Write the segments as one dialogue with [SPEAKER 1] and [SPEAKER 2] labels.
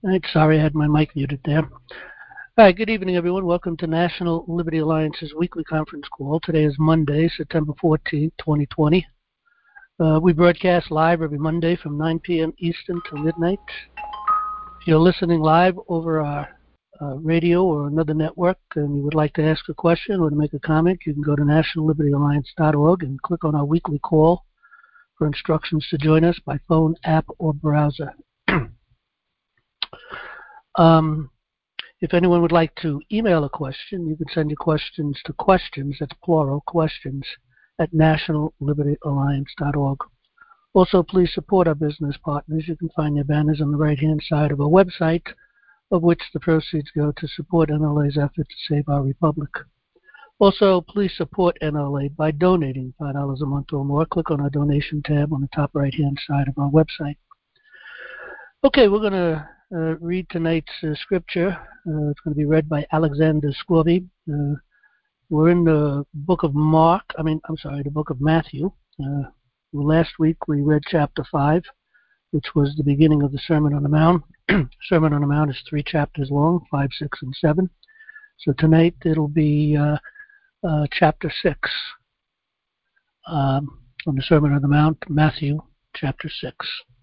[SPEAKER 1] Right, sorry, I had my mic muted there. All right, good evening, everyone. Welcome to National Liberty Alliance's weekly conference call. Today is Monday, September 14th, 2020. We broadcast live every Monday from 9 p.m. Eastern to midnight. If you're listening live over our radio or another network and you would like to ask a question or to make a comment, you can go to nationalliberyalliance.org and click on our weekly call for instructions to join us by phone, app, or browser. If anyone would like to email a question, you can send your questions to questions, that's plural, questions, at nationalliberyalliance.org. Also, please support our business partners. You can find their banners on the right-hand side of our website, of which the proceeds go to support NLA's effort to save our republic. Also, please support NLA by donating $5 a month or more. Click on our donation tab on the top right-hand side of our website. Okay, we're going to read tonight's scripture. It's going to be read by Alexander Squaby. We're in the book of the book of Matthew. Last week we read chapter 5, which was the beginning of the Sermon on the Mount. Sermon on the Mount is 3 chapters long, 5, 6, and 7. So tonight it'll be chapter 6 on the Sermon on the Mount, Matthew chapter 6.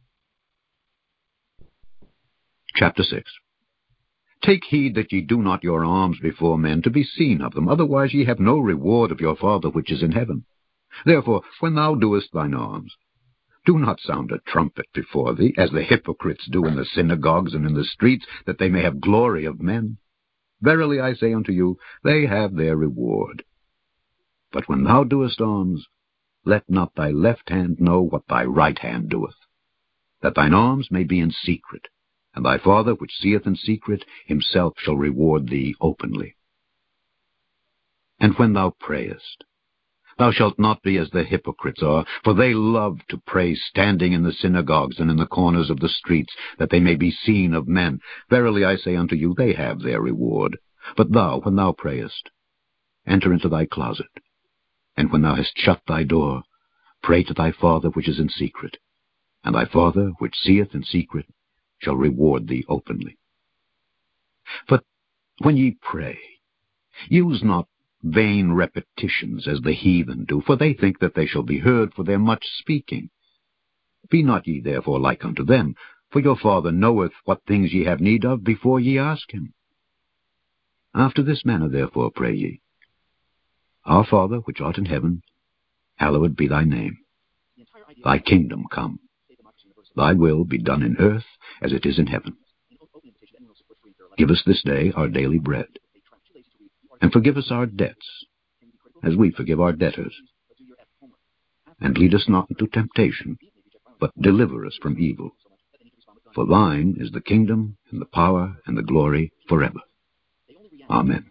[SPEAKER 2] Chapter 6. Take heed that ye do not your alms before men to be seen of them, otherwise ye have no reward of your Father which is in heaven. Therefore, when thou doest thine alms, do not sound a trumpet before thee, as the hypocrites do in the synagogues and in the streets, that they may have glory of men. Verily I say unto you, they have their reward. But when thou doest alms, let not thy left hand know what thy right hand doeth, that thine alms may be in secret, and thy Father which seeth in secret himself shall reward thee openly. And when thou prayest, thou shalt not be as the hypocrites are, for they love to pray standing in the synagogues and in the corners of the streets, that they may be seen of men. Verily I say unto you, they have their reward. But thou, when thou prayest, enter into thy closet, and when thou hast shut thy door, pray to thy Father which is in secret, and thy Father which seeth in secret shall reward thee openly. But when ye pray, use not vain repetitions as the heathen do, for they think that they shall be heard for their much speaking. Be not ye therefore like unto them, for your Father knoweth what things ye have need of before ye ask him. After this manner therefore pray ye, Our Father which art in heaven, hallowed be thy name. Thy kingdom come. Thy will be done in earth as it is in heaven. Give us this day our daily bread, and forgive us our debts, as we forgive our debtors. And lead us not into temptation, but deliver us from evil. For thine is the kingdom, and the power, and the glory forever. Amen.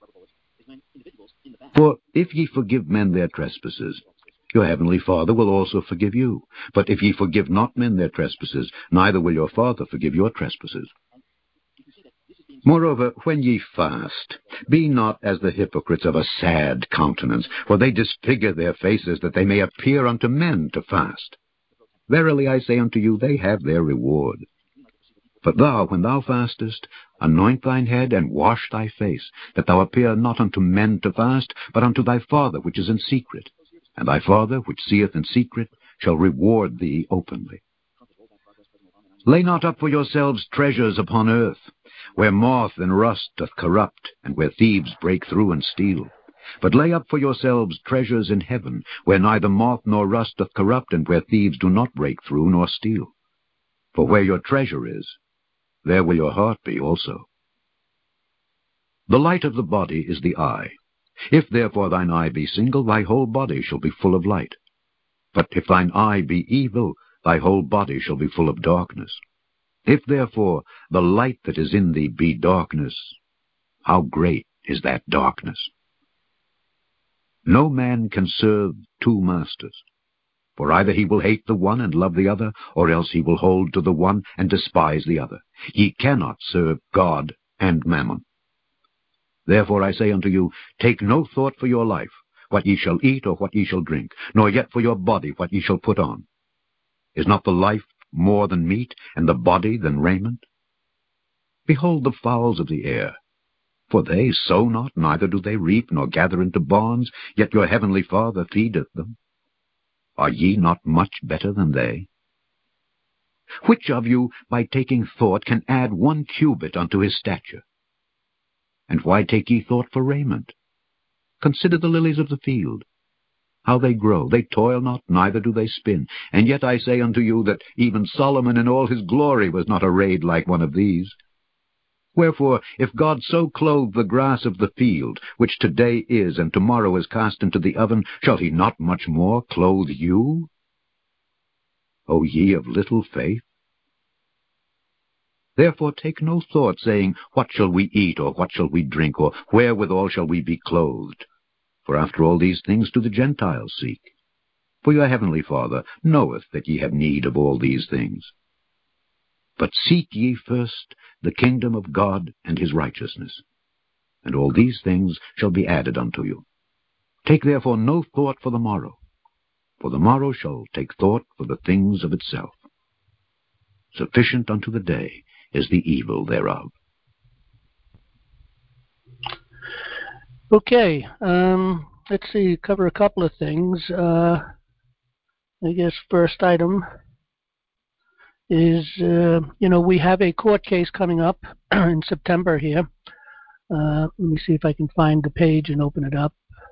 [SPEAKER 2] For if ye forgive men their trespasses, your heavenly Father will also forgive you. But if ye forgive not men their trespasses, neither will your Father forgive your trespasses. Moreover, when ye fast, be not as the hypocrites of a sad countenance, for they disfigure their faces, that they may appear unto men to fast. Verily I say unto you, they have their reward. But thou, when thou fastest, anoint thine head, and wash thy face, that thou appear not unto men to fast, but unto thy Father which is in secret. And thy Father which seeth in secret shall reward thee openly. Lay not up for yourselves treasures upon earth, where moth and rust doth corrupt, and where thieves break through and steal. But lay up for yourselves treasures in heaven, where neither moth nor rust doth corrupt, and where thieves do not break through nor steal. For where your treasure is, there will your heart be also. The light of the body is the eye. If therefore thine eye be single, thy whole body shall be full of light. But if thine eye be evil, thy whole body shall be full of darkness. If therefore the light that is in thee be darkness, how great is that darkness? No man can serve 2 masters, for either he will hate the one and love the other, or else he will hold to the one and despise the other. Ye cannot serve God and mammon. Therefore I say unto you, take no thought for your life, what ye shall eat or what ye shall drink, nor yet for your body what ye shall put on. Is not the life more than meat, and the body than raiment? Behold the fowls of the air. For they sow not, neither do they reap, nor gather into barns, yet your heavenly Father feedeth them. Are ye not much better than they? Which of you, by taking thought, can add 1 cubit unto his stature? And why take ye thought for raiment? Consider the lilies of the field, how they grow. They toil not, neither do they spin. And yet I say unto you that even Solomon in all his glory was not arrayed like one of these. Wherefore, if God so clothe the grass of the field, which today is and tomorrow is cast into the oven, shall he not much more clothe you, O ye of little faith? Therefore take no thought, saying, What shall we eat, or what shall we drink, or wherewithal shall we be clothed? For after all these things do the Gentiles seek. For your heavenly Father knoweth that ye have need of all these things. But seek ye first the kingdom of God and his righteousness, and all these things shall be added unto you. Take therefore no thought for the morrow, for the morrow shall take thought for the things of itself. Sufficient unto the day is the evil thereof.
[SPEAKER 1] Okay, let's see, cover a couple of things. I guess first item is, we have a court case coming up in September here. Let me see if I can find the page and open it up.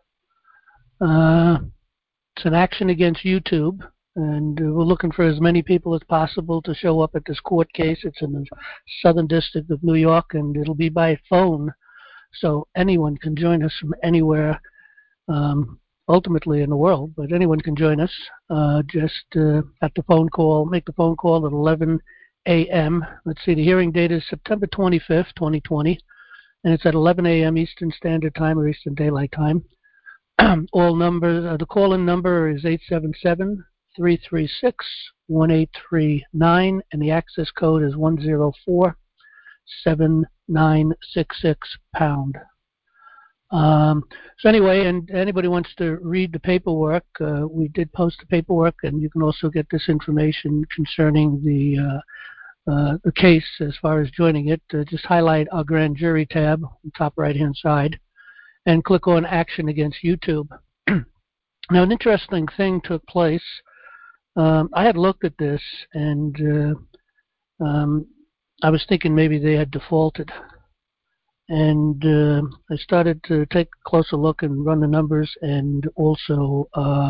[SPEAKER 1] It's an action against YouTube, and we're looking for as many people as possible to show up at this court case. It's in the Southern District of New York, and it'll be by phone, so anyone can join us from anywhere, ultimately in the world, but anyone can join us. Just at the phone call, make the phone call at 11 a.m. Let's see, the hearing date is September 25th, 2020, and it's at 11 a.m. Eastern Standard Time or Eastern Daylight Time. All numbers, the call-in number is 877-336-1839, and the access code is 104-7966#. So anyway, and anybody wants to read the paperwork, we did post the paperwork, and you can also get this information concerning the case as far as joining it. Just highlight our grand jury tab on the top right-hand side and click on Action Against YouTube. Now, an interesting thing took place. I had looked at this, and I was thinking maybe they had defaulted. And I started to take a closer look and run the numbers, and also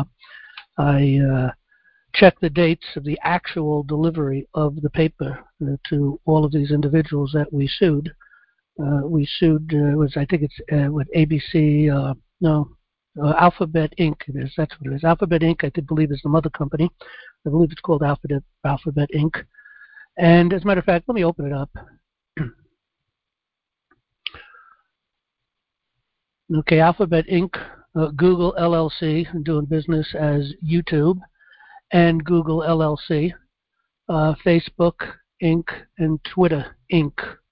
[SPEAKER 1] I checked the dates of the actual delivery of the paper to all of these individuals that we sued. I think it's with ABC, Alphabet Inc. It is. That's what it is. Alphabet Inc. I believe is the mother company. I believe it's called Alphabet Inc. And as a matter of fact, let me open it up. Okay, Alphabet Inc., Google LLC, doing business as YouTube, and Google LLC, Facebook Inc., and Twitter Inc.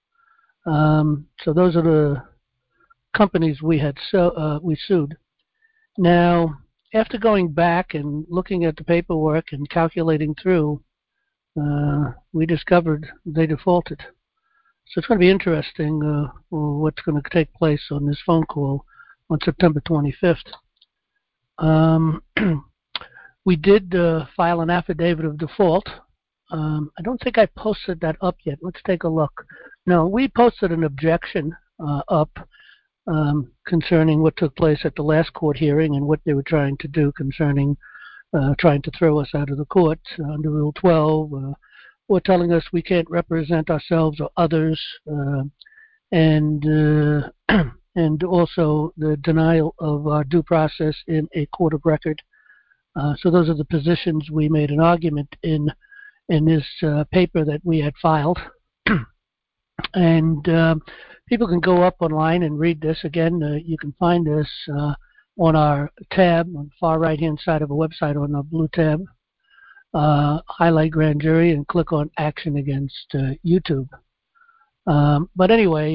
[SPEAKER 1] So those are the companies we had we sued. Now, after going back and looking at the paperwork and calculating through, we discovered they defaulted. So it's going to be interesting what's going to take place on this phone call on September 25th. We did file an affidavit of default. I don't think I posted that up yet. Let's take a look. No, we posted an objection up concerning what took place at the last court hearing and what they were trying to do concerning trying to throw us out of the court under Rule 12, or telling us we can't represent ourselves or others, and also the denial of our due process in a court of record. So those are the positions we made an argument in this paper that we had filed. And people can go up online and read this. Again, you can find this on our tab on the far right-hand side of a website on our blue tab. Highlight Grand Jury and click on Action Against YouTube. But anyway,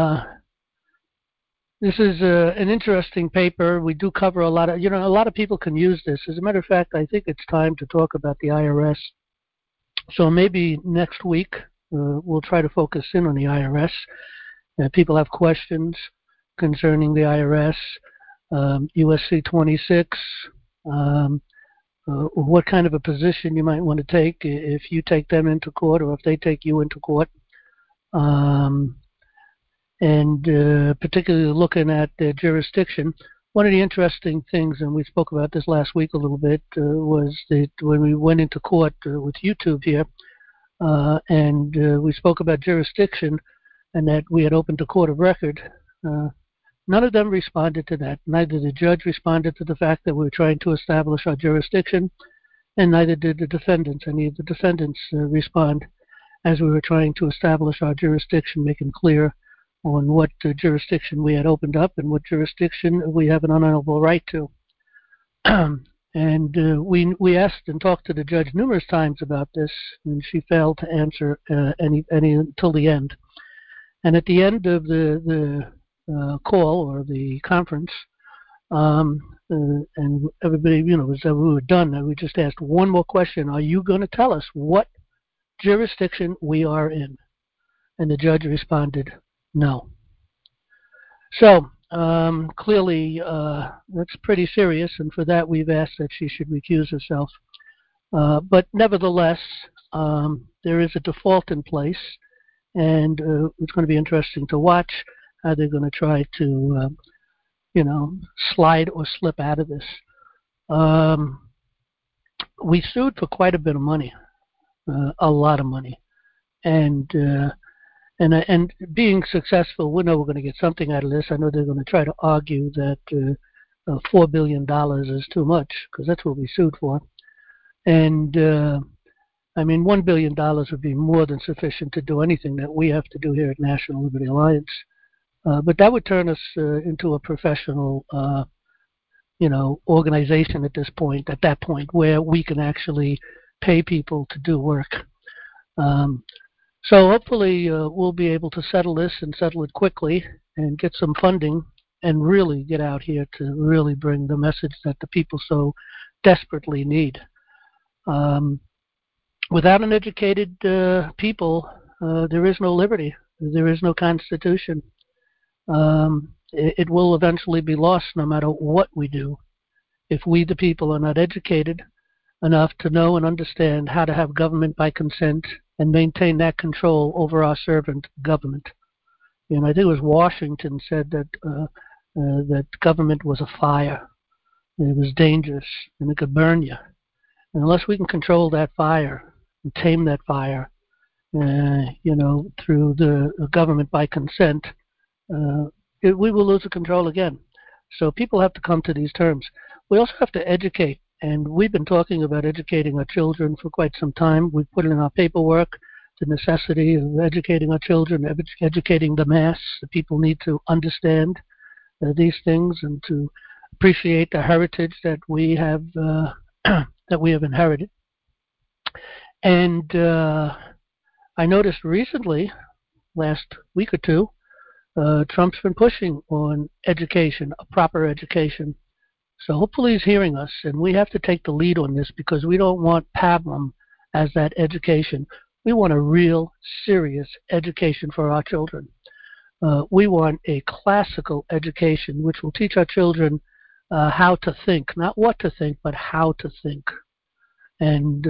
[SPEAKER 1] this is an interesting paper. We do cover a lot of people can use this. As a matter of fact, I think it's time to talk about the IRS. So maybe next week we'll try to focus in on the IRS. People have questions concerning the IRS, USC 26, what kind of a position you might want to take if you take them into court or if they take you into court. And particularly looking at their jurisdiction. One of the interesting things, and we spoke about this last week a little bit, was that when we went into court with YouTube here, and we spoke about jurisdiction and that we had opened a court of record, none of them responded to that. Neither the judge responded to the fact that we were trying to establish our jurisdiction, and neither did the defendants. Any of the defendants respond as we were trying to establish our jurisdiction, making clear on what jurisdiction we had opened up and what jurisdiction we have an unalienable right to. And we asked and talked to the judge numerous times about this, and she failed to answer any until the end. And at the end of the call or the conference, and everybody, as we were done, and we just asked one more question: are you going to tell us what jurisdiction we are in? And the judge responded, no. So clearly that's pretty serious, and for that we've asked that she should recuse herself. But nevertheless, there is a default in place, and it's going to be interesting to watch how they're going to try to, slide or slip out of this. We sued for quite a bit of money, a lot of money, and being successful, we know we're going to get something out of this. I know they're going to try to argue that $4 billion is too much, because that's what we sued for. And, $1 billion would be more than sufficient to do anything that we have to do here at National Liberty Alliance. But that would turn us into a professional, organization at that point, where we can actually pay people to do work. So hopefully we'll be able to settle this and settle it quickly and get some funding and really get out here to really bring the message that the people so desperately need. Without an educated people, there is no liberty. There is no Constitution. It will eventually be lost no matter what we do. If we, the people, are not educated enough to know and understand how to have government by consent and maintain that control over our servant government. I think it was Washington said that that government was a fire. It was dangerous and it could burn you. And unless we can control that fire and tame that fire, through the government by consent, we will lose the control again. So people have to come to these terms. We also have to educate. And we've been talking about educating our children for quite some time. We've put it in our paperwork, the necessity of educating our children, educating the mass. The people need to understand these things and to appreciate the heritage that we have inherited. And I noticed recently, last week or two, Trump's been pushing on education, a proper education. So hopefully he's hearing us, and we have to take the lead on this because we don't want pablum as that education. We want a real, serious education for our children. We want a classical education which will teach our children how to think, not what to think, but how to think. And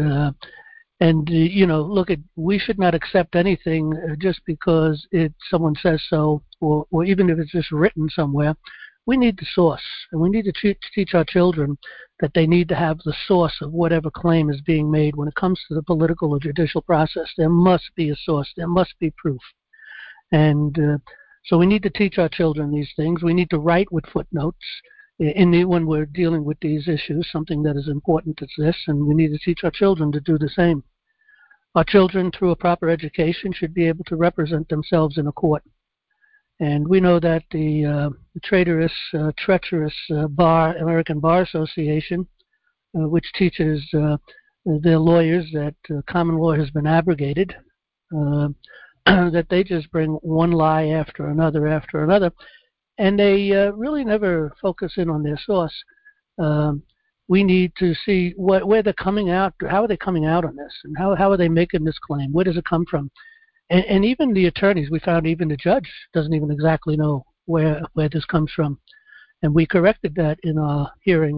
[SPEAKER 1] we should not accept anything just because someone says so, or even if it's just written somewhere. We need the source, and we need to teach our children that they need to have the source of whatever claim is being made when it comes to the political or judicial process. There must be a source. There must be proof. And so we need to teach our children these things. We need to write with footnotes when we're dealing with these issues, something that is important as this, and we need to teach our children to do the same. Our children, through a proper education, should be able to represent themselves in a court. And we know that the treacherous American Bar Association, which teaches their lawyers that common law has been abrogated, that they just bring one lie after another, and they really never focus in on their source. We need to see where they're coming out, how are they coming out on this, and how are they making this claim? Where does it come from? And even the attorneys, we found even the judge doesn't even exactly know where this comes from. And we corrected that in our hearing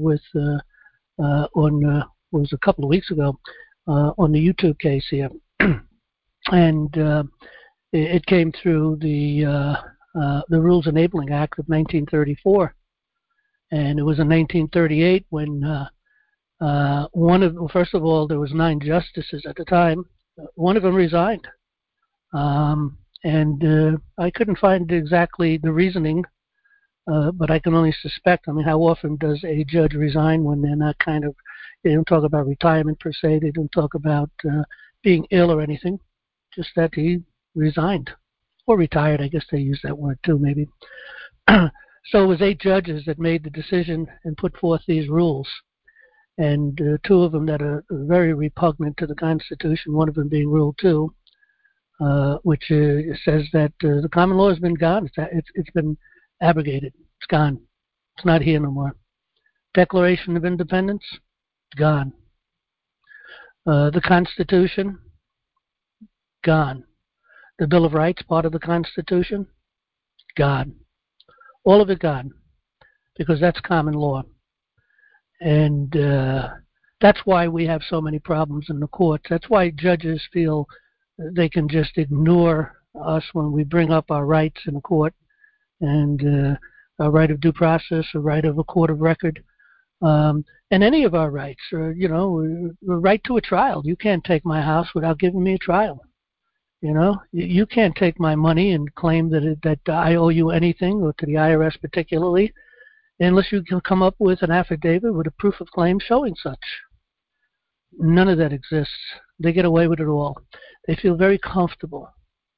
[SPEAKER 1] was a couple of weeks ago on the YouTube case here. And it came through the Rules Enabling Act of 1934. And it was in 1938 when first of all, there was 9 justices at the time. One of them resigned. And I couldn't find exactly the reasoning, but I can only suspect. I mean, how often does a judge resign when they're not they don't talk about retirement per se, they don't talk about being ill or anything, just that he resigned. Or retired, I guess they use that word too, maybe. So it was 8 judges that made the decision and put forth these rules. And 2 of them that are very repugnant to the Constitution, one of them being Rule 2, which says that the common law has been gone. It's been abrogated. It's gone. It's not here no more. Declaration of Independence, gone. The Constitution, gone. The Bill of Rights, part of the Constitution, gone. All of it gone, because that's common law. And that's why we have so many problems in the courts. That's why judges feel they can just ignore us when we bring up our rights in a court, and our right of due process, a right of a court of record, and any of our rights. The right to a trial. You can't take my house without giving me a trial. You can't take my money and claim that I owe you anything, or to the IRS particularly, unless you can come up with an affidavit with a proof of claim showing such. None of that exists. They get away with it all. They feel very comfortable.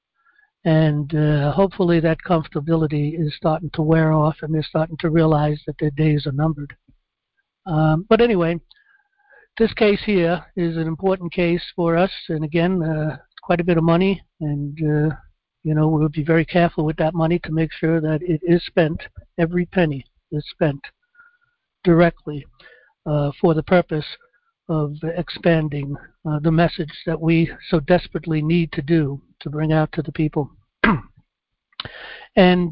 [SPEAKER 1] And hopefully that comfortability is starting to wear off, and they're starting to realize that their days are numbered. But anyway, this case here is an important case for us. And again, quite a bit of money. And, we'll be very careful with that money to make sure that it is spent, every penny is spent directly for the purpose of expanding the message that we so desperately need to do to bring out to the people. And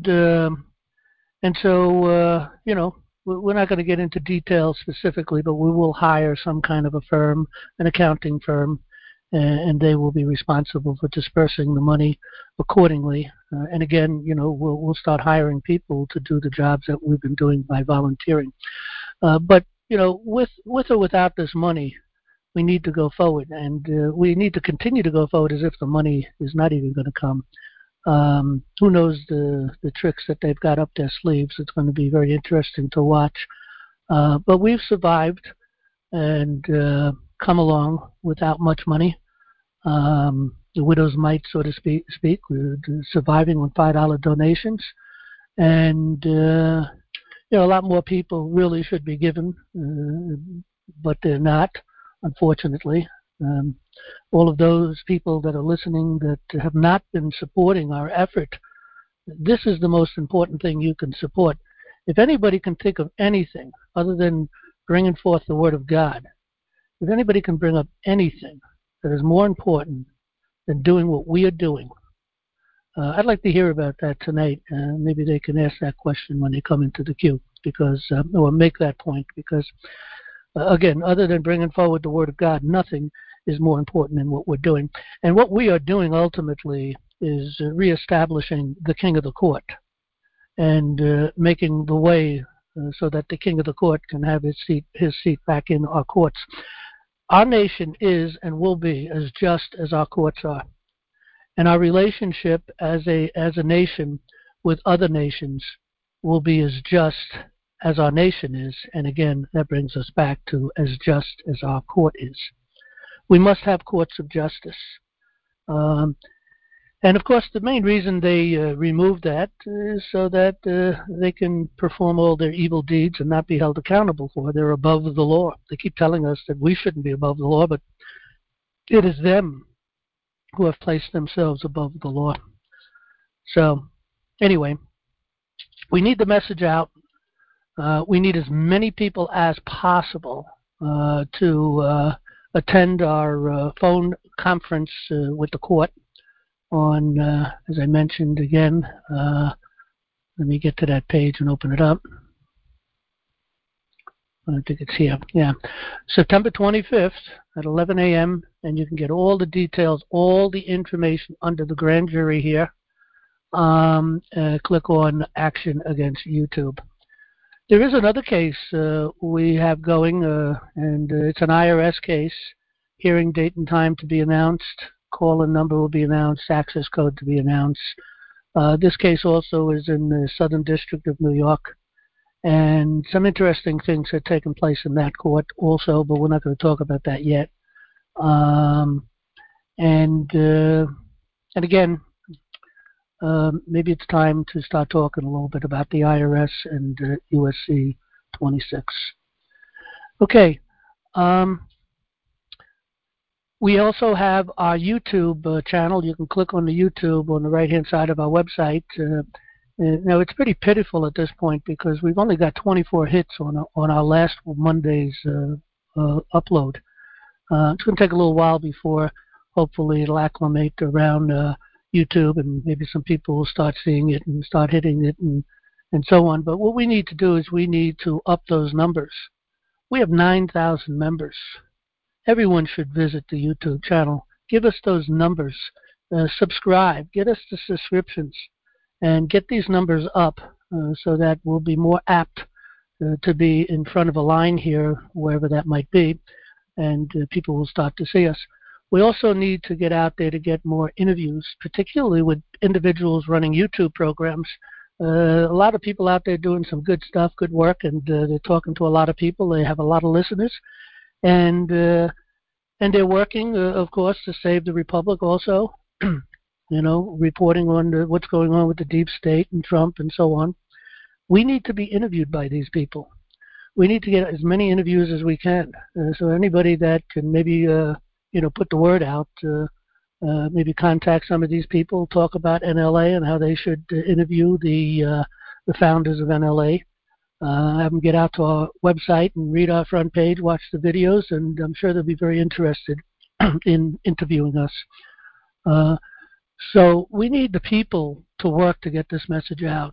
[SPEAKER 1] so, we're not going to get into details specifically, but we will hire some kind of a firm, an accounting firm, and they will be responsible for dispersing the money accordingly. And again, we'll start hiring people to do the jobs that we've been doing by volunteering. But with or without this money, we need to go forward, and we need to continue to go forward as if the money is not even going to come. Who knows the tricks that they've got up their sleeves? It's going to be very interesting to watch. But we've survived and come along without much money. The widow's mite, so to speak. We're surviving on $5 donations, and a lot more people really should be given, but they're not, unfortunately. All of those people that are listening that have not been supporting our effort, this is the most important thing you can support. If anybody can think of anything other than bringing forth the Word of God, if anybody can bring up anything that is more important than doing what we are doing, I'd like to hear about that tonight. Maybe they can ask that question when they come into the queue, or make that point, because again, other than bringing forward the Word of God, nothing is more important than what we're doing. And what we are doing ultimately is reestablishing the King of the Court, and making the way so that the King of the Court can have his seat back in our courts. Our nation is and will be as just as our courts are. And our relationship as a nation with other nations will be as just as our nation is. And again, that brings us back to as just as our court is. We must have courts of justice. And of course, the main reason they removed that is so that they can perform all their evil deeds and not be held accountable for. They're above the law. They keep telling us that we shouldn't be above the law, but it is them who have placed themselves above the law. So, anyway, we need the message out. We need as many people as possible to attend our phone conference with the court. on, as I mentioned again, let me get to that page and open it up. I think it's here. Yeah. September 25th at 11 a.m. And you can get all the details, all the information under the grand jury here. Click on Action Against YouTube. There is another case we have going, and it's an IRS case. Hearing date and time to be announced. Call-in number will be announced. Access code to be announced. This case also is in the Southern District of New York. And some interesting things have taken place in that court also, but we're not going to talk about that yet. And again, maybe it's time to start talking a little bit about the IRS and USC 26. Okay. We also have our YouTube channel. You can click on the YouTube on the right-hand side of our website. Now, it's pretty pitiful at this point because we've only got 24 hits on our last Monday's upload. It's going to take a little while before, hopefully, it'll acclimate around YouTube, and maybe some people will start seeing it and start hitting it and so on. But what we need to do is we need to up those numbers. We have 9,000 members. Everyone should visit the YouTube channel. Give us those numbers. Subscribe. Get us the subscriptions. And get these numbers up so that we'll be more apt to be in front of a line here, wherever that might be, and people will start to see us. We also need to get out there to get more interviews, particularly with individuals running YouTube programs. A lot of people out there doing some good stuff, good work, and they're talking to a lot of people. They have a lot of listeners, and they're working, of course, to save the Republic also. You know, reporting on what's going on with the deep state and Trump and so on. We need to be interviewed by these people. We need to get as many interviews as we can. So anybody that can maybe, put the word out, maybe contact some of these people, talk about NLA and how they should interview the founders of NLA. Have them get out to our website and read our front page, watch the videos, and I'm sure they'll be very interested in interviewing us. So we need the people to work to get this message out.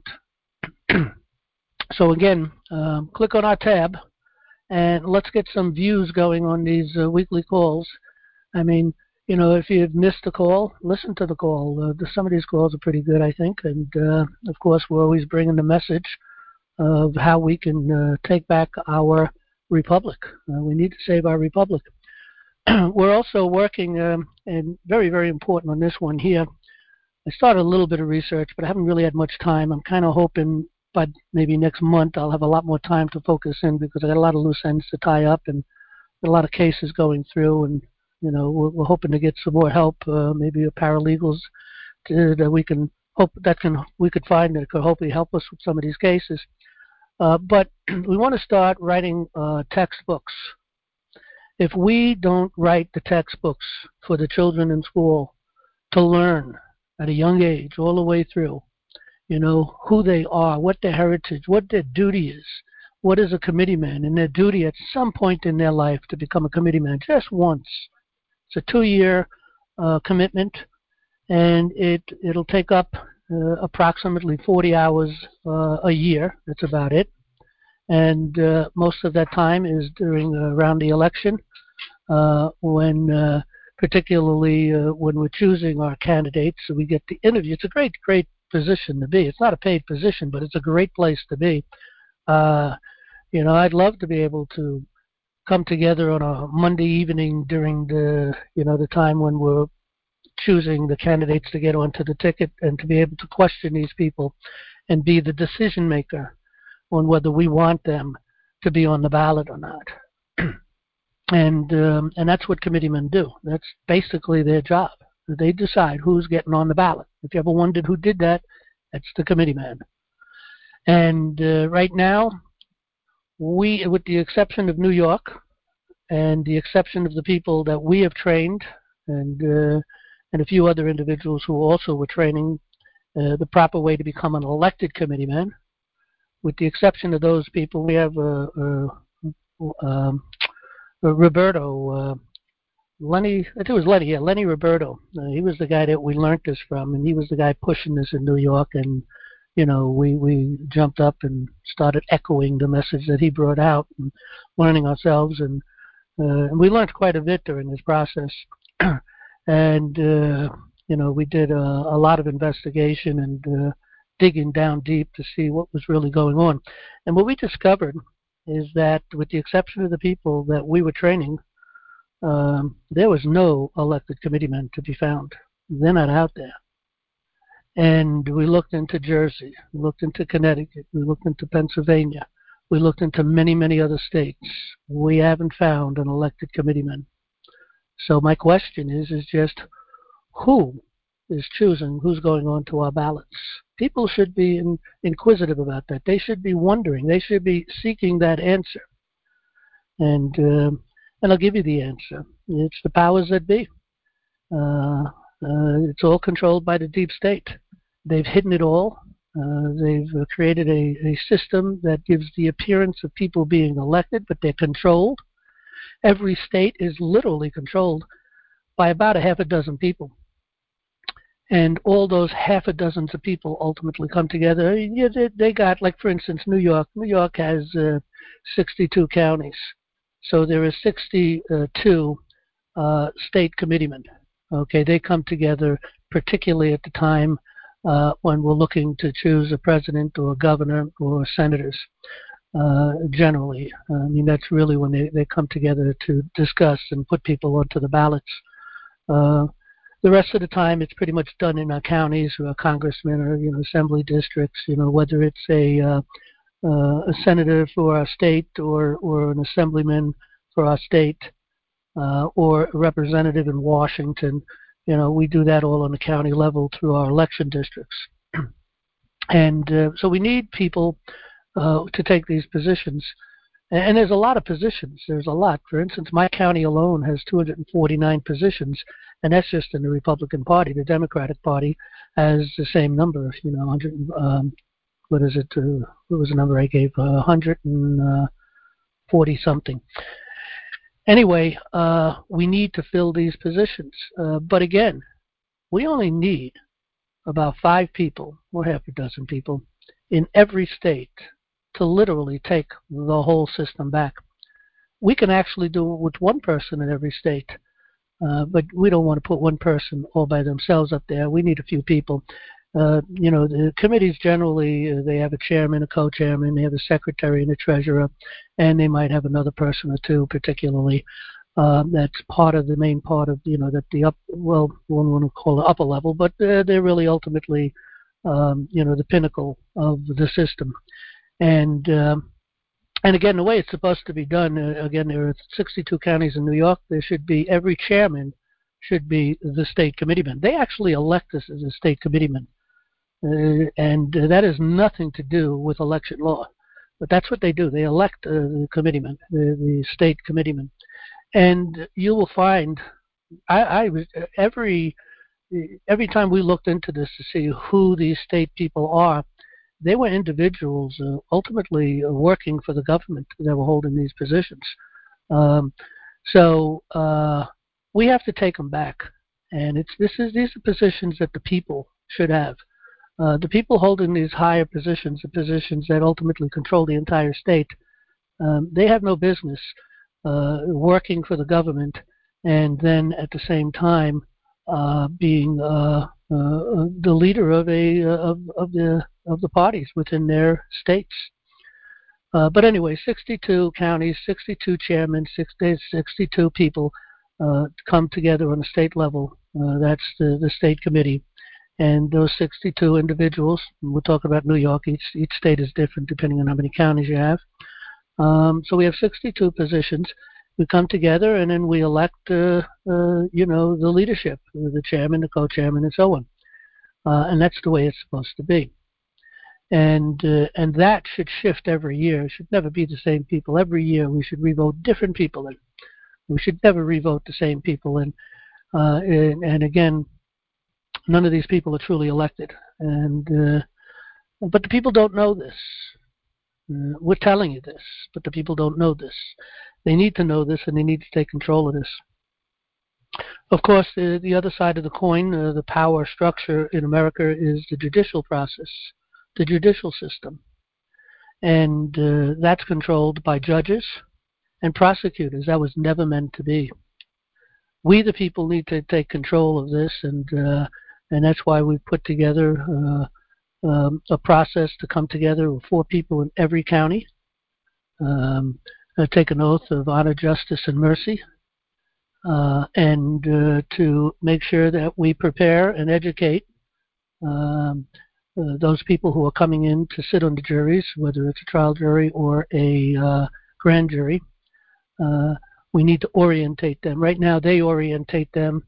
[SPEAKER 1] So again, click on our tab and let's get some views going on these weekly calls. I mean, if you've missed a call, listen to the call. Some of these calls are pretty good, I think. And, of course, we're always bringing the message of how we can take back our republic. We need to save our republic. We're also working, and very, very important on this one here. I started a little bit of research, but I haven't really had much time. I'm kind of hoping by maybe next month I'll have a lot more time to focus in because I got a lot of loose ends to tie up and a lot of cases going through. And, we're hoping to get some more help, maybe paralegals that we can we could find that could hopefully help us with some of these cases. But we want to start writing textbooks. If we don't write the textbooks for the children in school to learn at a young age all the way through, who they are, what their heritage, what their duty is, what is a committeeman, and their duty at some point in their life to become a committeeman just once. It's a 2-year commitment, and it'll take up approximately 40 hours a year. That's about it. And most of that time is around the election, when particularly when we're choosing our candidates, so we get the interview. It's a great, great position to be. It's not a paid position, but it's a great place to be. I'd love to be able to come together on a Monday evening during the time when we're choosing the candidates to get onto the ticket and to be able to question these people and be the decision maker on whether we want them to be on the ballot or not. And that's what committeemen do. That's basically their job. They decide who's getting on the ballot. If you ever wondered who did that, that's the committeeman. And right now, we, with the exception of New York and the exception of the people that we have trained and a few other individuals who also were training the proper way to become an elected committeeman, with the exception of those people, we have Roberto Lenny, I think it was Lenny, yeah, Lenny Roberto. He was the guy that we learned this from, and he was the guy pushing this in New York. And we jumped up and started echoing the message that he brought out and learning ourselves. And we learned quite a bit during this process. And we did a lot of investigation and digging down deep to see what was really going on. And what we discovered is that, with the exception of the people that we were training, there was no elected committeemen to be found. They're not out there. And we looked into Jersey, we looked into Connecticut, we looked into Pennsylvania, we looked into many, many other states. We haven't found an elected committeeman. So my question is just who is choosing who's going on to our ballots? People should be inquisitive about that. They should be wondering. They should be seeking that answer. And I'll give you the answer. It's the powers that be. It's all controlled by the deep state. They've hidden it all. They've created a system that gives the appearance of people being elected, but they're controlled. Every state is literally controlled by about a half a dozen people. And all those half a dozens of people ultimately come together. Yeah, they got, like, for instance, New York. New York has 62 counties. So there are 62 state committeemen. Okay, they come together, particularly at the time when we're looking to choose a president or a governor or senators. Generally, I mean, that's really when they come together to discuss and put people onto the ballots. The rest of the time, it's pretty much done in our counties or our congressmen or assembly districts. Whether it's a senator for our state or an assemblyman for our state or a representative in Washington. We do that all on the county level through our election districts. And so we need people to take these positions. And there's a lot of positions. There's a lot. For instance, my county alone has 249 positions, and that's just in the Republican Party. The Democratic Party has the same number, 100. What is it? What was the number I gave? 140 something. Anyway, we need to fill these positions. But again, we only need about 5 people or half a dozen people in every state to literally take the whole system back. We can actually do it with one person in every state, but we don't want to put one person all by themselves up there. We need a few people. The committees generally, they have a chairman, a co-chairman, they have a secretary and a treasurer, and they might have another person or two particularly. That's part of the main part of, one want to call it upper level, but they're really ultimately, the pinnacle of the system. And again, the way it's supposed to be done, again, there are 62 counties in New York. There should be, every chairman should be the state committeeman. They actually elect us as a state committeeman. And that has nothing to do with election law. But that's what they do. They elect the committeeman, the state committeeman. And you will find, every time we looked into this to see who these state people are, they were individuals ultimately working for the government that were holding these positions. So we have to take them back. And these are positions that the people should have. The people holding these higher positions, the positions that ultimately control the entire state, they have no business working for the government and then at the same time being the leader of the parties within their states. But anyway, 62 counties, 62 chairmen, 62 people come together on a state level. That's the state committee. And those 62 individuals, we'll talk about New York, each state is different depending on how many counties you have. So we have 62 positions. We come together and then we elect, the leadership, the chairman, the co-chairman, and so on. And that's the way it's supposed to be. And that should shift every year. It should never be the same people. Every year we should revote different people in. We should never revote the same people in. And again, none of these people are truly elected. But the people don't know this. We're telling you this, but the people don't know this. They need to know this, and they need to take control of this. Of course, the other side of the coin, the power structure in America is the judicial process, the judicial system. And that's controlled by judges and prosecutors. That was never meant to be. We, the people, need to take control of this, and that's why we've put together a process to come together with 4 people in every county, take an oath of honor, justice, and mercy, and to make sure that we prepare and educate those people who are coming in to sit on the juries, whether it's a trial jury or a grand jury. We need to orientate them. Right now, they orientate them.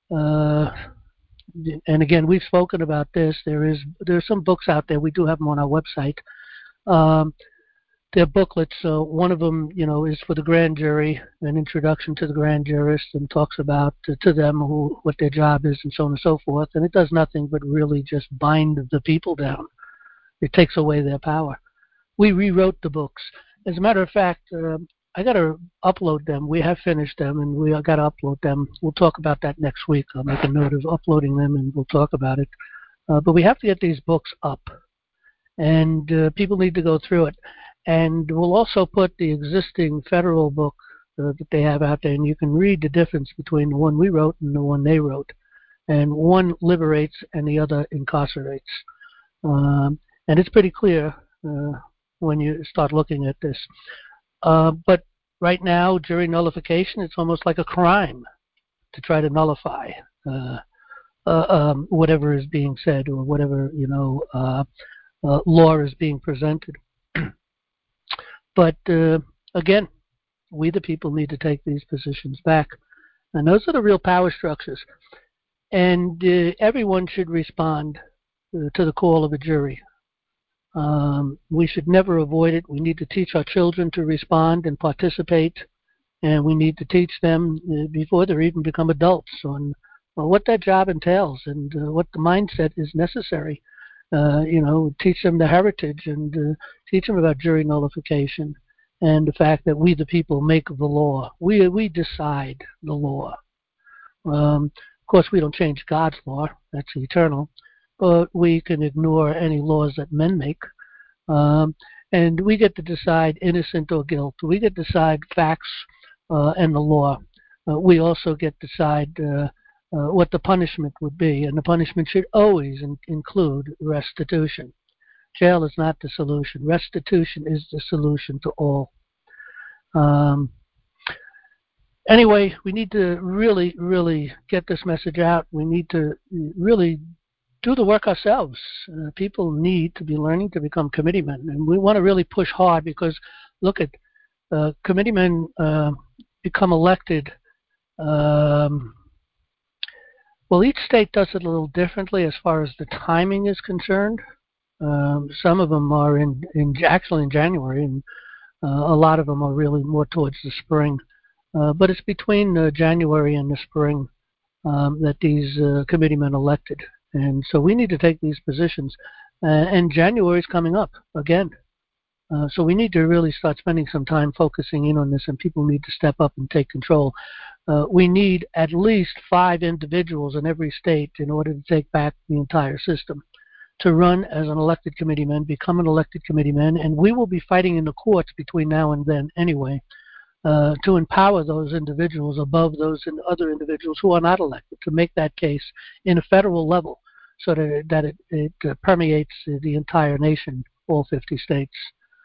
[SPEAKER 1] And again, we've spoken about this. There are some books out there. We do have them on our website. They're booklets. So one of them, is for the grand jury, an introduction to the grand jurist, and talks about to them what their job is and so on and so forth. And it does nothing but really just bind the people down. It takes away their power. We rewrote the books. As a matter of fact, I got to upload them. We have finished them, and we got to upload them. We'll talk about that next week. I'll make a note of uploading them, and we'll talk about it. But we have to get these books up, and people need to go through it. And we'll also put the existing federal book that they have out there, and you can read the difference between the one we wrote and the one they wrote. And one liberates and the other incarcerates. And it's pretty clear when you start looking at this. But right now, jury nullification, it's almost like a crime to try to nullify whatever is being said or whatever law is being presented. But again, we the people need to take these positions back, and those are the real power structures. And everyone should respond to the call of a jury. We should never avoid it. We need to teach our children to respond and participate, and we need to teach them before they even become adults on what that job entails and what the mindset is necessary. Teach them the heritage and teach them about jury nullification and the fact that we the people make the law. We decide the law. Of course, we don't change God's law. That's eternal. But we can ignore any laws that men make. And we get to decide innocent or guilt. We get to decide facts and the law. We also get to decide what the punishment would be. And the punishment should always include restitution. Jail is not the solution. Restitution is the solution to all. Anyway, we need to really, really get this message out. We need to really do the work ourselves. People need to be learning to become committeemen, and we want to really push hard because, look at committeemen become elected. Well, each state does it a little differently as far as the timing is concerned. Some of them are actually in January, and a lot of them are really more towards the spring. But it's between January and the spring that these committeemen elected. And so we need to take these positions. And January is coming up again. So we need to really start spending some time focusing in on this, and people need to step up and take control. We need at least 5 individuals in every state in order to take back the entire system, to run as an elected committeeman, become an elected committeeman, and we will be fighting in the courts between now and then anyway to empower those individuals above those other individuals who are not elected, to make that case in a federal level so that it permeates the entire nation, all 50 states.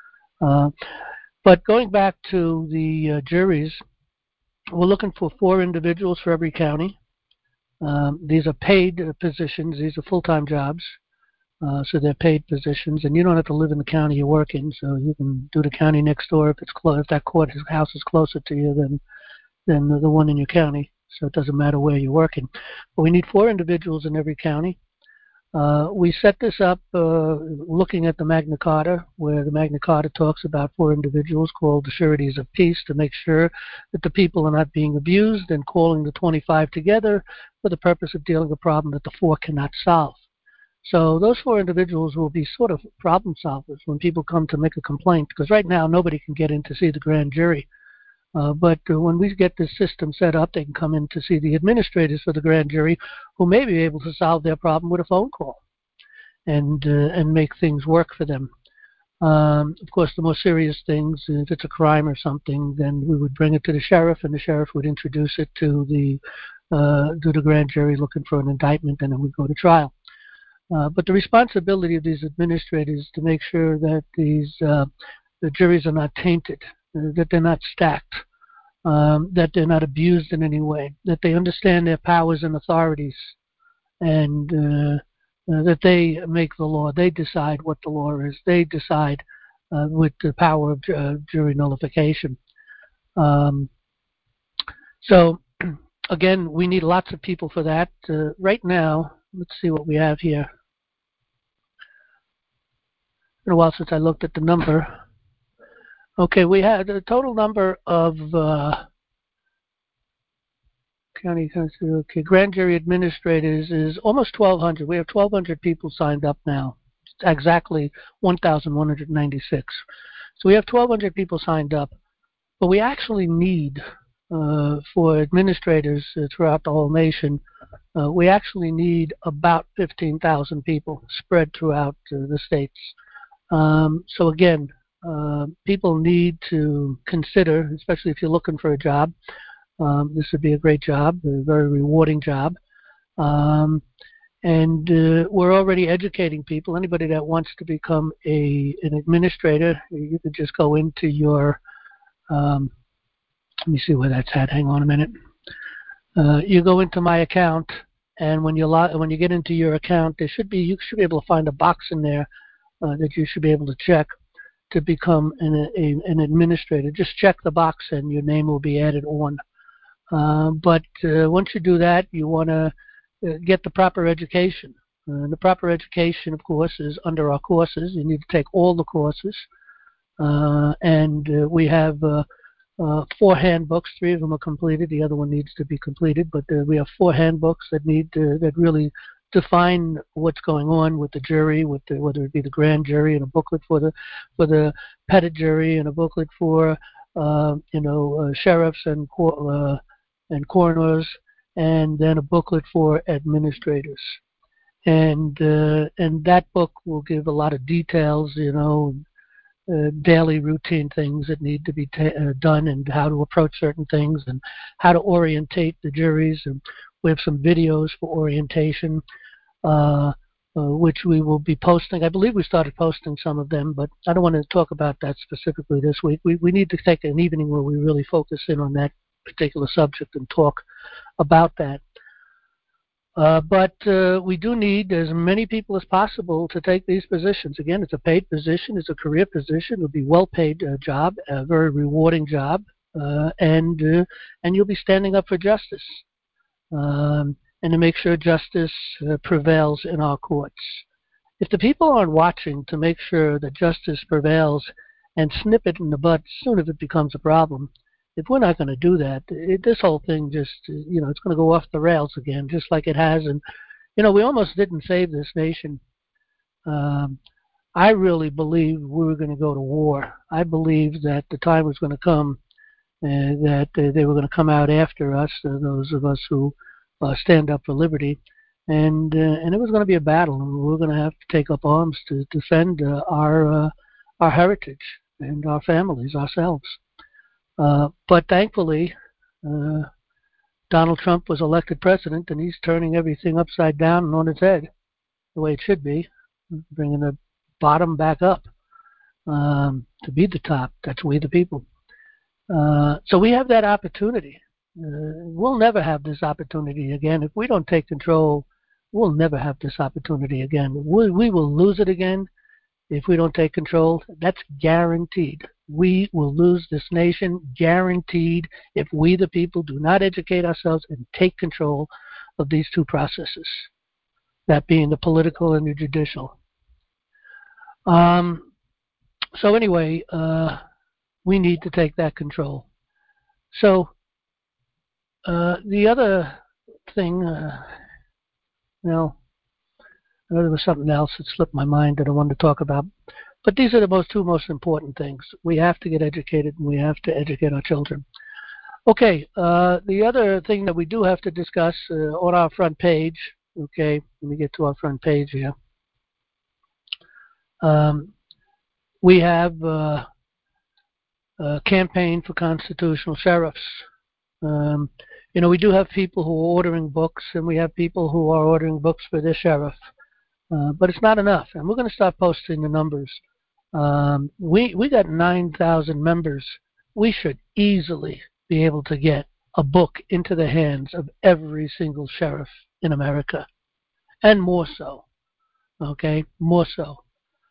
[SPEAKER 1] But going back to the juries, we're looking for 4 individuals for every county. These are paid positions. These are full-time jobs. So they're paid positions, and you don't have to live in the county you work in, so you can do the county next door if that courthouse is closer to you than the one in your county. So it doesn't matter where you're working. But we need 4 individuals in every county. We set this up looking at the Magna Carta, where the Magna Carta talks about 4 individuals called the sureties of peace to make sure that the people are not being abused, and calling the 25 together for the purpose of dealing with a problem that the 4 cannot solve. So those 4 individuals will be sort of problem solvers when people come to make a complaint, because right now nobody can get in to see the grand jury. But when we get this system set up, they can come in to see the administrators for the grand jury, who may be able to solve their problem with a phone call and make things work for them. Of course, the more serious things, if it's a crime or something, then we would bring it to the sheriff, and the sheriff would introduce it to the grand jury looking for an indictment, and then we'd go to trial. But the responsibility of these administrators is to make sure that the juries are not tainted, that they're not stacked, that they're not abused in any way, that they understand their powers and authorities, and that they make the law. They decide what the law is. They decide with the power of jury nullification. So, again, we need lots of people for that. Right now, let's see what we have here. It's been a while since I looked at the number. Okay, we have the total number of grand jury administrators is almost 1,200. We have 1,200 people signed up now. It's exactly 1,196. So we have 1,200 people signed up, but we actually need for administrators throughout the whole nation, we actually need about 15,000 people spread throughout the states. So again, people need to consider, especially if you're looking for a job, this would be a great job, a very rewarding job. And we're already educating people. Anybody that wants to become an administrator, you could just go into your, let me see where that's at. Hang on a minute. You go into my account, and when you get into your account, you should be able to find a box in there that you should be able to check to become an administrator. Just check the box, and your name will be added on. But once you do that, you want to get the proper education. The proper education, of course, is under our courses. You need to take all the courses. And we have 4 handbooks. 3 of them are completed. The other one needs to be completed. But we have 4 handbooks that that really define what's going on with the jury, whether it be the grand jury, and a booklet for the petit jury, and a booklet for sheriffs and coroners, and then a booklet for administrators. And that book will give a lot of details, daily routine things that need to be done, and how to approach certain things, and how to orientate the juries. And we have some videos for orientation, which we will be posting. I believe we started posting some of them, but I don't want to talk about that specifically this week. We need to take an evening where we really focus in on that particular subject and talk about that. But we do need as many people as possible to take these positions. Again, it's a paid position. It's a career position. It'll be well-paid job, a very rewarding job, and you'll be standing up for justice and to make sure justice prevails in our courts. If the people aren't watching to make sure that justice prevails and snip it in the bud as soon as it becomes a problem, if we're not going to do that, this whole thing just, it's going to go off the rails again, just like it has. And, we almost didn't save this nation. I really believe we were going to go to war. I believe that the time was going to come that they were going to come out after us, those of us who stand up for liberty. And it was going to be a battle. And we were going to have to take up arms to defend our heritage and our families, ourselves. But thankfully, Donald Trump was elected president, and he's turning everything upside down and on its head, the way it should be, bringing the bottom back up to be the top. That's we the people. So we have that opportunity. We'll never have this opportunity again. If we don't take control, we'll never have this opportunity again. We will lose it again if we don't take control. That's guaranteed. We will lose this nation, guaranteed, if we the people do not educate ourselves and take control of these 2 processes, that being the political and the judicial. So anyway, we need to take that control. So the other thing, I know there was something else that slipped my mind that I wanted to talk about. But these are the two most important things. We have to get educated, and we have to educate our children. Okay, the other thing that we do have to discuss on our front page, okay, let me get to our front page here. We have a campaign for constitutional sheriffs. We do have people who are ordering books, and we have people who are ordering books for their sheriff. But it's not enough, and we're going to start posting the numbers. We got 9,000 members. We should easily be able to get a book into the hands of every single sheriff in America, and more so. Okay, more so.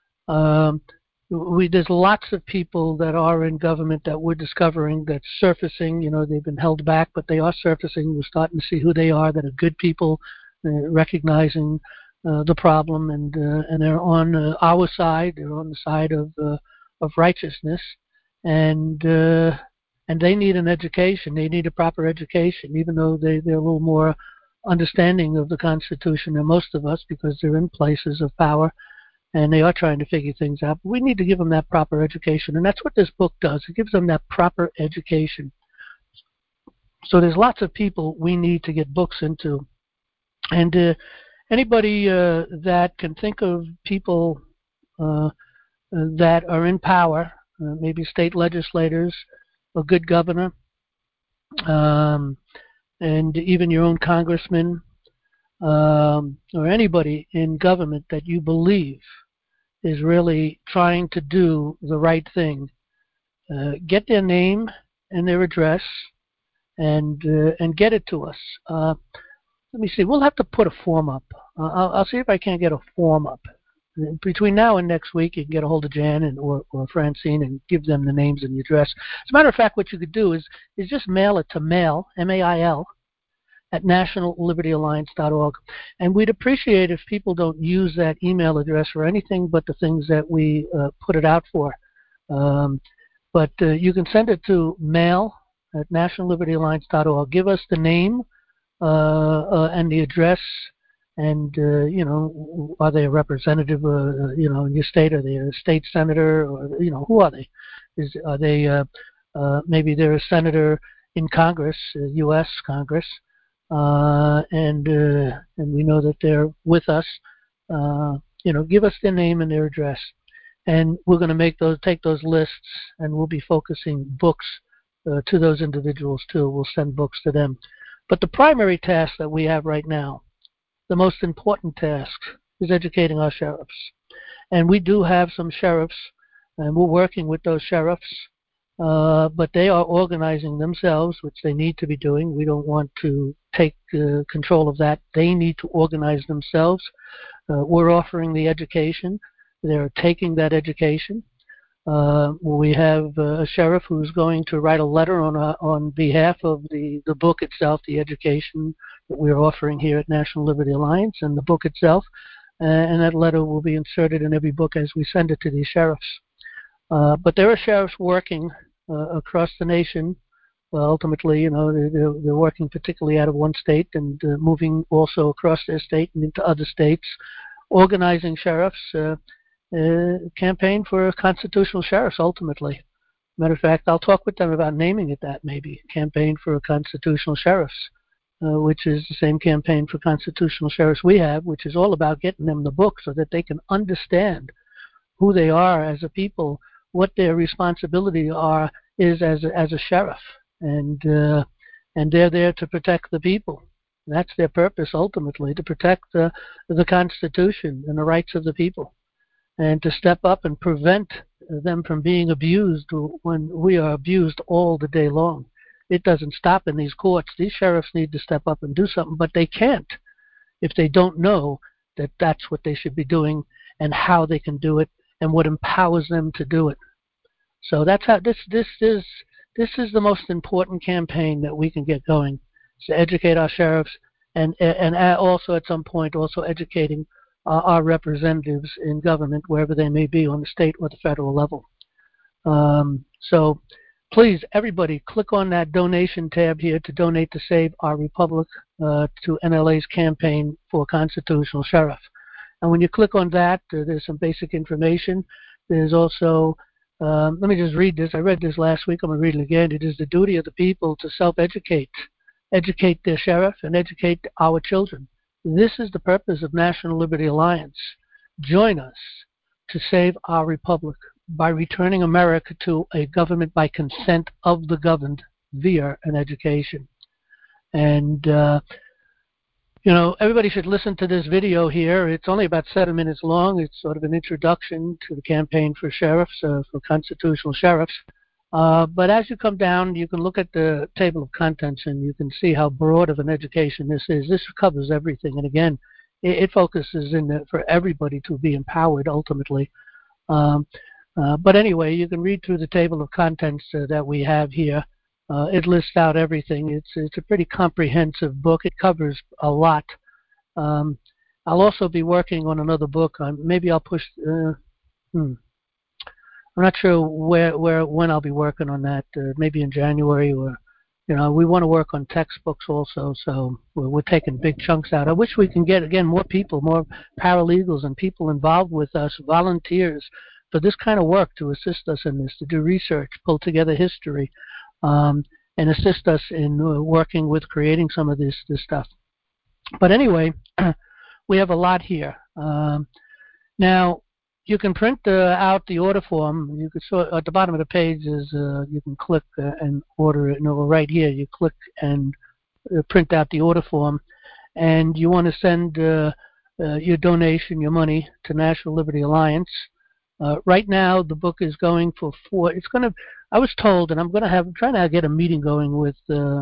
[SPEAKER 1] There's lots of people that are in government that we're discovering that's surfacing. They've been held back, but they are surfacing. We're starting to see who they are, that are good people, recognizing the problem, and they're on our side. They're on the side of righteousness, and they need an education. They need a proper education, even though they're a little more understanding of the Constitution than most of us, because they're in places of power and they are trying to figure things out. But we need to give them that proper education, and that's what this book does. It gives them that proper education. So there's lots of people we need to get books into, and anybody that can think of people that are in power, maybe state legislators, a good governor, and even your own congressman, or anybody in government that you believe is really trying to do the right thing, get their name and their address and get it to us. Let me see. We'll have to put a form up. I'll see if I can't get a form up. Between now and next week, you can get a hold of Jan or Francine and give them the names and the address. As a matter of fact, what you could do is just mail it to mail, M-A-I-L, at nationallibertyalliance.org. And we'd appreciate if people don't use that email address for anything but the things that we put it out for. But you can send it to mail at nationallibertyalliance.org. Give us the name and the address, and are they a representative in your state? Are they a state senator, or who are they? Are they maybe they're a senator in Congress, U.S. Congress, and we know that they're with us. Give us their name and their address, and we're going to take those lists, and we'll be focusing books to those individuals too. We'll send books to them. But the primary task that we have right now, the most important task, is educating our sheriffs. And we do have some sheriffs, and we're working with those sheriffs, but they are organizing themselves, which they need to be doing. We don't want to take control of that. They need to organize themselves. We're offering the education. They're taking that education. We have a sheriff who's going to write a letter on behalf of the book itself, the education that we're offering here at National Liberty Alliance, and the book itself. And that letter will be inserted in every book as we send it to these sheriffs. But there are sheriffs working across the nation. Well, ultimately, they're working particularly out of one state and moving also across their state and into other states, organizing sheriffs. Campaign for constitutional sheriffs, ultimately. Matter of fact, I'll talk with them about naming it that, maybe. Campaign for constitutional sheriffs, which is the same campaign for constitutional sheriffs we have, which is all about getting them the book so that they can understand who they are as a people, what their responsibility is as a sheriff. And they're there to protect the people. That's their purpose, ultimately, to protect the Constitution and the rights of the people, and to step up and prevent them from being abused when we are abused all the day long. It doesn't stop in these courts. These sheriffs need to step up and do something, but they can't if they don't know that that's what they should be doing and how they can do it and what empowers them to do it. So that's how this is the most important campaign that we can get going, to educate our sheriffs and also at some point also educating our representatives in government, wherever they may be, on the state or the federal level. So please, everybody, click on that donation tab here to donate to Save Our Republic, to NLA's campaign for constitutional sheriff. And when you click on that, there's some basic information. There's also, let me just read this. I read this last week. I'm going to read it again. It is the duty of the people to self-educate, educate their sheriff, and educate our children. This is the purpose of National Liberty Alliance. Join us to save our republic by returning America to a government by consent of the governed via an education. And, everybody should listen to this video here. It's only about 7 minutes long. It's sort of an introduction to the campaign for sheriffs, for constitutional sheriffs. But as you come down, you can look at the table of contents and you can see how broad of an education this is. This covers everything. And again, it focuses for everybody to be empowered ultimately. But anyway, you can read through the table of contents that we have here. It lists out everything. It's a pretty comprehensive book. It covers a lot. I'll also be working on another book. Maybe I'll push. I'm not sure when I'll be working on that. Maybe in January, or we want to work on textbooks also. So we're taking big chunks out. I wish we can get more people, more paralegals, and people involved with us, volunteers for this kind of work to assist us in this, to do research, pull together history. And assist us in working with creating some of this stuff. But anyway, we have a lot here. Now, you can print out the order form. You can at the bottom of the page is you can click and order it. Right here, you click and print out the order form, and you want to send your donation, your money, to National Liberty Alliance. Right now, the book is going for I was told, and I'm trying to get a meeting going with, the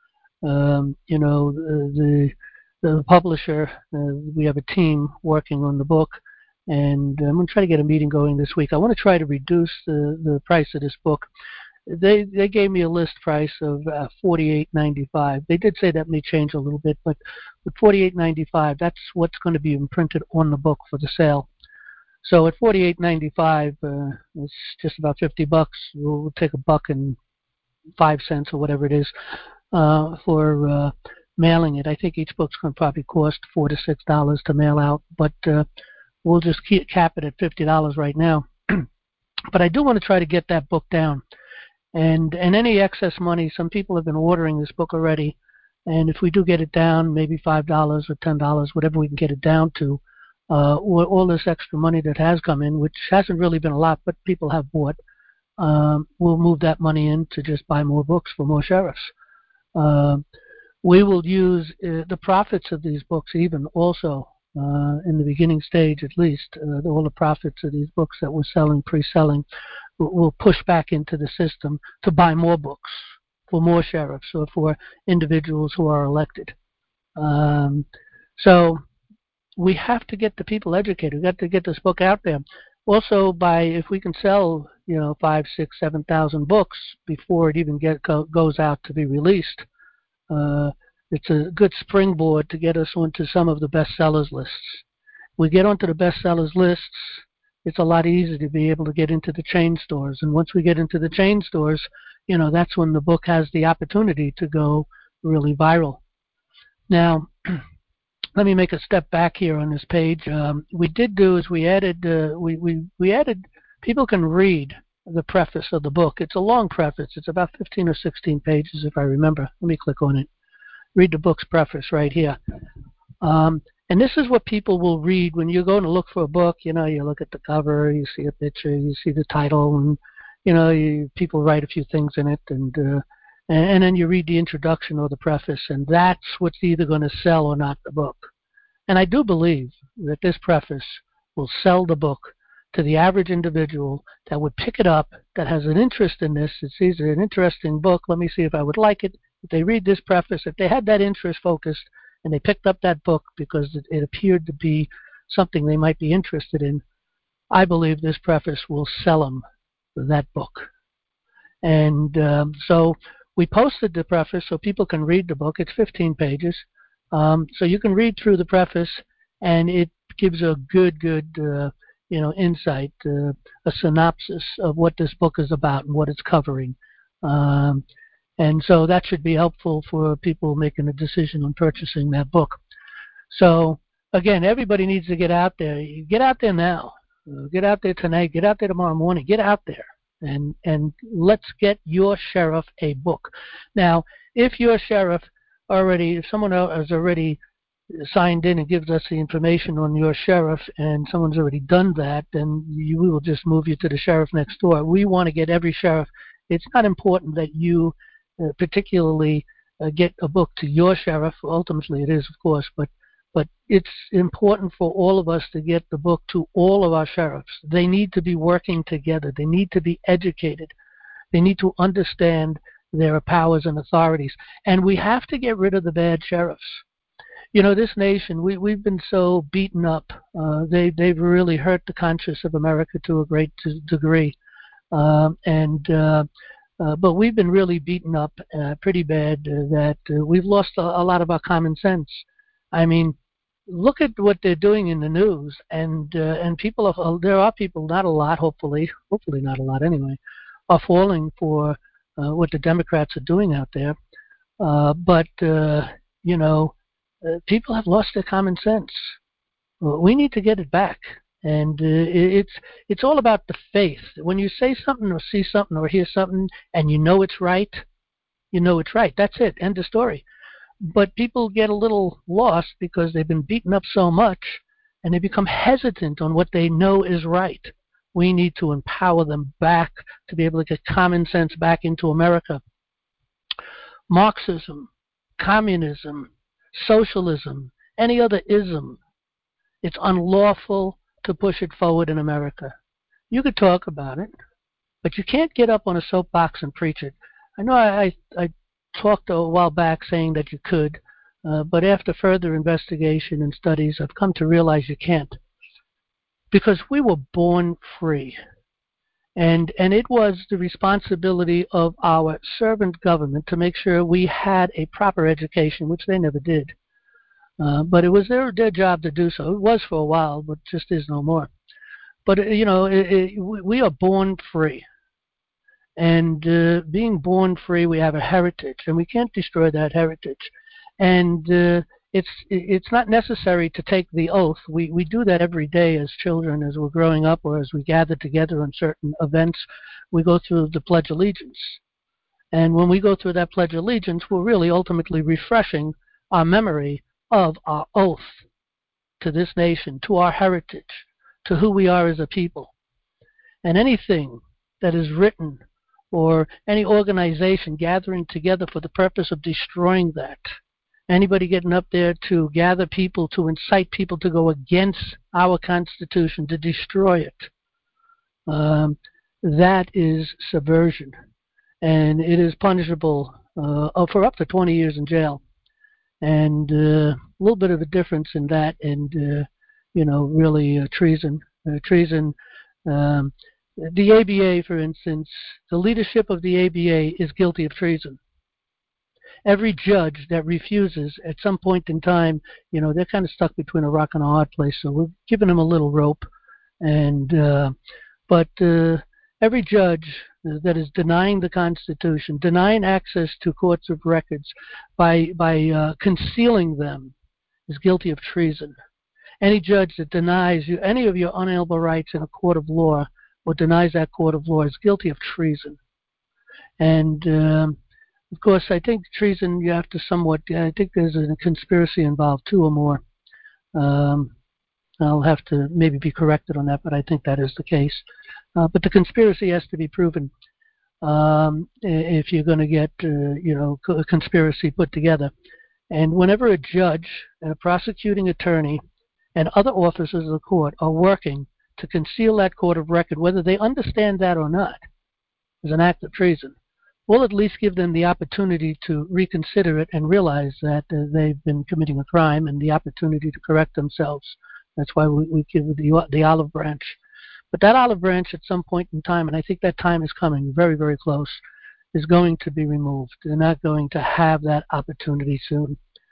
[SPEAKER 1] publisher. We have a team working on the book, and I'm going to try to get a meeting going this week. I want to try to reduce the price of this book. They gave me a list price of $48.95. They did say that may change a little bit, but with $48.95, that's what's going to be imprinted on the book for the sale. So at $48.95, it's just about $50. We'll take $1.05 or whatever it is for mailing it. I think each book's going to probably cost $4 to $6 to mail out, but we'll just cap it at $50 right now. But I do want to try to get that book down, and any excess money. Some people have been ordering this book already, and if we do get it down, maybe $5 or $10, whatever we can get it down to. All this extra money that has come in, which hasn't really been a lot, but people have bought, we'll move that money in to just buy more books for more sheriffs. We will use the profits of these books even also in the beginning stage at least. All the profits of these books that we're selling, pre-selling, we'll push back into the system to buy more books for more sheriffs or for individuals who are elected. So we have to get the people educated. We've got to get this book out there. Also, if we can sell, 5, 6, 7,000 books before it even goes out to be released, it's a good springboard to get us onto some of the bestsellers lists. We get onto the bestsellers lists, it's a lot easier to be able to get into the chain stores. And once we get into the chain stores, that's when the book has the opportunity to go really viral. Now, let me make a step back here on this page. We did do is we added people can read the preface of the book. It's a long preface. It's about 15 or 16 pages if I remember. Let me click on it. Read the book's preface right here. And this is what people will read when you're going to look for a book. You look at the cover, you see a picture, you see the title, and people write a few things in it, and then you read the introduction or the preface, and that's what's either going to sell or not the book. And I do believe that this preface will sell the book to the average individual that would pick it up, that has an interest in this. It's either an interesting book, let me see if I would like it. If they read this preface, if they had that interest focused, and they picked up that book because it appeared to be something they might be interested in, I believe this preface will sell them that book. And so we posted the preface so people can read the book. It's 15 pages. So you can read through the preface, and it gives a good insight, a synopsis of what this book is about and what it's covering. And so that should be helpful for people making a decision on purchasing that book. So, again, everybody needs to get out there. Get out there now. Get out there tonight. Get out there tomorrow morning. Get out there. And let's get your sheriff a book. Now, if your sheriff if someone else has already signed in and gives us the information on your sheriff, and someone's already done that, then we will just move you to the sheriff next door. We want to get every sheriff. It's not important that you particularly get a book to your sheriff. Ultimately, it is, of course, but it's important for all of us to get the book to all of our sheriffs. They need to be working together. They need to be educated. They need to understand their powers and authorities. And we have to get rid of the bad sheriffs. You know, this nation, we've been so beaten up. They've really hurt the conscience of America to a great degree. But we've been really beaten up pretty bad that we've lost a lot of our common sense. I mean, look at what they're doing in the news, and people there are people, not a lot, hopefully not a lot anyway, are falling for what the Democrats are doing out there. People have lost their common sense. We need to get it back, and it's all about the faith. When you say something or see something or hear something, and you know it's right, you know it's right. That's it. End of story. But people get a little lost because they've been beaten up so much, and they become hesitant on what they know is right. We need to empower them back to be able to get common sense back into America. Marxism, communism, socialism, any other ism, it's unlawful to push it forward in America. You could talk about it, but you can't get up on a soapbox and preach it. I know I talked a while back saying that you could, but after further investigation and studies, I've come to realize you can't. Because we were born free. And it was the responsibility of our servant government to make sure we had a proper education, which they never did. But it was their job to do so. It was for a while, but just is no more. But, we are born free. And being born free, we have a heritage, and we can't destroy that heritage. And it's not necessary to take the oath. We do that every day as children, as we're growing up, or as we gather together on certain events. We go through the Pledge of Allegiance. And when we go through that Pledge of Allegiance, we're really ultimately refreshing our memory of our oath to this nation, to our heritage, to who we are as a people. And anything that is written or any organization gathering together for the purpose of destroying that, anybody getting up there to gather people, to incite people to go against our Constitution, to destroy it, that is subversion. And it is punishable for up to 20 years in jail. And a little bit of a difference in that and, really treason. Treason. The ABA, for instance, the leadership of the ABA is guilty of treason. Every judge that refuses at some point in time, they're kind of stuck between a rock and a hard place. So we're giving them a little rope. But every judge that is denying the Constitution, denying access to courts of records by concealing them, is guilty of treason. Any judge that denies you any of your unalienable rights in a court of law or denies that court of law is guilty of treason. And of course, I think treason, you have to I think there's a conspiracy involved, 2 or more. I'll have to maybe be corrected on that, but I think that is the case. But the conspiracy has to be proven if you're going to get, a conspiracy put together. And whenever a judge and a prosecuting attorney and other officers of the court are working to conceal that court of record, whether they understand that or not, is an act of treason. We'll at least give them the opportunity to reconsider it and realize that they've been committing a crime and the opportunity to correct themselves. That's why we give the olive branch. But that olive branch at some point in time, and I think that time is coming very, very close, is going to be removed. They're not going to have that opportunity soon.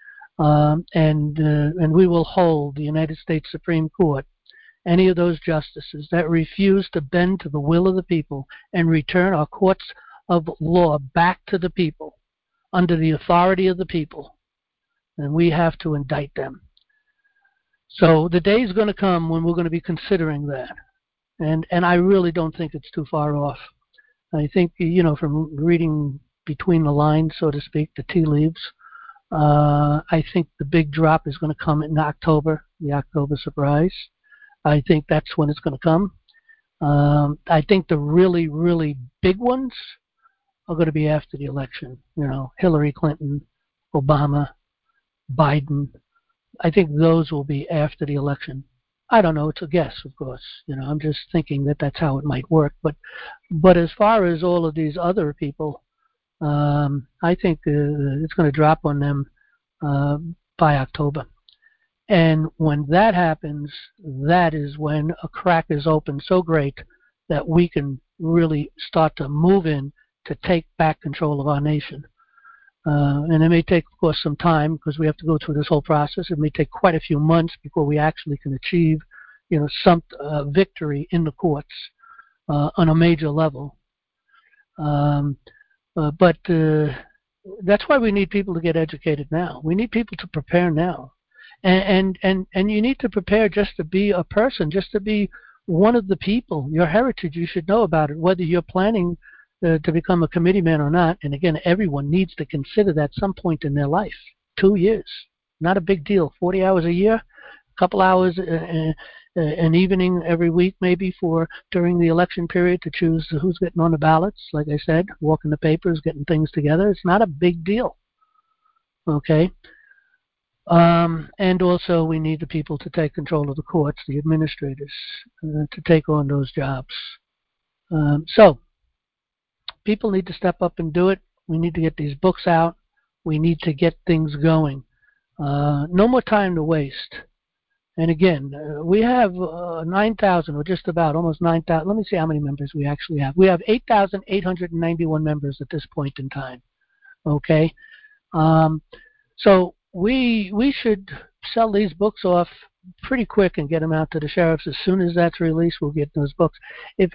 [SPEAKER 1] And we will hold the United States Supreme Court, any of those justices that refuse to bend to the will of the people and return our courts of law back to the people under the authority of the people, and we have to indict them. So the day is going to come when we're going to be considering that. and I really don't think it's too far off. I think, from reading between the lines, so to speak, the tea leaves, I think the big drop is going to come in October, the October surprise. I think that's when it's going to come. I think the really, really big ones are going to be after the election. Hillary Clinton, Obama, Biden. I think those will be after the election. I don't know. It's a guess, of course. I'm just thinking that that's how it might work. But as far as all of these other people, I think it's going to drop on them by October. And when that happens, that is when a crack is open so great that we can really start to move in to take back control of our nation. And it may take, of course, some time because we have to go through this whole process. It may take quite a few months before we actually can achieve, some victory in the courts on a major level. But that's why we need people to get educated now. We need people to prepare now. And you need to prepare just to be a person, just to be one of the people. Your heritage, you should know about it, whether you're planning to become a committee man or not. And again, everyone needs to consider that some point in their life. 2 years, not a big deal. 40 hours a year, a couple hours an evening every week maybe during the election period to choose who's getting on the ballots. Like I said, walking the papers, getting things together. It's not a big deal. Okay? And also we need the people to take control of the courts, the administrators, to take on those jobs. So people need to step up and do it. We need to get these books out. We need to get things going. No more time to waste. And again, we have 9,000, or just about, almost 9,000. Let me see how many members we actually have. We have 8,891 members at this point in time. Okay? So we should sell these books off pretty quick and get them out to the sheriffs. As soon as that's released, we'll get those books. If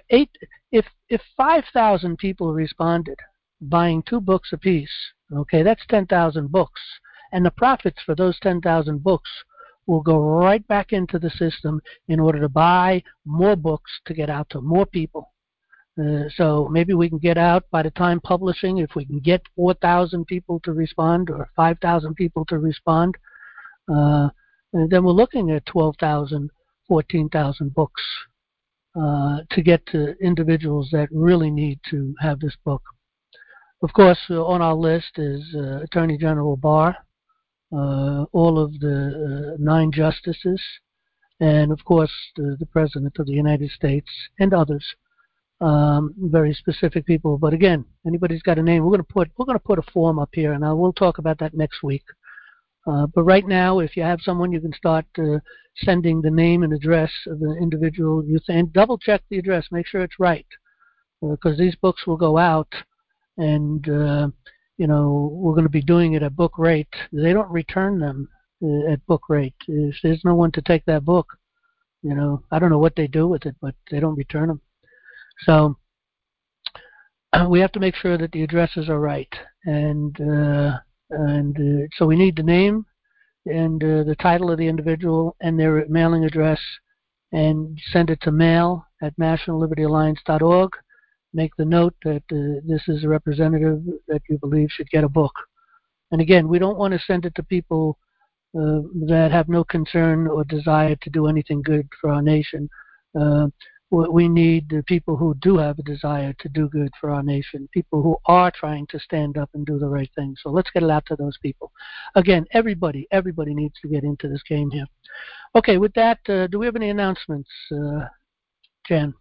[SPEAKER 1] 5,000 people responded buying 2 books apiece, okay, that's 10,000 books. And the profits for those 10,000 books will go right back into the system in order to buy more books to get out to more people. So maybe we can get out by the time publishing, if we can get 4,000 people to respond or 5,000 people to respond, and then we're looking at 12,000, 14,000 books to get to individuals that really need to have this book. Of course, on our list is Attorney General Barr, all of the 9 justices, and of course the President of the United States and others. Very specific people, but again, anybody's got a name. We're going to put a form up here, and we'll talk about that next week. But right now, if you have someone, you can start sending the name and address of the individual and double check the address, make sure it's right, because these books will go out, and we're going to be doing it at book rate. They don't return them at book rate. If there's no one to take that book, I don't know what they do with it, but they don't return them. So we have to make sure that the addresses are right, and so we need the name and the title of the individual and their mailing address, and send it to mail@nationallibertyalliance.org. Make the note that this is a representative that you believe should get a book. And again, we don't want to send it to people that have no concern or desire to do anything good for our nation. We need the people who do have a desire to do good for our nation, people who are trying to stand up and do the right thing. So let's get it out to those people. Again, everybody needs to get into this game here. Okay, with that, do we have any announcements, Jan?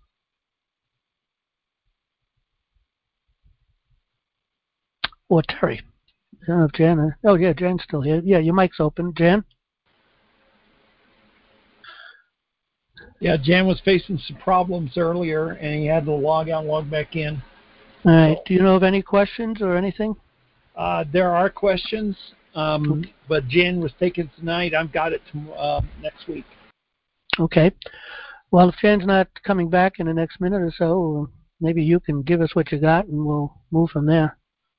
[SPEAKER 1] Or Terry? I don't know if Jan. Oh yeah, Jan's still here. Yeah, your mic's open, Jan.
[SPEAKER 3] Yeah, Jan was facing some problems earlier, and he had to log out and log back in.
[SPEAKER 1] All right. Do you know of any questions or anything?
[SPEAKER 3] There are questions, but Jan was taken tonight. I've got it next week.
[SPEAKER 1] Okay. Well, if Jan's not coming back in the next minute or so, maybe you can give us what you got, and we'll move from there.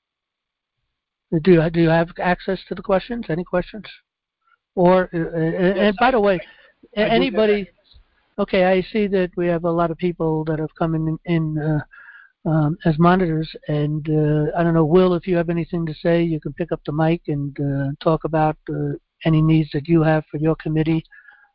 [SPEAKER 1] Do you have access to the questions? Any questions? Or and by the way, anybody. Okay, I see that we have a lot of people that have come in as monitors, and I don't know, Will, if you have anything to say, you can pick up the mic and talk about any needs that you have for your committee.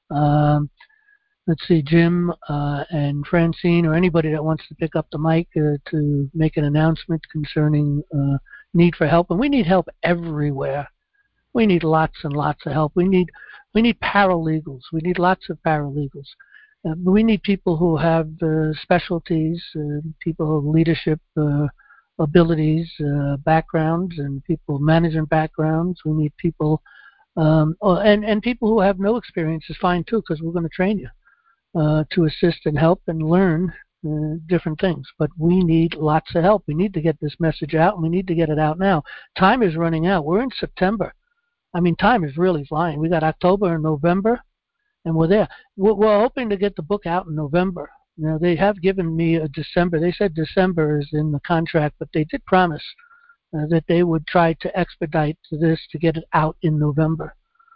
[SPEAKER 1] Let's see, Jim and Francine, or anybody that wants to pick up the mic to make an announcement concerning need for help. And we need help everywhere. We need lots and lots of help. We need paralegals. We need lots of paralegals. We need people who have specialties, people who have leadership abilities, backgrounds, and people management backgrounds. We need people, and people who have no experience is fine too, because we're going to train you to assist and help and learn different things. But we need lots of help. We need to get this message out, and we need to get it out now. Time is running out. We're in September. I mean, time is really flying. We got October and November, and we're there. We're hoping to get the book out in November. You know, they have given me a December. They said December is in the contract, but they did promise that they would try to expedite this to get it out in November.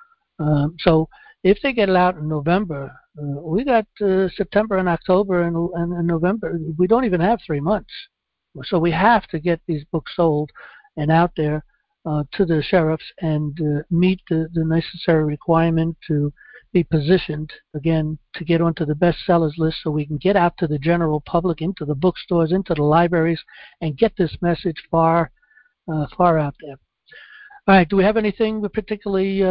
[SPEAKER 1] So if they get it out in November, we got September and October and November. We don't even have 3 months. So we have to get these books sold and out there to the sheriffs and meet the necessary requirement to be positioned, again, to get onto the bestsellers list so we can get out to the general public, into the bookstores, into the libraries, and get this message far out there. All right, do we have anything particularly,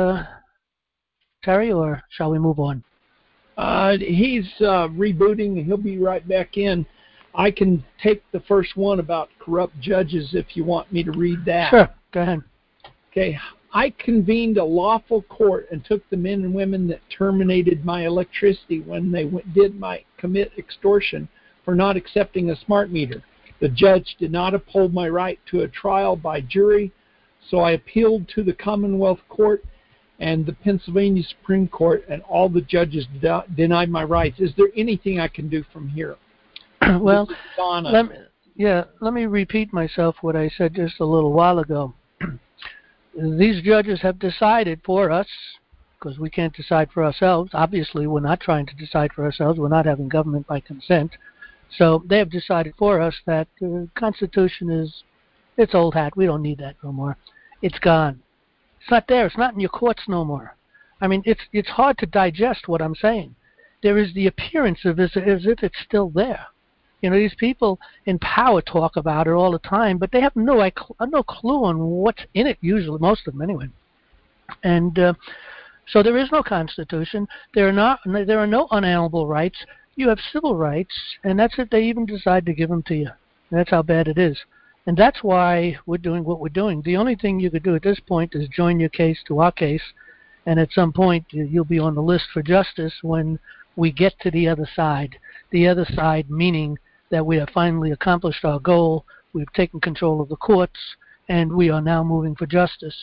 [SPEAKER 1] Terry, or shall we move on?
[SPEAKER 3] He's rebooting. He'll be right back in. I can take the first one about corrupt judges if you want me to read that.
[SPEAKER 1] Sure, go ahead.
[SPEAKER 3] Okay. I convened a lawful court and took the men and women that terminated my electricity when they commit extortion for not accepting a smart meter. The judge did not uphold my right to a trial by jury, so I appealed to the Commonwealth Court and the Pennsylvania Supreme Court, and all the judges denied my rights. Is there anything I can do from here?
[SPEAKER 1] Well, let me repeat myself what I said just a little while ago. These judges have decided for us, because we can't decide for ourselves. Obviously, we're not trying to decide for ourselves. We're not having government by consent. So they have decided for us that the Constitution it's old hat. We don't need that no more. It's gone. It's not there. It's not in your courts no more. I mean, it's hard to digest what I'm saying. There is the appearance of this as if it's still there. You know, these people in power talk about it all the time, but they have no clue on what's in it, usually, most of them anyway. And so there is no Constitution. There are no unalienable rights. You have civil rights, and that's if they even decide to give them to you. That's how bad it is. And that's why we're doing what we're doing. The only thing you could do at this point is join your case to our case, and at some point you'll be on the list for justice when we get to the other side. The other side meaning that we have finally accomplished our goal, we've taken control of the courts, and we are now moving for justice.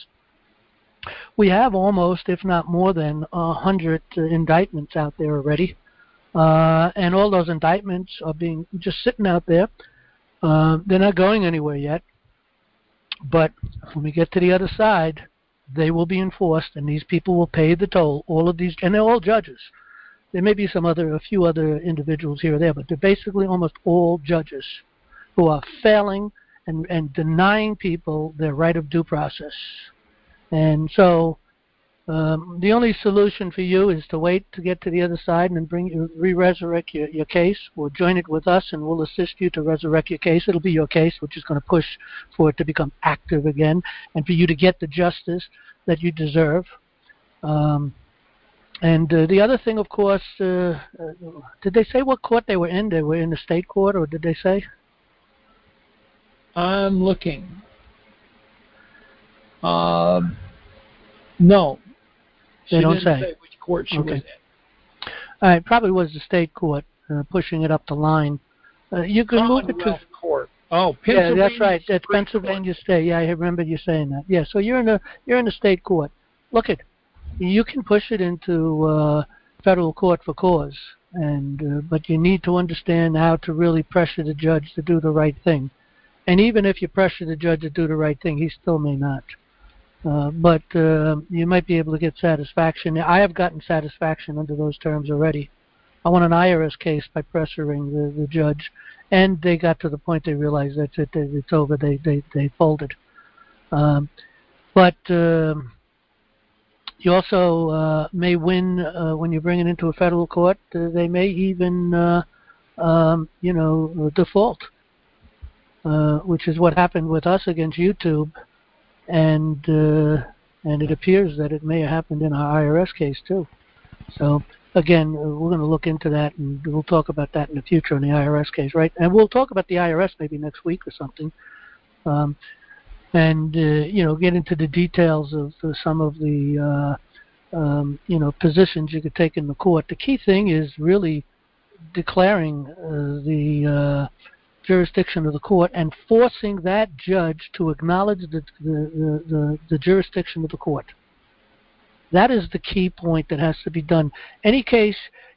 [SPEAKER 1] We have almost, if not more than, 100 indictments out there already, and all those indictments are just sitting out there. They're not going anywhere yet, but when we get to the other side, they will be enforced, and these people will pay the toll. All of these, and they're all judges. There may be a few other individuals here or there, but they're basically almost all judges who are failing and denying people their right of due process. And so the only solution for you is to wait to get to the other side and re-resurrect your case. We'll join it with us, and we'll assist you to resurrect your case. It'll be your case, which is going to push for it to become active again and for you to get the justice that you deserve. And the other thing, of course, did they say what court they were in? They were in the state court, or did they say?
[SPEAKER 3] I'm looking. No.
[SPEAKER 1] They don't say
[SPEAKER 3] which court she was in.
[SPEAKER 1] All right, probably was the state court pushing it up the line. You can move it to
[SPEAKER 3] court. Oh, Pennsylvania.
[SPEAKER 1] Yeah, that's right. That's Pennsylvania State. Yeah, I remember you saying that. Yeah, so you're in the state court. Look at. You can push it into federal court for cause, but you need to understand how to really pressure the judge to do the right thing. And even if you pressure the judge to do the right thing, he still may not. But you might be able to get satisfaction. I have gotten satisfaction under those terms already I won an IRS case by pressuring the judge, and they got to the point they realized that's it, it's over. They folded. But you also may win when you bring it into a federal court. They may even, default, which is what happened with us against YouTube, and it appears that it may have happened in our IRS case too. So again, we're going to look into that, and we'll talk about that in the future in the IRS case, right? And we'll talk about the IRS maybe next week or something. Get into the details of some of the, positions you could take in the court. The key thing is really declaring the jurisdiction of the court and forcing that judge to acknowledge the jurisdiction of the court. That is the key point that has to be done. Any case,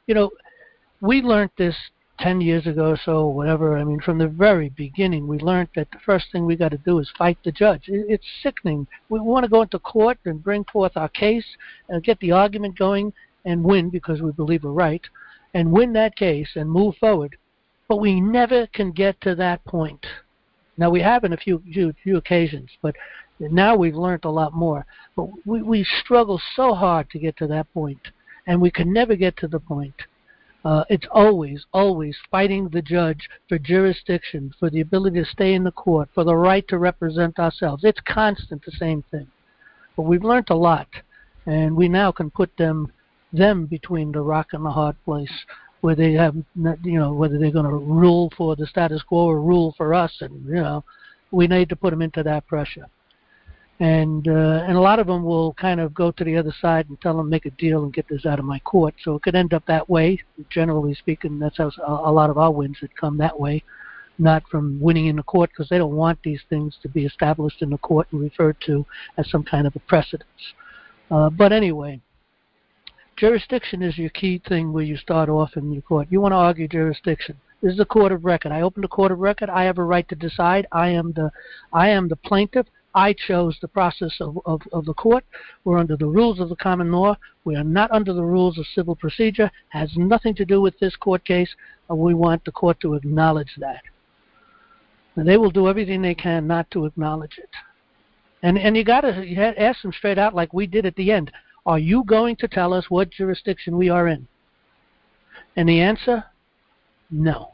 [SPEAKER 1] we learned this 10 years ago or so, whatever. I mean, from the very beginning, we learned that the first thing we got to do is fight the judge. It's sickening. We want to go into court and bring forth our case and get the argument going and win because we believe we're right, and win that case and move forward. But we never can get to that point. Now, we have in a few occasions, but now we've learned a lot more. But we struggle so hard to get to that point, and we can never get to the point. It's always fighting the judge for jurisdiction, for the ability to stay in the court, for the right to represent ourselves. It's constant, the same thing. But we've learned a lot, and we now can put them between the rock and the hard place, where they have, whether they're going to rule for the status quo or rule for us, and we need to put them into that pressure. And a lot of them will kind of go to the other side and tell them, make a deal and get this out of my court. So it could end up that way. Generally speaking, that's how a lot of our wins would come that way, not from winning in the court, because they don't want these things to be established in the court and referred to as some kind of a precedence. But anyway, jurisdiction is your key thing where you start off in your court. You want to argue jurisdiction. This is a court of record. I opened a court of record. I have a right to decide. I am the plaintiff. I chose the process of the court. We're under the rules of the common law. We are not under the rules of civil procedure. It has nothing to do with this court case. We want the court to acknowledge that. And they will do everything they can not to acknowledge it. And you got to ask them straight out, like we did at the end. Are you going to tell us what jurisdiction we are in? And the answer, no.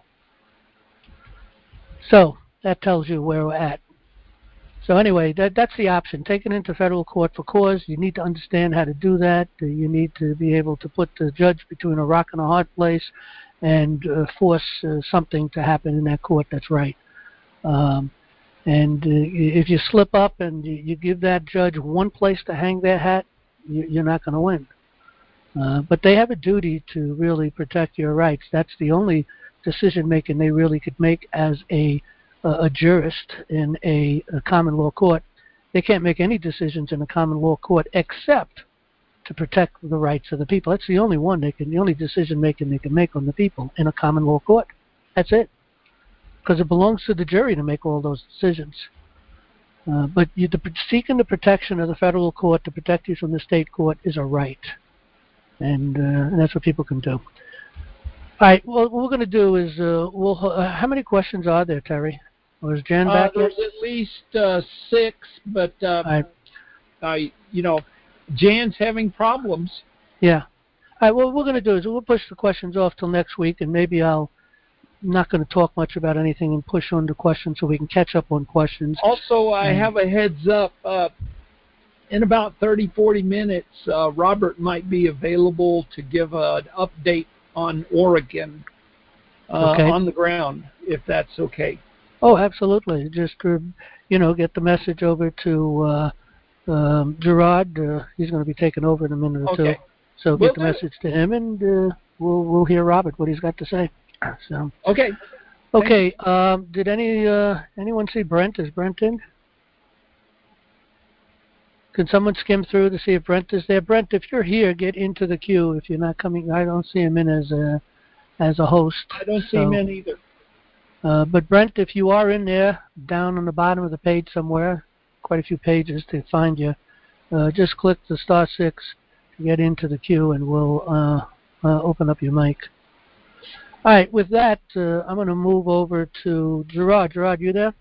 [SPEAKER 1] So that tells you where we're at. So anyway, that's the option. Take it into federal court for cause. You need to understand how to do that. You need to be able to put the judge between a rock and a hard place and force something to happen in that court that's right. And if you slip up and you give that judge one place to hang their hat, you're not going to win. But they have a duty to really protect your rights. That's the only decision-making they really could make as a jurist in a common law court. They can't make any decisions in a common law court except to protect the rights of the people. That's the only the only decision making they can make on the people in a common law court. That's it. Because it belongs to the jury to make all those decisions. But seeking the protection of the federal court to protect you from the state court is a right. And that's what people can do. All right, well, what we're going to do is, how many questions are there, Terry? Or is Jan back yet?
[SPEAKER 3] There's at least 6, but, Jan's having problems.
[SPEAKER 1] Yeah. All right, well, what we're going to do is we'll push the questions off till next week, and maybe I'm not going to talk much about anything and push on the questions so we can catch up on questions.
[SPEAKER 3] Also, I have a heads up. In about 30, 40 minutes, Robert might be available to give an update on Oregon on the ground, if that's okay.
[SPEAKER 1] Oh, absolutely. Just, get the message over to Gerard. He's going to be taking over in a minute or two. So get the message to him, and we'll hear Robert, what he's got to say. So
[SPEAKER 3] Okay.
[SPEAKER 1] Did anyone see Brent? Is Brent in? Can someone skim through to see if Brent is there? Brent, if you're here, get into the queue. If you're not coming, I don't see him in as a host.
[SPEAKER 3] I don't see him in either.
[SPEAKER 1] But Brent, if you are in there, down on the bottom of the page somewhere, quite a few pages to find you, just click the *6 to get into the queue, and we'll open up your mic. All right, with that, I'm going to move over to Gerard. Gerard, you there?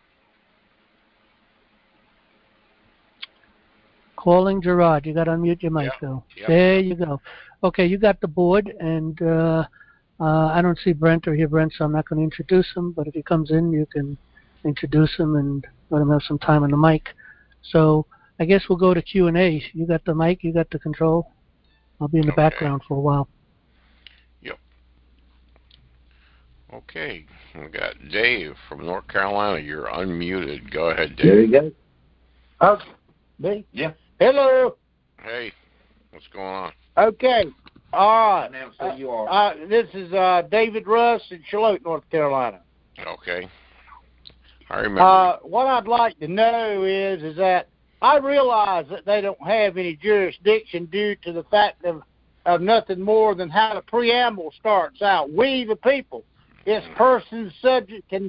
[SPEAKER 1] Calling Gerard. You got to unmute your mic, though.
[SPEAKER 4] Yep.
[SPEAKER 1] There you go. Okay, you got the board, and I don't see Brent or hear Brent, so I'm not going to introduce him, but if he comes in, you can introduce him and let him have some time on the mic. So I guess we'll go to Q&A. You got the mic, you got the control. I'll be in the background for a while.
[SPEAKER 4] Yep. Okay. We got Dave from North Carolina. You're unmuted. Go ahead, Dave.
[SPEAKER 5] There you go.
[SPEAKER 6] Oh, me?
[SPEAKER 5] Yeah.
[SPEAKER 6] Hello.
[SPEAKER 4] Hey, what's going on?
[SPEAKER 6] Okay. All right.
[SPEAKER 5] Now, so you are.
[SPEAKER 6] This is David Russ in Charlotte, North Carolina.
[SPEAKER 4] Okay. I remember.
[SPEAKER 6] What I'd like to know is that I realize that they don't have any jurisdiction due to the fact of nothing more than how the preamble starts out. We the people. It's persons, subject, and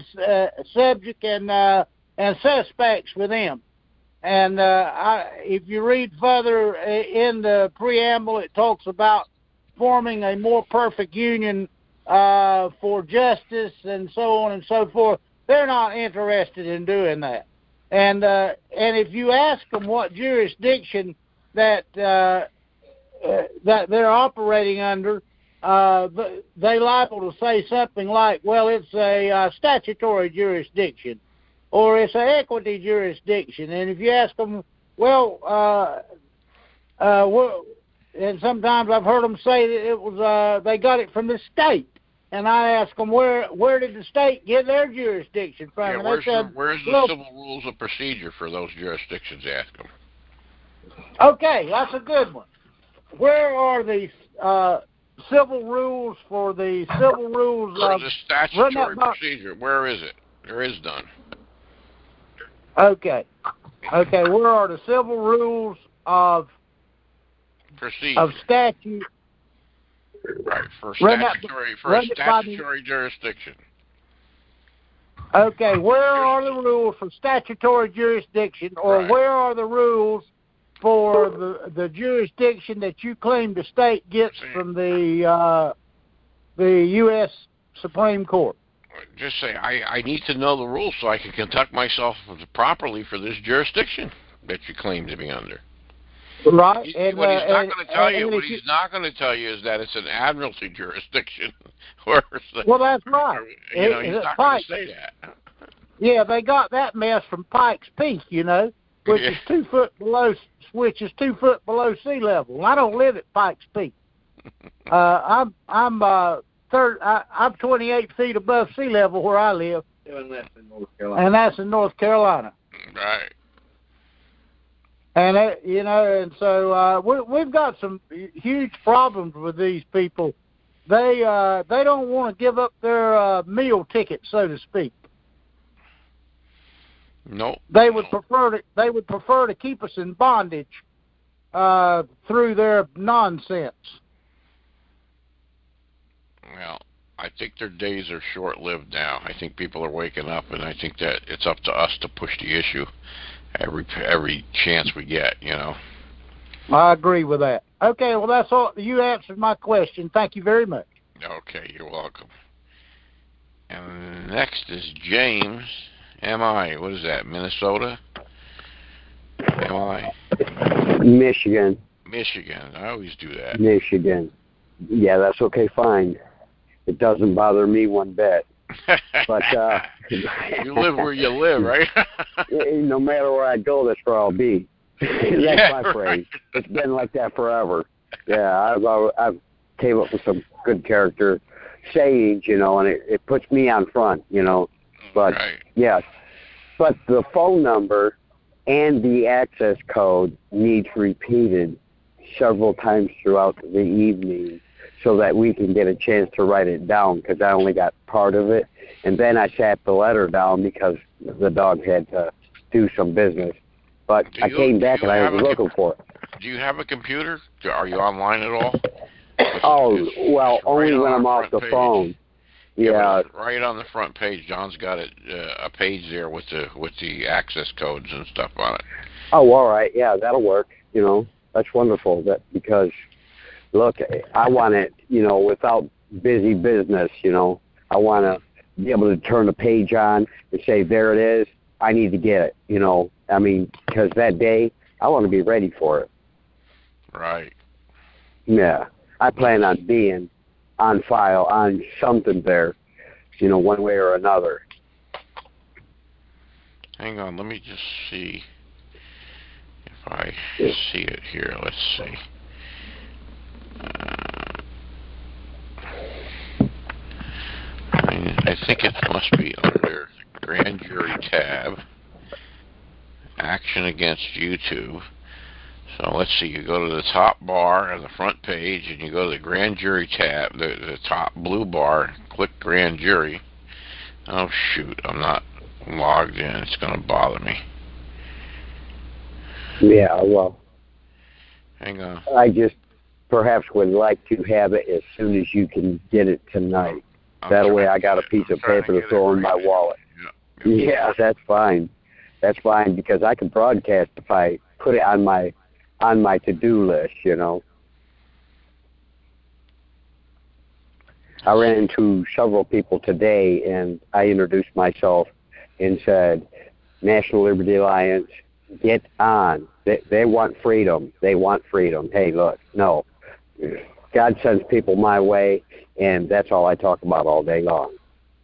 [SPEAKER 6] suspects with them. And if you read further in the preamble, it talks about forming a more perfect union for justice and so on and so forth. They're not interested in doing that. And if you ask them what jurisdiction that they're operating under, they liable to say something like, well, it's a statutory jurisdiction, or it's an equity jurisdiction. And if you ask them, and sometimes I've heard them say that it was they got it from the state. And I ask them, where did the state get their jurisdiction from?
[SPEAKER 4] Yeah,
[SPEAKER 6] and they said,
[SPEAKER 4] where's the civil rules of procedure for those jurisdictions? Ask them.
[SPEAKER 6] Okay, that's a good one. Where are the civil rules for the civil rules
[SPEAKER 4] For
[SPEAKER 6] of
[SPEAKER 4] the statutory procedure? Where is it? There is none.
[SPEAKER 6] Okay, where are the civil rules of
[SPEAKER 4] procedure
[SPEAKER 6] of statute?
[SPEAKER 4] Right, for a statutory jurisdiction.
[SPEAKER 6] Okay, where are the rules for statutory jurisdiction, or
[SPEAKER 4] right.
[SPEAKER 6] Where are the rules for the jurisdiction that you claim the state gets from the U.S. Supreme Court?
[SPEAKER 4] Just say, I need to know the rules so I can conduct myself properly for this jurisdiction that you claim to be under.
[SPEAKER 6] Right.
[SPEAKER 4] What he's not going to tell you is that it's an admiralty jurisdiction.
[SPEAKER 6] Well, that's right.
[SPEAKER 4] He's not going to say that.
[SPEAKER 6] Yeah, they got that mess from Pikes Peak, which is 2 foot below, sea level. I don't live at Pikes Peak. I'm 28 feet above sea level where I live.
[SPEAKER 5] And that's in North Carolina.
[SPEAKER 6] And that's in North Carolina.
[SPEAKER 4] Right.
[SPEAKER 6] And and so we've got some huge problems with these people. They don't want to give up their meal ticket, so to speak.
[SPEAKER 4] No.
[SPEAKER 6] They would prefer to keep us in bondage through their nonsense.
[SPEAKER 4] Well, I think their days are short-lived now. I think people are waking up, and I think that it's up to us to push the issue every chance we get,
[SPEAKER 6] I agree with that. Okay, well, that's all. You answered my question. Thank you very much.
[SPEAKER 4] Okay, you're welcome. And next is James, M.I. What is that, Minnesota? M.I.
[SPEAKER 7] Michigan.
[SPEAKER 4] I always do that.
[SPEAKER 7] Michigan. Yeah, that's okay, fine. It doesn't bother me one bit. But
[SPEAKER 4] you live where you live, right?
[SPEAKER 7] No matter where I go, that's where I'll be. That's my phrase.
[SPEAKER 4] Right.
[SPEAKER 7] It's been like that forever. Yeah, I've came up with some good character sayings, and it puts me on front, But
[SPEAKER 4] right.
[SPEAKER 7] Yes, but the phone number and the access code needs repeated several times throughout the evening, so that we can get a chance to write it down, because I only got part of it. And then I sat the letter down because the dog had to do some business. But I came back and I was looking for it.
[SPEAKER 4] Do you have a computer? Are you online at all?
[SPEAKER 7] Only when I'm off the phone. Yeah.
[SPEAKER 4] Right on the front page, John's got a page there with the access codes and stuff on it.
[SPEAKER 7] Oh, all right. Yeah, that'll work. That's wonderful. Because look, I want it, without busy business, you know. I want to be able to turn the page on and say, there it is. I need to get it, you know. I mean, because that day, I want to be ready for it.
[SPEAKER 4] Right.
[SPEAKER 7] Yeah. I plan on being on file, on something there, you know, one way or another.
[SPEAKER 4] Hang on, let me just see if I see it here. Let's see. I think it must be under the Grand Jury tab, Action Against YouTube. So let's see, you go to the top bar on the front page, and you go to the Grand Jury tab, the top blue bar, click Grand Jury. Oh shoot, I'm not logged in. It's going to bother me.
[SPEAKER 7] Yeah, well,
[SPEAKER 4] hang on.
[SPEAKER 7] I just perhaps would like to have it as soon as you can get it tonight. That way I got a piece of paper to throw in my wallet. Yeah, that's fine. That's fine, because I can broadcast if I put it on my to-do list, you know. I ran into several people today, and I introduced myself and said, National Liberty Alliance, get on. They want freedom. They want freedom. Hey, look, no. God sends people my way, and that's all I talk about all day long.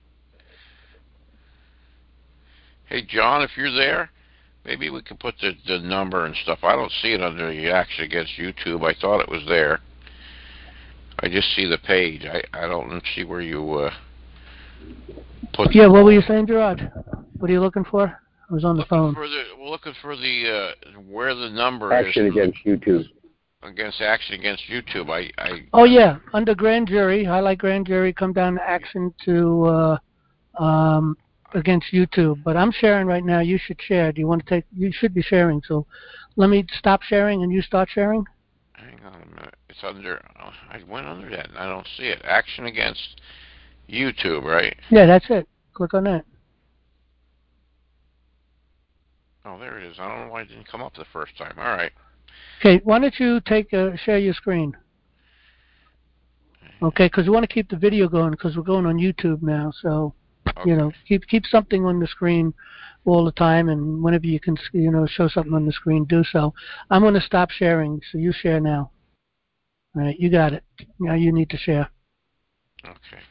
[SPEAKER 4] Hey, John, if you're there, maybe we could put the number and stuff. I don't see it under the Action Against YouTube. I thought it was there. I just see the page. I don't see where you put.
[SPEAKER 1] Yeah, what were you saying, Gerard? What are you looking for? I was on the phone.
[SPEAKER 4] We're looking for the where the number
[SPEAKER 7] Action
[SPEAKER 4] is.
[SPEAKER 7] Against YouTube.
[SPEAKER 4] Against Action Against YouTube.
[SPEAKER 1] Oh yeah, under Grand Jury, highlight Grand Jury, come down to Action to Against YouTube. But I'm sharing right now. You should share. Do you want to take? You should be sharing. So let me stop sharing and you start sharing.
[SPEAKER 4] Hang on a minute. It's under. I went under that and I don't see it. Action Against YouTube, right?
[SPEAKER 1] Yeah, that's it. Click on that.
[SPEAKER 4] Oh, there it is. I don't know why it didn't come up the first time. All right.
[SPEAKER 1] Okay, why don't you share your screen? Okay, because we want to keep the video going because we're going on YouTube now. So,
[SPEAKER 4] okay.
[SPEAKER 1] You know, keep something on the screen all the time, and whenever you can, you know, show something on the screen, do so. I'm going to stop sharing, so you share now. All right, you got it. Now you need to share.
[SPEAKER 4] Okay.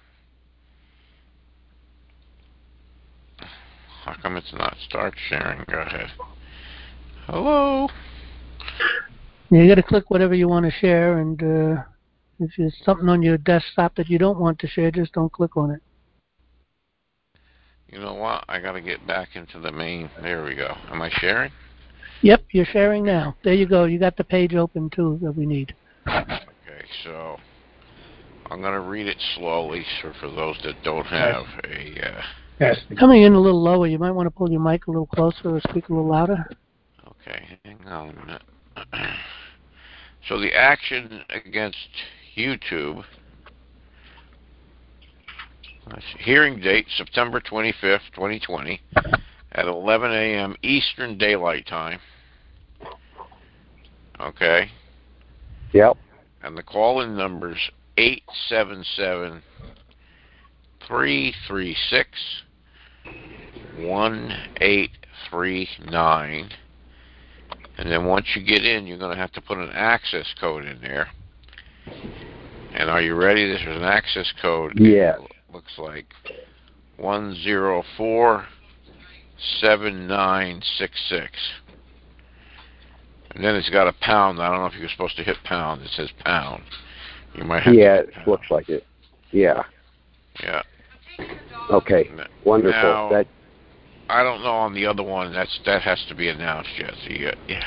[SPEAKER 4] How come it's not start sharing? Go ahead. Hello?
[SPEAKER 1] Yeah, you got to click whatever you want to share, and if there's something on your desktop that you don't want to share, just don't click on it.
[SPEAKER 4] You know what? I got to get back into the main. There we go. Am I sharing?
[SPEAKER 1] Yep, you're sharing now. There you go. You got the page open, too, that we need.
[SPEAKER 4] Okay, so I'm going to read it slowly for those that don't have a...
[SPEAKER 1] Coming in a little lower. You might want to pull your mic a little closer or speak a little louder.
[SPEAKER 4] Okay, hang on a minute. So the Action Against YouTube, hearing date September 25th, 2020, at 11 a.m. Eastern Daylight Time. Okay?
[SPEAKER 7] Yep.
[SPEAKER 4] And the call-in number's 877-336-1839. And then once you get in, you're going to have to put an access code in there. And are you ready? This is an access code.
[SPEAKER 7] Yeah.
[SPEAKER 4] It looks like 1047966. And then it's got a pound. I don't know if you're supposed to hit pound. It says pound. You might have to hit pound.
[SPEAKER 7] It looks like it. Yeah.
[SPEAKER 4] Yeah.
[SPEAKER 7] Okay. Wonderful.
[SPEAKER 4] Now, I don't know on the other one. That has to be announced yet. So yeah.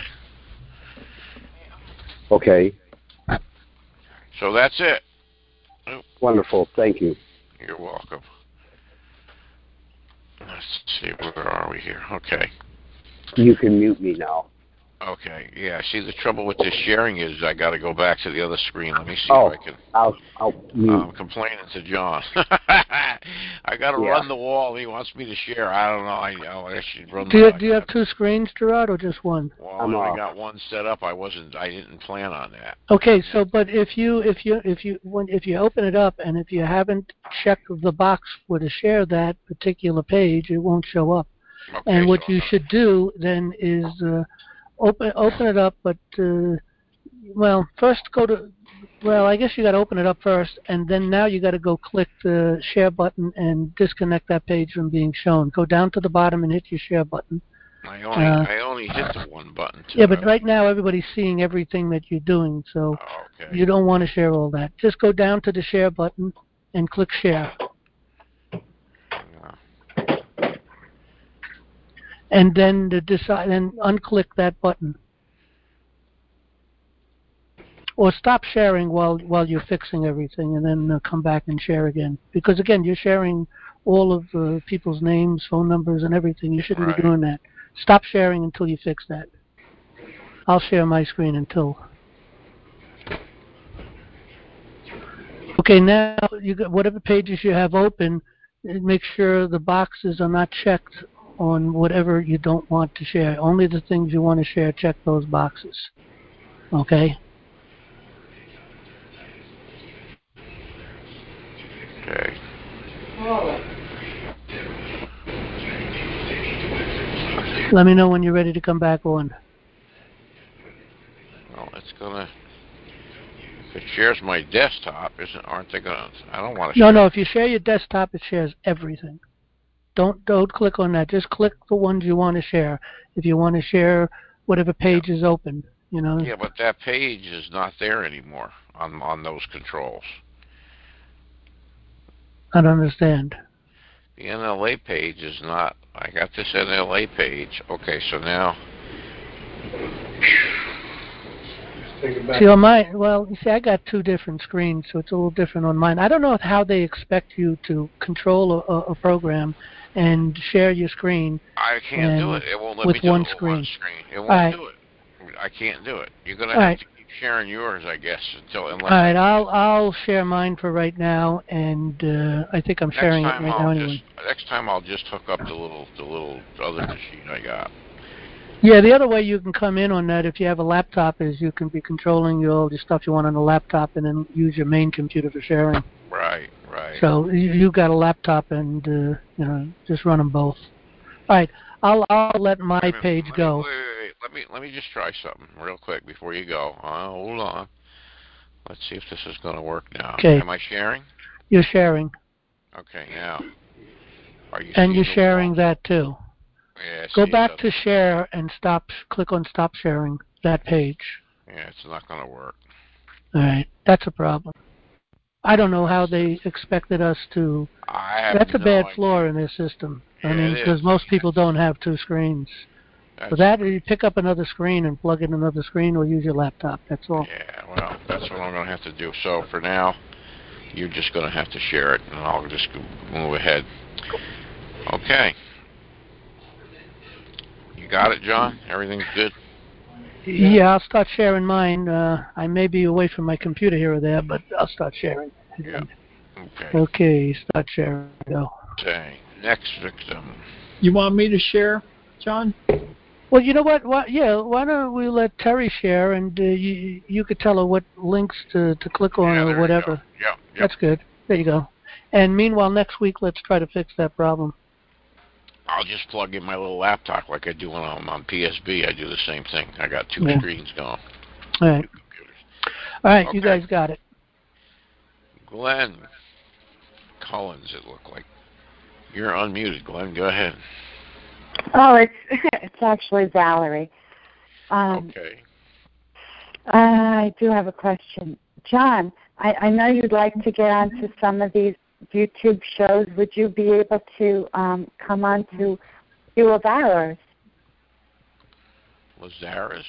[SPEAKER 7] Okay.
[SPEAKER 4] So that's it.
[SPEAKER 7] Wonderful. Thank you.
[SPEAKER 4] You're welcome. Let's see, where are we here? Okay.
[SPEAKER 7] You can mute me now.
[SPEAKER 4] Okay. Yeah. See, the trouble with this sharing is I got to go back to the other screen. Let me see if I can.
[SPEAKER 7] I'll mute.
[SPEAKER 4] I'm complaining to John. I I got to
[SPEAKER 7] Yeah.
[SPEAKER 4] run the wall. He wants me to share. I don't know. I should run.
[SPEAKER 1] Do you have two screens, Gerard, or just one?
[SPEAKER 4] Well, I only got one set up. I didn't plan on that.
[SPEAKER 1] Okay, so but if you open it up and if you haven't checked the box for to share that particular page, it won't show up.
[SPEAKER 4] Okay,
[SPEAKER 1] and what you should do then is open it up, but first go to. Well, I guess you got to open it up first, and then now you got to go click the share button and disconnect that page from being shown. Go down to the bottom and hit your share button.
[SPEAKER 4] I only hit the one button.
[SPEAKER 1] Yeah, but right now everybody's seeing everything that you're doing, so you don't want to share all that. Just go down to the share button and click share. And then unclick that button. Or stop sharing while you're fixing everything, and then come back and share again. Because again, you're sharing all of people's names, phone numbers, and everything. You shouldn't be doing that. Stop sharing until you fix that. I'll share my screen until. Okay, now you got whatever pages you have open. Make sure the boxes are not checked on whatever you don't want to share. Only the things you want to share. Check those boxes. Okay.
[SPEAKER 4] Okay.
[SPEAKER 1] Let me know when you're ready to come back on.
[SPEAKER 4] Well, it's gonna. If it shares my desktop, aren't they gonna? I don't want to.
[SPEAKER 1] No. If you share your desktop, it shares everything. Don't click on that. Just click the ones you want to share. If you want to share whatever page is open,
[SPEAKER 4] Yeah, but that page is not there anymore on those controls.
[SPEAKER 1] I don't understand.
[SPEAKER 4] The NLA page is not. I got this NLA page. Okay, so now.
[SPEAKER 1] See, on mine, I got two different screens, so it's a little different on mine. I don't know how they expect you to control a program and share your screen.
[SPEAKER 4] I can't do it. It won't let
[SPEAKER 1] me do it
[SPEAKER 4] with one screen. It won't do it. I can't do it. You're going to have to keep sharing yours, I guess, unless. All
[SPEAKER 1] right, I'll share mine for right now, and I think I'm sharing it right now anyway.
[SPEAKER 4] Next time I'll just hook up the little other machine I got.
[SPEAKER 1] Yeah, the other way you can come in on that if you have a laptop is you can be controlling all the stuff you want on the laptop and then use your main computer for sharing.
[SPEAKER 4] Right.
[SPEAKER 1] So you got a laptop and just run them both. All right, I'll let my page go.
[SPEAKER 4] Wait. Let me just try something real quick before you go. Hold on. Let's see if this is going to work now.
[SPEAKER 1] Okay.
[SPEAKER 4] Am I sharing?
[SPEAKER 1] You're sharing.
[SPEAKER 4] Okay, now. Are you?
[SPEAKER 1] And you're sharing that too.
[SPEAKER 4] Yeah,
[SPEAKER 1] go back to share and click on stop sharing that page.
[SPEAKER 4] Yeah, it's not going to work.
[SPEAKER 1] All right, that's a problem. I don't know how they expected us to. That's a bad flaw in their system.
[SPEAKER 4] Yeah,
[SPEAKER 1] I mean, because most people don't have two screens. For that, you pick up another screen and plug in another screen or use your laptop. That's all.
[SPEAKER 4] Yeah, well, that's what I'm going to have to do. So for now, you're just going to have to share it, and I'll just move ahead. Okay. You got it, John? Everything's good?
[SPEAKER 1] Yeah, I'll start sharing mine. I may be away from my computer here or there, but I'll start sharing.
[SPEAKER 4] Yeah.
[SPEAKER 1] Okay, start sharing. Go.
[SPEAKER 4] Okay. Next victim.
[SPEAKER 3] You want me to share, John?
[SPEAKER 1] Well, you know what? Why don't we let Terry share, and you could tell her what links to click on or whatever.
[SPEAKER 4] Yep.
[SPEAKER 1] That's good. There you go. And meanwhile, next week, let's try to fix that problem.
[SPEAKER 4] I'll just plug in my little laptop like I do when I'm on PSB. I do the same thing. I got two screens going.
[SPEAKER 1] All right.
[SPEAKER 4] Two computers.
[SPEAKER 1] All right,
[SPEAKER 4] okay.
[SPEAKER 1] You guys got it.
[SPEAKER 4] Glenn Collins, it looked like. You're unmuted, Glenn. Go ahead.
[SPEAKER 8] Oh, it's actually Valerie.
[SPEAKER 4] Okay.
[SPEAKER 8] I do have a question. John, I know you'd like to get onto some of these YouTube shows. Would you be able to come on to a few of ours?
[SPEAKER 4] Lazarus?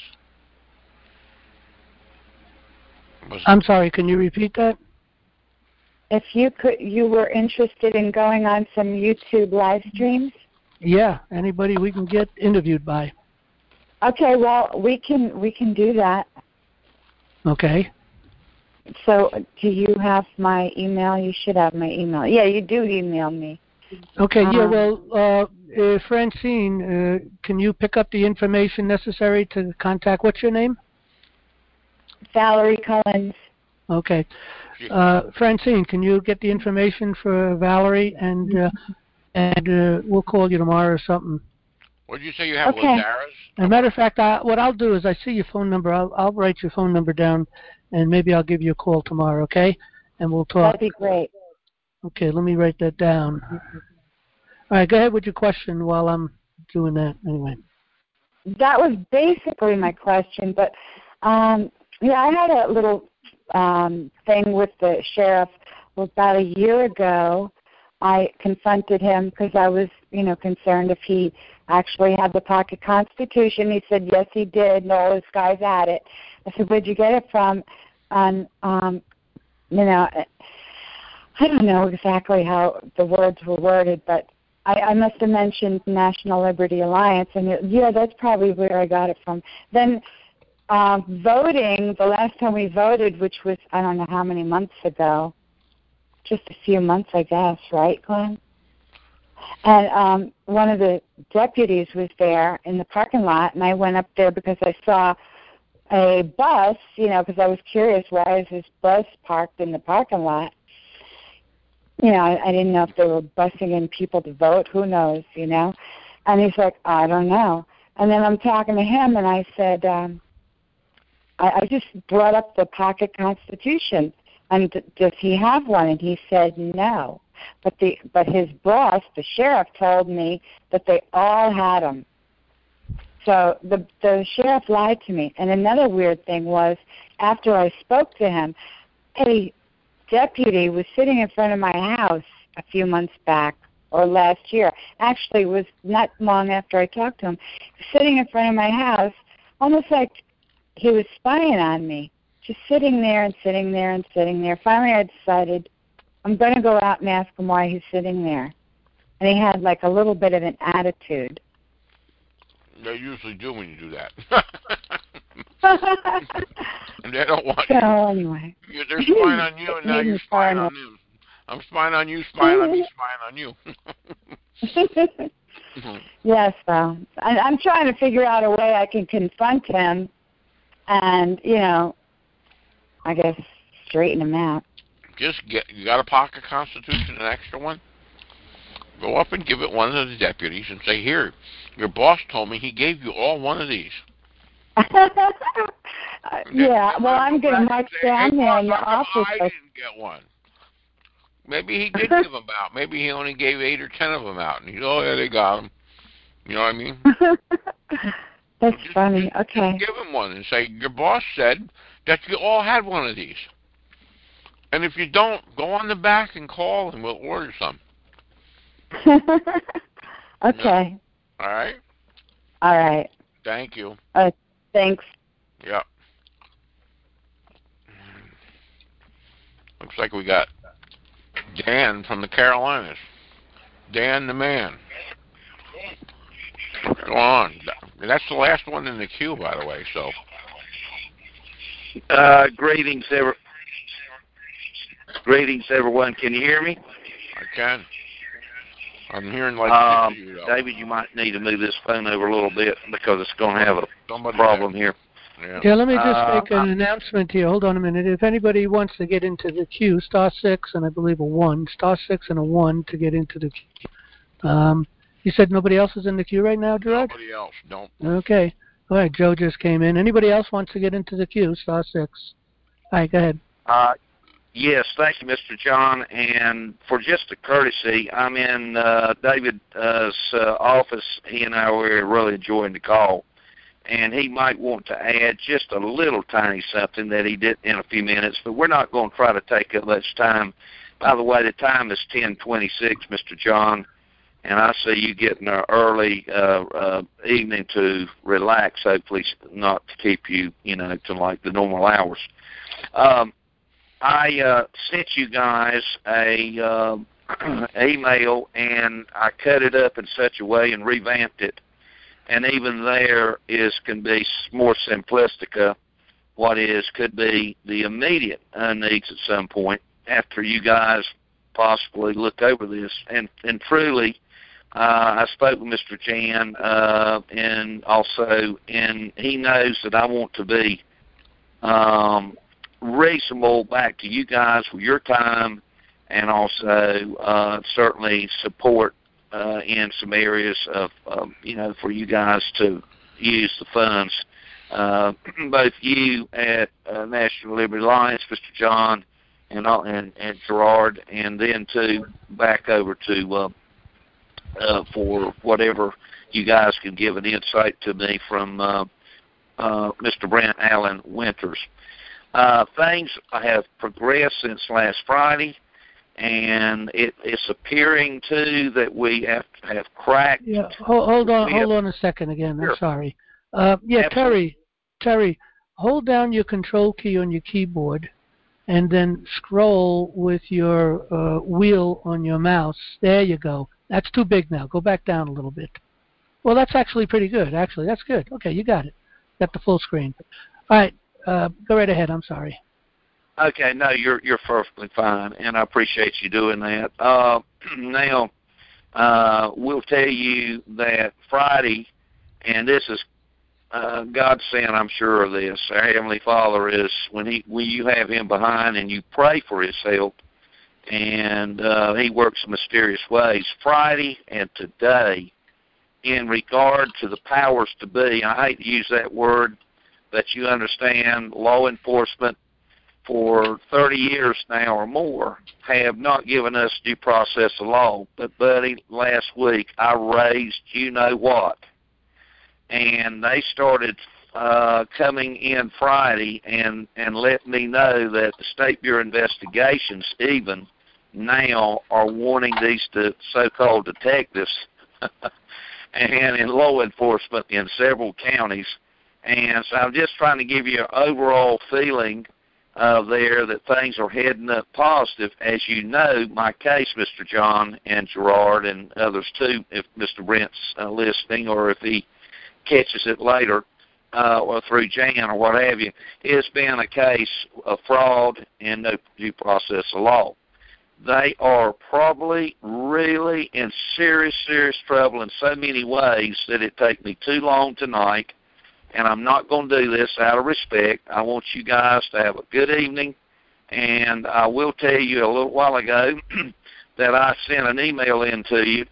[SPEAKER 1] I'm sorry, can you repeat that?
[SPEAKER 8] If you were interested in going on some YouTube live streams?
[SPEAKER 1] Yeah, anybody we can get interviewed by.
[SPEAKER 8] Okay, well, we can do that.
[SPEAKER 1] Okay.
[SPEAKER 8] So, do you have my email? You should have my email. Yeah, you do email me.
[SPEAKER 1] Okay, yeah, well, Francine, can you pick up the information necessary to contact, what's your name?
[SPEAKER 8] Valerie Collins.
[SPEAKER 1] Okay. Francine, can you get the information for Valerie, and we'll call you tomorrow or something.
[SPEAKER 4] What did you say you have,
[SPEAKER 8] Okay.
[SPEAKER 4] Lazarus?
[SPEAKER 1] As a matter of fact, what I'll do is I see your phone number. I'll write your phone number down, and maybe I'll give you a call tomorrow, okay? And we'll talk.
[SPEAKER 8] That'd be great.
[SPEAKER 1] Okay, let me write that down. All right, go ahead with your question while I'm doing that anyway.
[SPEAKER 8] That was basically my question, but yeah, I had a little thing with the sheriff. Well, about a year ago, I confronted him because I was, concerned if he actually had the pocket constitution. He said, yes, he did, and all his guys had it. I said, where'd you get it from? And, I don't know exactly how the words were worded, but I must have mentioned National Liberty Alliance, and yeah, that's probably where I got it from. Then voting, the last time we voted, which was I don't know how many months ago, just a few months, I guess, right, Glenn? And one of the deputies was there in the parking lot, and I went up there because I saw a bus, because I was curious, why is this bus parked in the parking lot? I didn't know if they were busing in people to vote. Who knows, And he's like, I don't know. And then I'm talking to him, and I said, I just brought up the pocket constitution, and does he have one? And he said no. But his boss, the sheriff, told me that they all had them. So the sheriff lied to me. And another weird thing was, after I spoke to him, a deputy was sitting in front of my house a few months back, or last year. Actually, it was not long after I talked to him. Sitting in front of my house, almost like he was spying on me, just sitting there and sitting there and sitting there. Finally, I decided I'm going to go out and ask him why he's sitting there. And he had like a little bit of an attitude.
[SPEAKER 4] They usually do when you do that. And they don't want
[SPEAKER 8] so,
[SPEAKER 4] you.
[SPEAKER 8] Anyway.
[SPEAKER 4] They're spying on you, and now you're spying on them. I'm spying on you, spying on me, spying on you.
[SPEAKER 8] Yes, well, I'm trying to figure out a way I can confront him and, I guess straighten him out.
[SPEAKER 4] You got a pocket constitution, an extra one? Go up and give it one of the deputies and say, here, your boss told me he gave you all one of these.
[SPEAKER 8] Yeah, well, I'm going to march down there in the office.
[SPEAKER 4] I didn't get one. Maybe he did give them out. Maybe he only gave 8 or 10 of them out. And he's, oh, yeah, they got them. You know what I mean?
[SPEAKER 8] That's funny. Okay.
[SPEAKER 4] Just give him one and say, your boss said that you all had one of these. And if you don't, go on the back and call and we'll order some.
[SPEAKER 8] Okay.
[SPEAKER 4] All right?
[SPEAKER 8] All right.
[SPEAKER 4] Thank you.
[SPEAKER 8] Thanks.
[SPEAKER 4] Yep. Looks like we got Dan from the Carolinas. Dan the man. What's going on? That's the last one in the queue, by the way, so.
[SPEAKER 5] Greetings, everyone. Can you hear me?
[SPEAKER 4] I can. I'm hearing like you, though.
[SPEAKER 5] David, you might need to move this phone over a little bit because it's going to have a problem here.
[SPEAKER 1] Yeah, let me just make an announcement here. Hold on a minute. If anybody wants to get into the queue, *6 and I believe a 1, *6 and a 1 to get into the queue. You said nobody else is in the queue right now, Gerard?
[SPEAKER 4] Nobody else, no.
[SPEAKER 1] Okay. All right, Joe just came in. Anybody else wants to get into the queue, *6? All right, go ahead.
[SPEAKER 5] Yes, thank you, Mr. John. And for just a courtesy, I'm in David's office. He and I were really enjoying the call. And he might want to add just a little tiny something that he did in a few minutes, but we're not going to try to take up much time. By the way, the time is 10:26, Mr. John, and I see you getting an early evening to relax, hopefully not to keep you, to like the normal hours. I sent you guys a email, and I cut it up in such a way and revamped it. And even there can be more simplistica. What could be the immediate needs at some point after you guys possibly look over this. And truly, I spoke with Mr. Jan, and he knows that I want to be reasonable back to you guys with your time, and also certainly support in some areas of, for you guys to use the funds. Both you at National Liberty Alliance, Mr. John, and Gerard, and then too back over to for whatever you guys can give an insight to me from Mr. Brent Allen Winters. Things have progressed since last Friday, and it's appearing too that we have cracked.
[SPEAKER 1] Yeah, hold on a second again.
[SPEAKER 5] Sure.
[SPEAKER 1] I'm sorry. Terry, hold down your control key on your keyboard, and then scroll with your wheel on your mouse. There you go. That's too big now. Go back down a little bit. Well, that's actually pretty good. Actually, that's good. Okay, you got it. Got the full screen. All right, go right ahead. I'm sorry.
[SPEAKER 5] Okay, no, you're perfectly fine, and I appreciate you doing that. Now, we'll tell you that Friday, and this is God saying, I'm sure of this. Our Heavenly Father is when you have Him behind and you pray for His help, and He works in mysterious ways. Friday and today, in regard to the powers to be, I hate to use that word, but you understand, law enforcement for 30 years now or more have not given us due process of law. But, buddy, last week I raised you-know-what. And they started coming in Friday and let me know that the State Bureau of Investigations even now are wanting these so-called detectives and in law enforcement in several counties. And so I'm just trying to give you an overall feeling there that things are heading up positive. As you know, my case, Mr. John and Gerard and others too, if Mr. Brent's listening or if he catches it later or through Jan or what have you, it's been a case of fraud and no due process of law. They are probably really in serious trouble in so many ways that it take me too long tonight, and I'm not going to do this out of respect. I want you guys to have a good evening, and I will tell you a little while ago that I sent an email in to you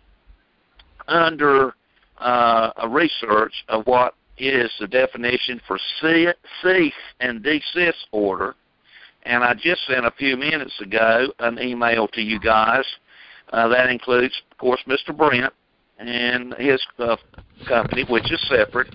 [SPEAKER 5] under a research of what is the definition for cease and desist order. And I just sent a few minutes ago an email to you guys. That includes, of course, Mr. Brent and his company, which is separate,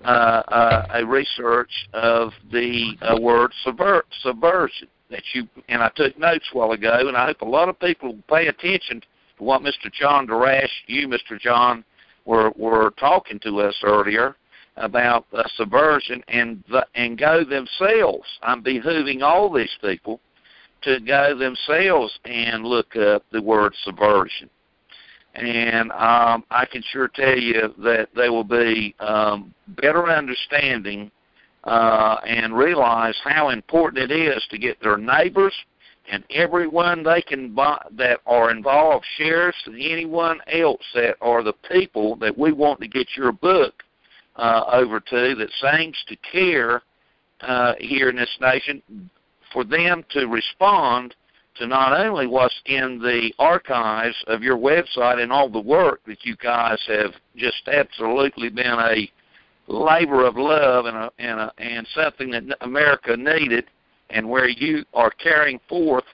[SPEAKER 5] a research of the word subversion that you, and I took notes a while ago, and I hope a lot of people will pay attention to what Mr. John Darash, you, Mr. John, were talking to us earlier about subversion and go themselves. I'm behooving all these people to go themselves and look up the word subversion. And I can sure tell you that they will be better understanding and realize how important it is to get their neighbors and everyone they can buy that are involved, sheriffs and anyone else that are the people that we want to get your book over to that seems to care here in this nation, for them to respond to not only what's in the archives of your website and all the work that you guys have just absolutely been a labor of love and something that America needed, and where you are carrying forth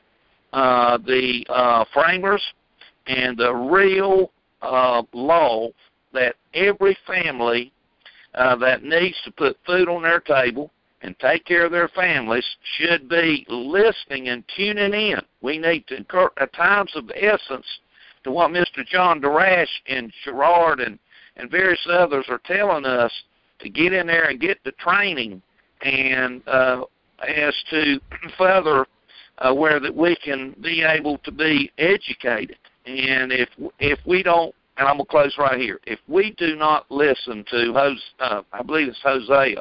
[SPEAKER 5] the framers and the real law that every family that needs to put food on their table and take care of their families should be listening and tuning in. We need to, at times of essence, to what Mr. John Darash and Gerard and various others are telling us, to get in there and get the training and as to further where that we can be able to be educated. And if we don't, and I'm going to close right here, if we do not listen to, I believe it's Hosea,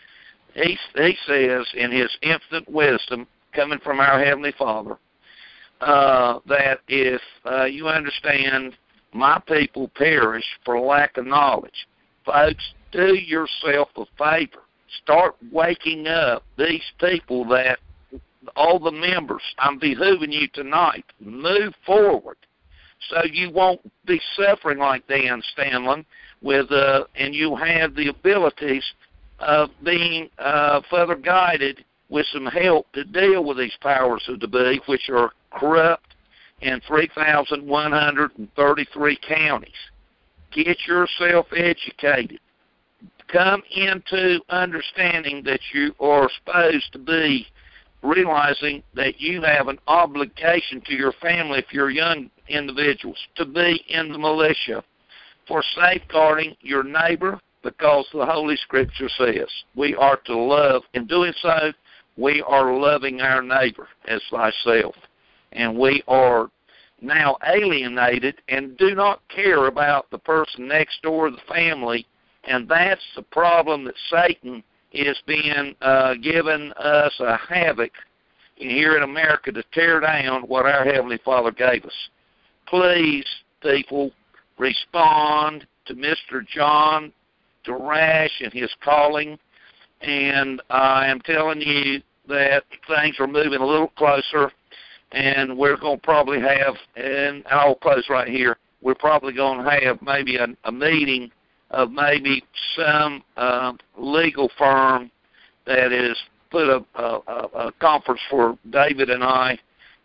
[SPEAKER 5] he says in his infinite wisdom coming from our Heavenly Father, that if you understand, my people perish for lack of knowledge. Folks, do yourself a favor. Start waking up these people that all the members, I'm behooving you tonight, move forward so you won't be suffering like Dan Stanley with, and you have the abilities of being further guided with some help to deal with these powers of the be, which are corrupt in 3,133 counties. Get yourself educated. Come into understanding that you are supposed to be realizing that you have an obligation to your family, if you're young individuals, to be in the militia for safeguarding your neighbor, because the Holy Scripture says we are to love. In doing so, we are loving our neighbor as thyself. And we are now alienated and do not care about the person next door, the family, and that's the problem that Satan is being given us a havoc here in America to tear down what our Heavenly Father gave us. Please, people, respond to Mr. John Darash and his calling, and I am telling you that things are moving a little closer, and we're going to probably have, and I'll close right here, we're probably going to have maybe a meeting of maybe some legal firm that is put a conference for David and I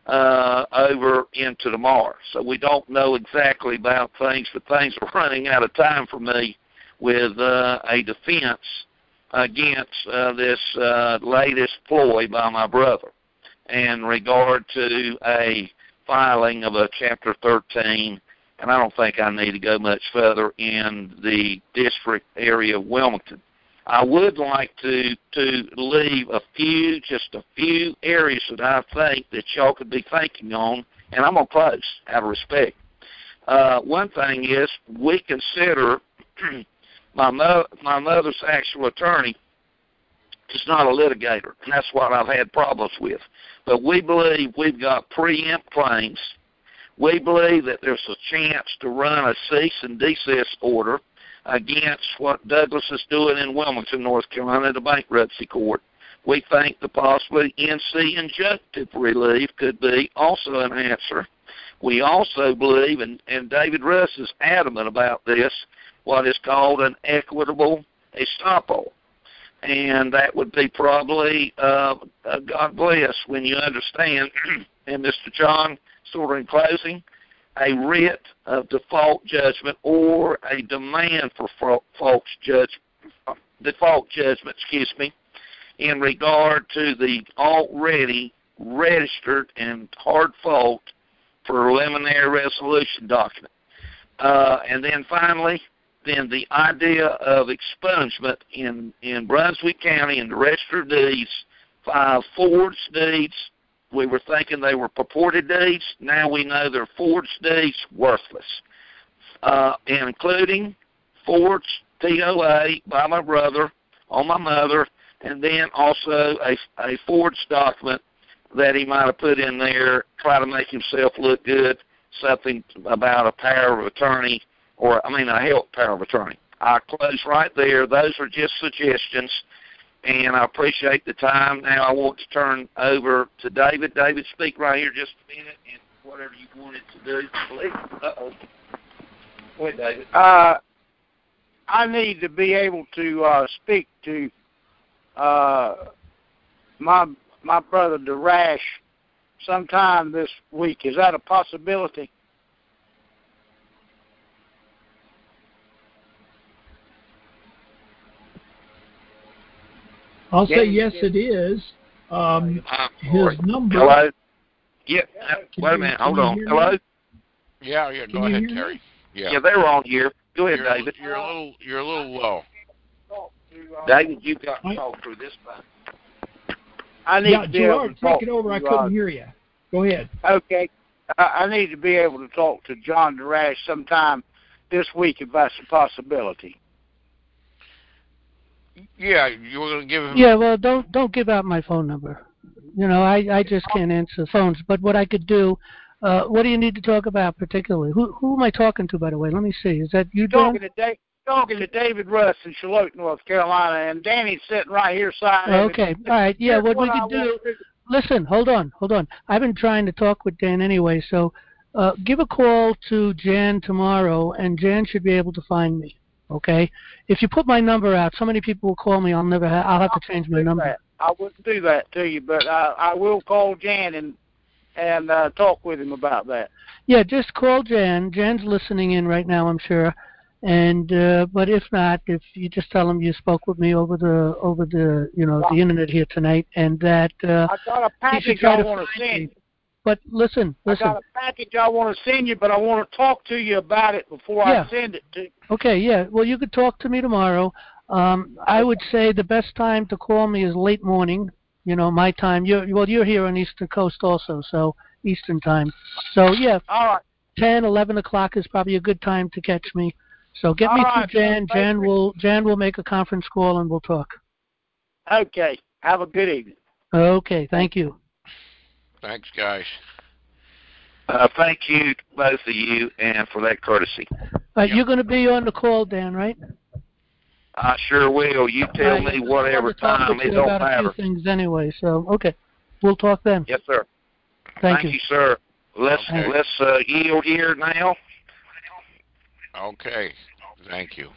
[SPEAKER 5] over into tomorrow. So we don't know exactly about things, but things are running out of time for me with a defense against this latest ploy by my brother in regard to a filing of a Chapter 13. And I don't think I need to go much further in the district area of Wilmington. I would like to leave just a few areas that I think that y'all could be thinking on, and I'm going to close out of respect. One thing is, we consider my mother's actual attorney is not a litigator, and that's what I've had problems with. But we believe we've got preempt claims. We believe that there's a chance to run a cease and desist order against what Douglas is doing in Wilmington, North Carolina, the bankruptcy court. We think the possibly NC injunctive relief could be also an answer. We also believe, and David Russ is adamant about this, what is called an equitable estoppel. And that would be probably, God bless, when you understand, and Mr. John, sort of in closing, a writ of default judgment or a demand for default judgment, in regard to the already registered and hard fault preliminary resolution document. And then finally, the idea of expungement in Brunswick County and the Register of Deeds, 5 forged deeds. We were thinking they were purported deeds. Now we know they're forged deeds, worthless, including forged TOA by my brother on my mother, and then also a forged document that he might have put in there, try to make himself look good, something about a power of attorney, a help power of attorney. I'll close right there. Those are just suggestions. And I appreciate the time. Now I want to turn over to David. David, speak right here just a minute, and whatever you wanted to do, please. Uh-oh. Go ahead, David.
[SPEAKER 6] I need to be able to speak to my brother Darash sometime this week. Is that a possibility?
[SPEAKER 3] I'll say yes, it is. His number.
[SPEAKER 5] Hello? Yeah, wait a minute. Hold on. Hello?
[SPEAKER 4] Yeah, go ahead, Terry.
[SPEAKER 5] Yeah, they're on here. Go ahead, David.
[SPEAKER 4] You're a little low.
[SPEAKER 5] David, you've got to talk through this phone.
[SPEAKER 6] I need to be able to talk
[SPEAKER 3] take it over. I couldn't hear you. Go ahead.
[SPEAKER 6] Okay. I need to be able to talk to John Darash sometime this week if that's a possibility.
[SPEAKER 4] Yeah, you were going to give him...
[SPEAKER 1] Yeah, well, don't give out my phone number. I just can't answer phones. But what I could do, what do you need to talk about particularly? Who am I talking to, by the way? Let me see. Is that you, Dan?
[SPEAKER 6] Talking to David Russ in Charlotte, North Carolina, and Danny's sitting right here side of
[SPEAKER 1] Okay. All right. Yeah, what we could do, listen, hold on. I've been trying to talk with Dan anyway, so give a call to Jan tomorrow, and Jan should be able to find me, okay? If you put my number out, so many people will call me, I'll have to change my number.
[SPEAKER 6] I wouldn't do that to you, but I will call Jan and talk with him about that.
[SPEAKER 1] Yeah, just call Jan. Jan's listening in right now, I'm sure. And but if not, if you just tell him you spoke with me over the the internet here tonight, and that
[SPEAKER 6] I got a package I want to send you.
[SPEAKER 1] But listen.
[SPEAKER 6] I got a package I want to send you, but I want to talk to you about it before I send it to you.
[SPEAKER 1] Okay, yeah. Well, you could talk to me tomorrow. I would say the best time to call me is late morning. My time. You're here on Eastern Coast also, so Eastern time. So yeah.
[SPEAKER 6] All right.
[SPEAKER 1] 10, 11 o'clock is probably a good time to catch me. So get me to Jan. Jan will make a conference call and we'll talk.
[SPEAKER 6] Okay. Have a good evening.
[SPEAKER 1] Okay. Thank you.
[SPEAKER 4] Thanks, guys.
[SPEAKER 5] Thank you, both of you, and for that courtesy.
[SPEAKER 1] You're going to be on the call, Dan, right?
[SPEAKER 5] I sure will. You tell me whatever time. It don't
[SPEAKER 1] matter. A few things anyway. So okay, we'll talk then.
[SPEAKER 5] Yes, sir.
[SPEAKER 1] Thank
[SPEAKER 5] you, sir. Let's yield here now.
[SPEAKER 4] Okay, thank you.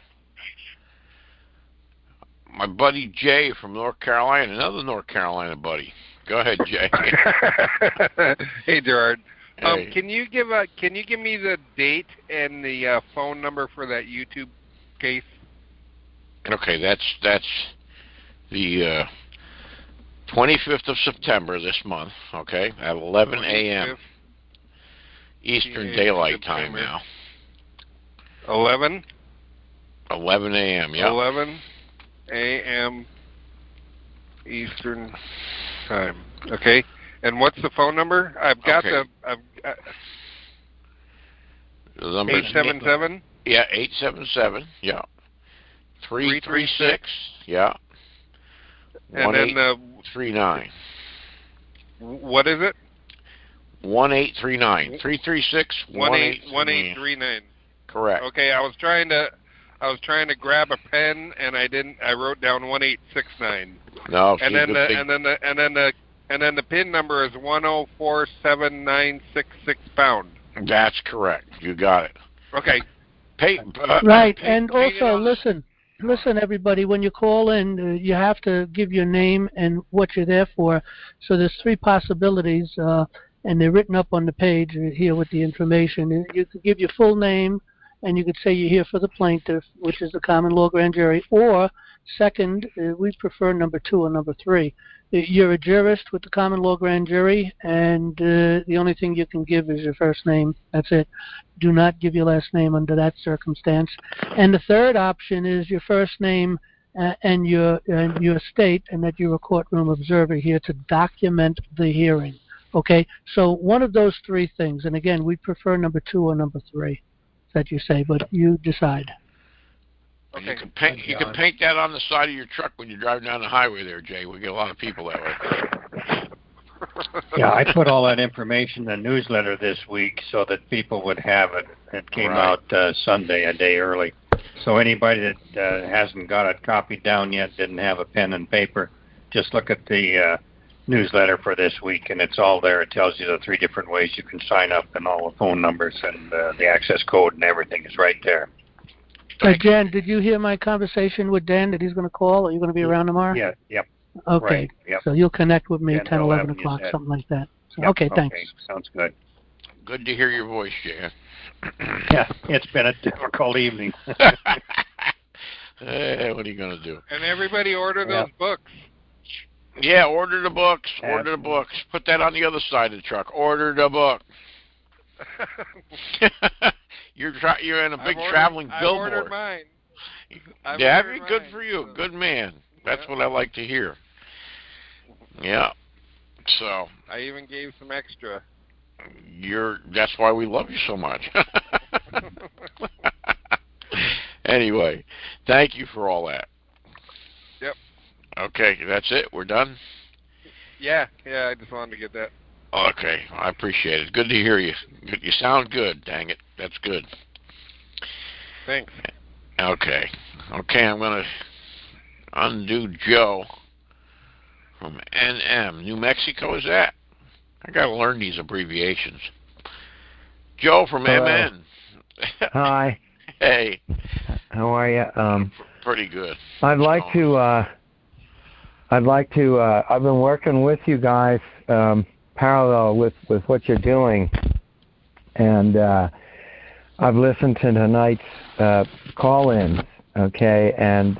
[SPEAKER 4] My buddy Jay from North Carolina, another North Carolina buddy. Go ahead, Jay.
[SPEAKER 9] Hey, Gerard.
[SPEAKER 4] Hey.
[SPEAKER 9] Can you give me the date and the phone number for that YouTube case?
[SPEAKER 4] Okay, that's the 25th of September this month. Okay, at 11 a.m. Eastern Daylight Time now.
[SPEAKER 9] 11
[SPEAKER 4] a.m. Yeah.
[SPEAKER 9] 11 a.m. Eastern Time. Okay. And what's the phone number? I've got the number 877.
[SPEAKER 4] Yeah, 877. Yeah. 336. Yeah.
[SPEAKER 9] And then
[SPEAKER 4] 1839.
[SPEAKER 9] What is it?
[SPEAKER 4] 1839. 336
[SPEAKER 9] 1839.
[SPEAKER 4] Correct.
[SPEAKER 9] Okay, I was trying to grab a pen and I didn't. I wrote down 1869.
[SPEAKER 4] No.
[SPEAKER 9] And then the PIN number is 1047966 pound.
[SPEAKER 4] That's correct. You got it.
[SPEAKER 9] Okay.
[SPEAKER 1] Right, and also listen, everybody. When you call in, you have to give your name and what you're there for. So there's three possibilities, and they're written up on the page here with the information. You could give your full name, and you could say you're here for the plaintiff, which is the common law grand jury, or second, we prefer number 2 or number 3. You're a jurist with the common law grand jury, and the only thing you can give is your first name. That's it. Do not give your last name under that circumstance. And the third option is your first name and your state, and that you're a courtroom observer here to document the hearing. Okay? So one of those three things, and again, we prefer number 2 or number 3 that you say, but you decide.
[SPEAKER 4] Okay. You can paint that on the side of your truck when you're driving down the highway there, Jay. We get a lot of people that way.
[SPEAKER 10] Yeah, I put all that information in the newsletter this week so that people would have it. It came out Sunday, a day early. So anybody that hasn't got it copied down yet, didn't have a pen and paper, just look at the newsletter for this week, and it's all there. It tells you the 3 different ways you can sign up, and all the phone numbers and the access code and everything is right there.
[SPEAKER 1] Jan, did you hear my conversation with Dan that he's going to call? Are you going to be around tomorrow?
[SPEAKER 10] Yeah, yep.
[SPEAKER 1] Okay,
[SPEAKER 10] right, yep.
[SPEAKER 1] So you'll connect with me
[SPEAKER 10] 10,
[SPEAKER 1] 10, 11 o'clock, something like that. So,
[SPEAKER 10] yep,
[SPEAKER 1] okay, thanks.
[SPEAKER 10] Sounds good.
[SPEAKER 4] Good to hear your voice, Jan.
[SPEAKER 10] Yeah, it's been a difficult evening.
[SPEAKER 4] Hey, what are you going to do?
[SPEAKER 9] And everybody order those books.
[SPEAKER 4] Yeah, order the books. Order the books. Put that on the other side of the truck. Order the book. You're in a big traveling billboard.
[SPEAKER 9] I ordered mine.
[SPEAKER 4] Good for you. Good man. That's what I like to hear. Yeah. So
[SPEAKER 9] I even gave some extra.
[SPEAKER 4] That's why we love you so much. Anyway, thank you for all that.
[SPEAKER 9] Yep.
[SPEAKER 4] Okay, that's it. We're done.
[SPEAKER 9] Yeah, I just wanted to get that.
[SPEAKER 4] Okay, I appreciate it. Good to hear you. You sound good, dang it. That's good.
[SPEAKER 9] Thanks.
[SPEAKER 4] Okay, I'm going to undo Joe from NM. New Mexico, is that? I got to learn these abbreviations. Joe from
[SPEAKER 11] Hello.
[SPEAKER 4] MN.
[SPEAKER 11] Hi.
[SPEAKER 4] Hey.
[SPEAKER 11] How are you?
[SPEAKER 4] Pretty good.
[SPEAKER 11] I'd like to. I've been working with you guys parallel with what you're doing, and I've listened to tonight's call-ins. Okay, and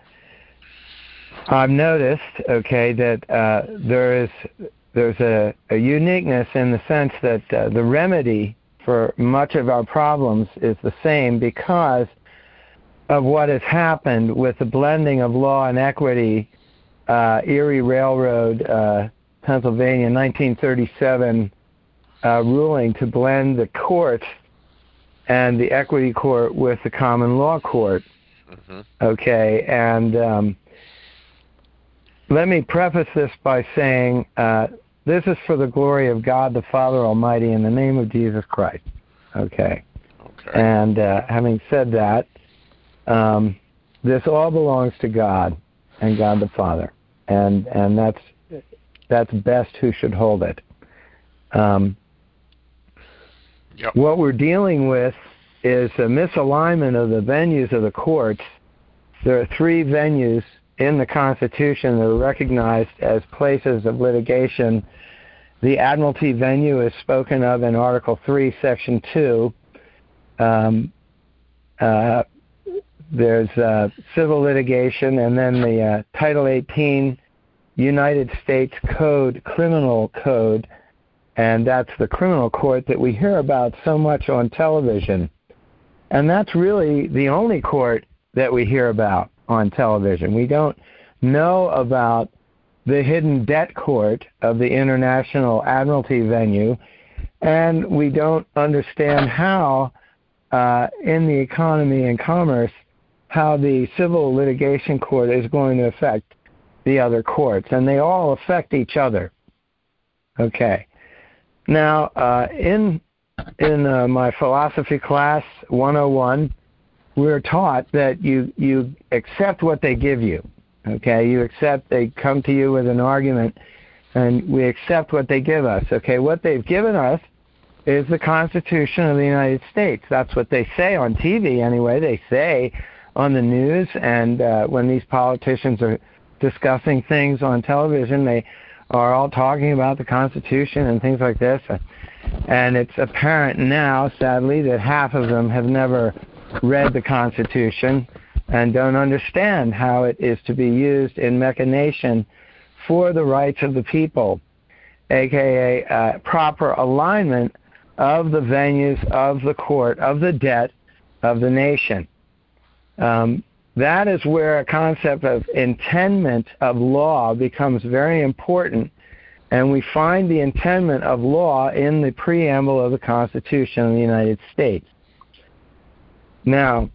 [SPEAKER 11] I've noticed. Okay, that there's a uniqueness in the sense that the remedy for much of our problems is the same because of what has happened with the blending of law and equity, Erie Railroad, Pennsylvania, 1937 ruling to blend the court and the equity court with the common law court. Mm-hmm. Okay, and let me preface this by saying this is for the glory of God the Father Almighty in the name of Jesus Christ. Okay. And having said that, this all belongs to God and God the Father, and that's best who should hold it. What we're dealing with is a misalignment of the venues of the courts. There are 3 venues in the Constitution that are recognized as places of litigation. The admiralty venue is spoken of in Article 3, Section 2. There's civil litigation, and then the Title 18 United States Code, Criminal Code, and that's the criminal court that we hear about so much on television. And that's really the only court that we hear about on television. We don't know about the hidden debt court of the International Admiralty venue, and we don't understand how, in the economy and commerce, how the civil litigation court is going to affect the other courts, and they all affect each other. Okay. Now, in my philosophy class 101, we're taught that you accept what they give you. Okay, you accept, they come to you with an argument, and we accept what they give us. Okay, what they've given us is the Constitution of the United States. That's what they say on TV anyway. They say on the news, and when these politicians are discussing things on television, they are all talking about the Constitution and things like this. And it's apparent now, sadly, that half of them have never read the Constitution and don't understand how it is to be used in machination for the rights of the people, aka proper alignment of the venues of the court, of the debt of the nation. That is where a concept of intendment of law becomes very important, and we find the intendment of law in the preamble of the Constitution of the United States. Now,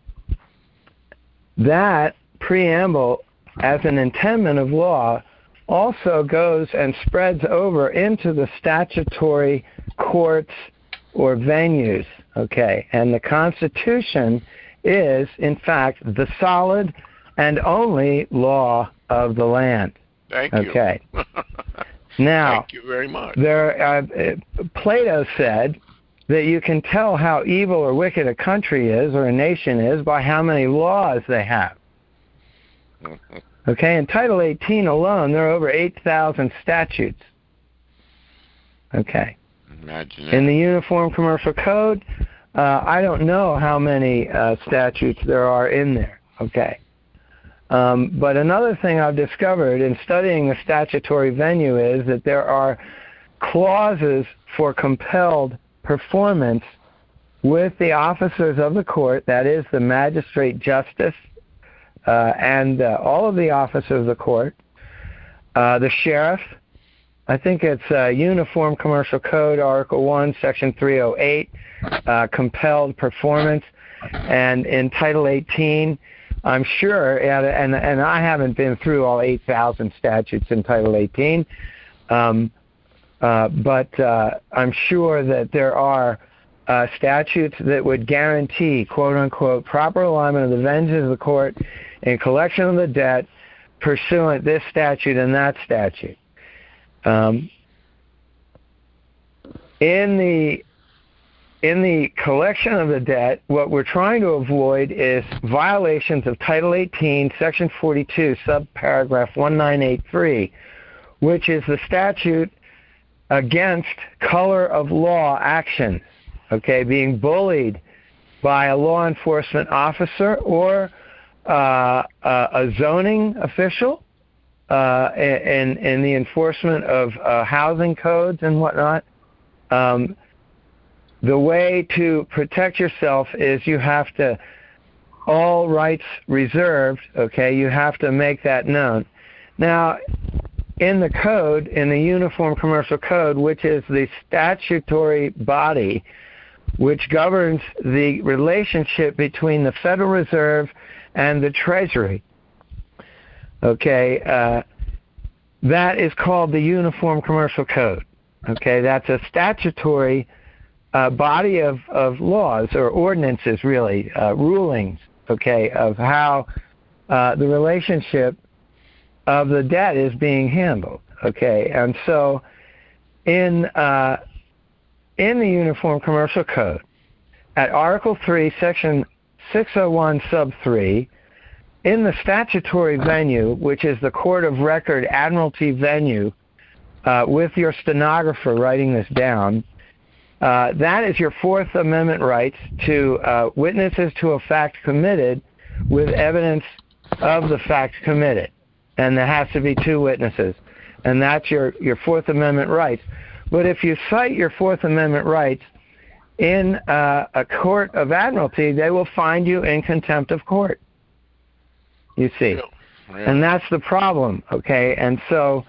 [SPEAKER 11] that preamble as an intendment of law also goes and spreads over into the statutory courts or venues, okay? And the Constitution is, in fact, the solid and only law of the land.
[SPEAKER 4] Thank you.
[SPEAKER 11] Okay. Now,
[SPEAKER 4] thank you very much.
[SPEAKER 11] Plato said that you can tell how evil or wicked a country is or a nation is by how many laws they have. Okay, in Title 18 alone, there are over 8,000 statutes. Okay.
[SPEAKER 4] Imagine that.
[SPEAKER 11] In the Uniform Commercial Code, I don't know how many statutes there are in there. Okay. But another thing I've discovered in studying the statutory venue is that there are clauses for compelled performance with the officers of the court, that is the magistrate justice, and all of the officers of the court, the sheriff. I think it's Uniform Commercial Code, Article 1, Section 308, compelled performance. And in Title 18, I'm sure, and I haven't been through all 8,000 statutes in Title 18, But I'm sure that there are statutes that would guarantee, quote unquote, proper alignment of the vengeance of the court in collection of the debt pursuant this statute and that statute. In the collection of the debt, what we're trying to avoid is violations of Title 18, Section 42, subparagraph 1983, which is the statute against color of law actions, okay, being bullied by a law enforcement officer or a zoning official in the enforcement of housing codes and whatnot. The way to protect yourself is you have to, all rights reserved, okay, you have to make that known. Now, in the code, in the Uniform Commercial Code, which is the statutory body which governs the relationship between the Federal Reserve and the Treasury, okay, that is called the Uniform Commercial Code. Okay, that's a statutory body of laws or ordinances, really, rulings, okay, of how the relationship of the debt is being handled, okay. And so in the Uniform Commercial Code, at Article 3, Section 601, Sub 3, in the statutory venue, which is the Court of Record Admiralty venue, with your stenographer writing this down, that is your Fourth Amendment rights to witnesses to a fact committed with evidence of the fact committed. And there has to be two witnesses. And that's your Fourth Amendment rights. But if you cite your Fourth Amendment rights in a court of admiralty, they will find you in contempt of court. You see. And that's the problem, okay? And so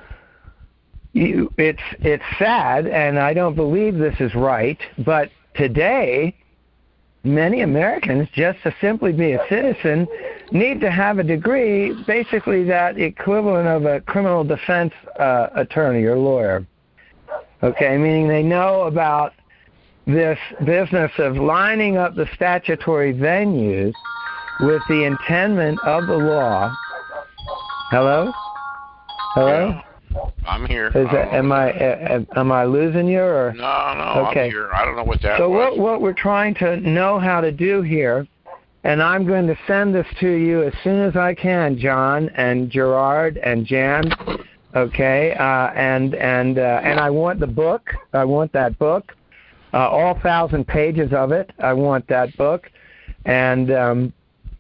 [SPEAKER 11] it's sad, and I don't believe this is right, but today many Americans, just to simply be a citizen, need to have a degree, basically that equivalent of a criminal defense attorney or lawyer. Okay, meaning they know about this business of lining up the statutory venues with the intendment of the law. Hello? Hello?
[SPEAKER 4] Yeah. I'm here.
[SPEAKER 11] Am I losing you or?
[SPEAKER 4] No,
[SPEAKER 11] okay.
[SPEAKER 4] I'm here. I don't know what that
[SPEAKER 11] was. So what we're trying to know how to do here, and I'm going to send this to you as soon as I can, John and Gerard and Jan. Okay, and I want the book. I want that book, all 1,000 pages of it. I want that book, and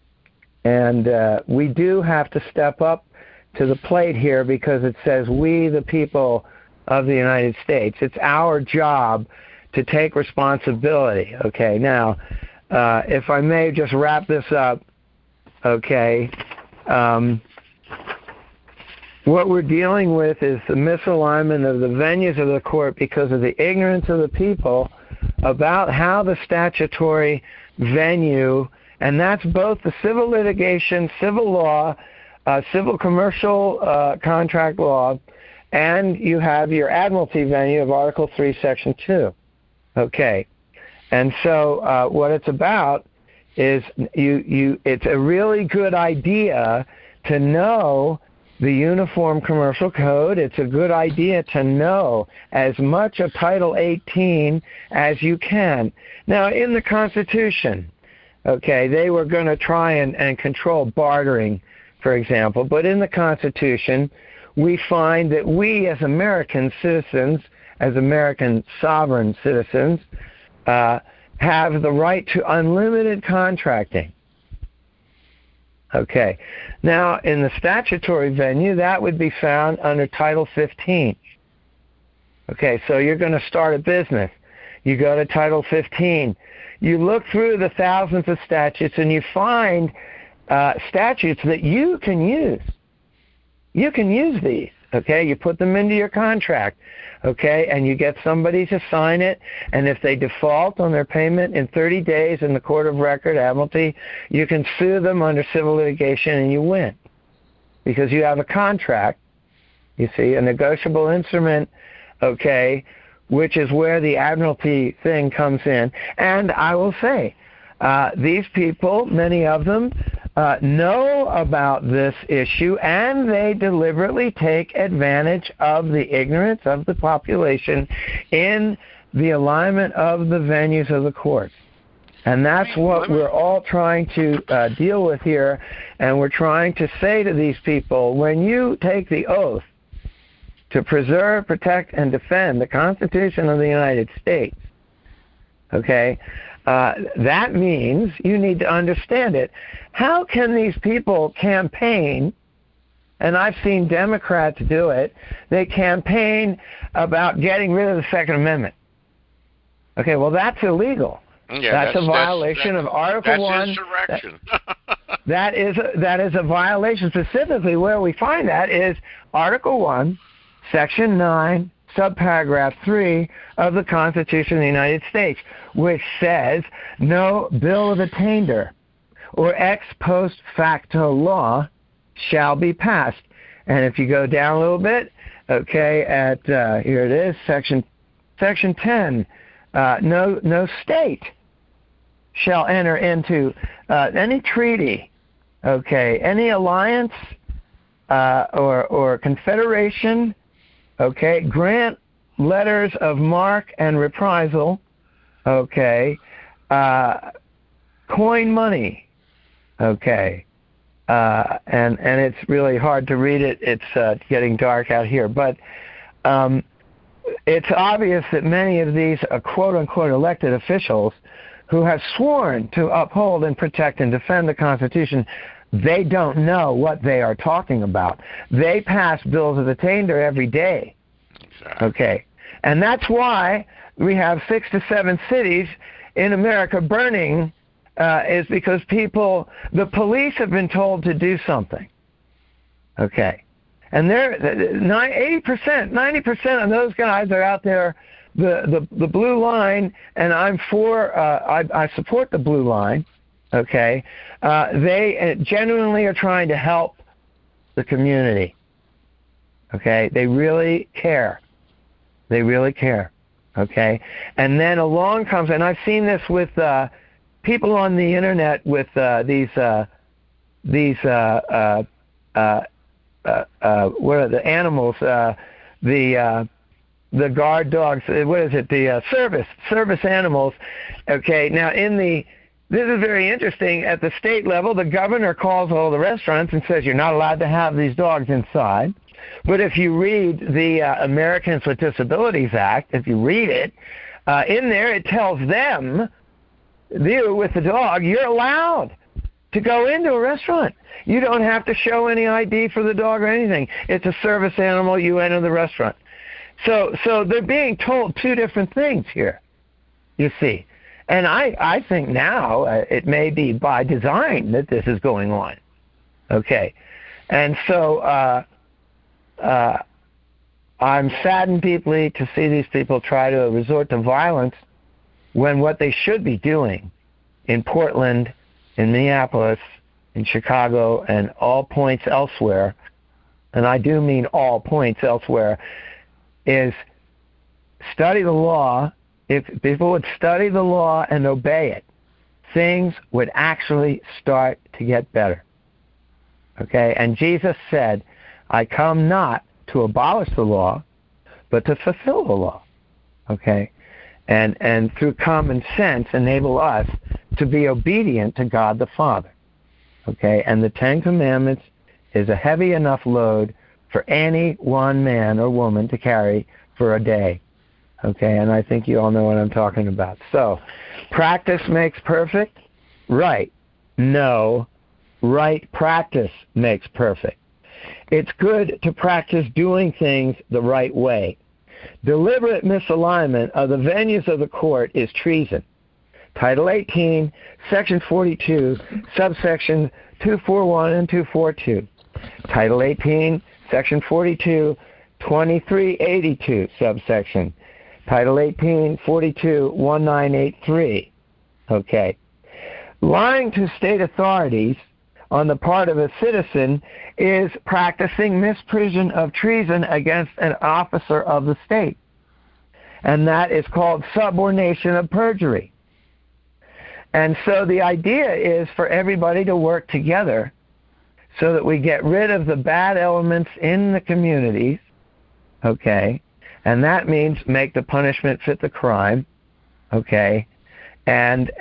[SPEAKER 11] we do have to step up to the plate here because it says we, the people of the United States. It's our job to take responsibility. Okay, now, if I may just wrap this up, okay, what we're dealing with is the misalignment of the venues of the court because of the ignorance of the people about how the statutory venue, and that's both the civil litigation, civil law, civil commercial contract law, and you have your admiralty venue of Article 3, Section 2. Okay. And so what it's about is it's a really good idea to know the Uniform Commercial Code. It's a good idea to know as much of Title 18 as you can. Now, in the Constitution, okay, they were going to try and control bartering, for example, but in the Constitution, we find that we as American citizens, as American sovereign citizens, have the right to unlimited contracting. Okay. Now, in the statutory venue, that would be found under Title 15. Okay, so you're going to start a business. You go to Title 15. You look through the thousands of statutes and you find statutes that you can use. You can use these, okay? You put them into your contract, okay? And you get somebody to sign it, and if they default on their payment in 30 days in the Court of Record, Admiralty, you can sue them under civil litigation and you win because you have a contract, You see, a negotiable instrument, okay, which is where the admiralty thing comes in. And I will say, these people, many of them, know about this issue, and they deliberately take advantage of the ignorance of the population in the alignment of the venues of the court. And that's what we're all trying to deal with here, and we're trying to say to these people, when you take the oath to preserve, protect, and defend the Constitution of the United States, okay, that means you need to understand it. How can these people campaign, and I've seen Democrats do it, they campaign about getting rid of the Second Amendment. Okay, well, that's illegal.
[SPEAKER 4] Yeah,
[SPEAKER 11] that's a violation of Article 1.
[SPEAKER 4] That's insurrection.
[SPEAKER 11] That is a violation. Specifically, where we find that is Article 1, Section 9, subparagraph 3 of the Constitution of the United States, which says no bill of attainder or ex post facto law shall be passed. And if you go down a little bit, okay, at here it is, Section 10, no state shall enter into any treaty, okay, any alliance or confederation, okay, grant letters of marque and reprisal, okay, coin money, okay, and it's really hard to read it. It's getting dark out here, but it's obvious that many of these quote-unquote elected officials who have sworn to uphold and protect and defend the Constitution, they don't know what they are talking about. They pass bills of attainder every day. Exactly. Okay. And that's why we have 6 to 7 cities in America burning, is because the police have been told to do something. Okay. And they're 80%, 90% of those guys are out there, the blue line, and I'm for, I support the blue line, okay? They genuinely are trying to help the community, okay? They really care. They really care, okay? And then along comes, and I've seen this with people on the internet with these what are the animals, the guard dogs, what is it, the service animals, okay? Now, this is very interesting, at the state level, the governor calls all the restaurants and says you're not allowed to have these dogs inside. But if you read the Americans with Disabilities Act, if you read it, in there it tells them, you with the dog, you're allowed to go into a restaurant. You don't have to show any ID for the dog or anything. It's a service animal. You enter the restaurant. So they're being told two different things here, you see. And I think now it may be by design that this is going on. Okay. And so I'm saddened deeply to see these people try to resort to violence when what they should be doing in Portland, in Minneapolis, in Chicago, and all points elsewhere, and I do mean all points elsewhere, is study the law. If people would study the law and obey it, things would actually start to get better. Okay? And Jesus said, I come not to abolish the law, but to fulfill the law. Okay? And through common sense, enable us to be obedient to God the Father. Okay? And the Ten Commandments is a heavy enough load for any one man or woman to carry for a day. Okay? And I think you all know what I'm talking about. So, practice makes perfect? Right. No. Right practice makes perfect. It's good to practice doing things the right way. Deliberate misalignment of the venues of the court is treason. Title 18, Section 42, subsection 241 and 242. Title 18, Section 42, 2382, subsection. Title 18, 42, 1983. Okay. Lying to state authorities on the part of a citizen is practicing misprision of treason against an officer of the state. And that is called subornation of perjury. And so the idea is for everybody to work together so that we get rid of the bad elements in the communities, okay? And that means make the punishment fit the crime, okay? And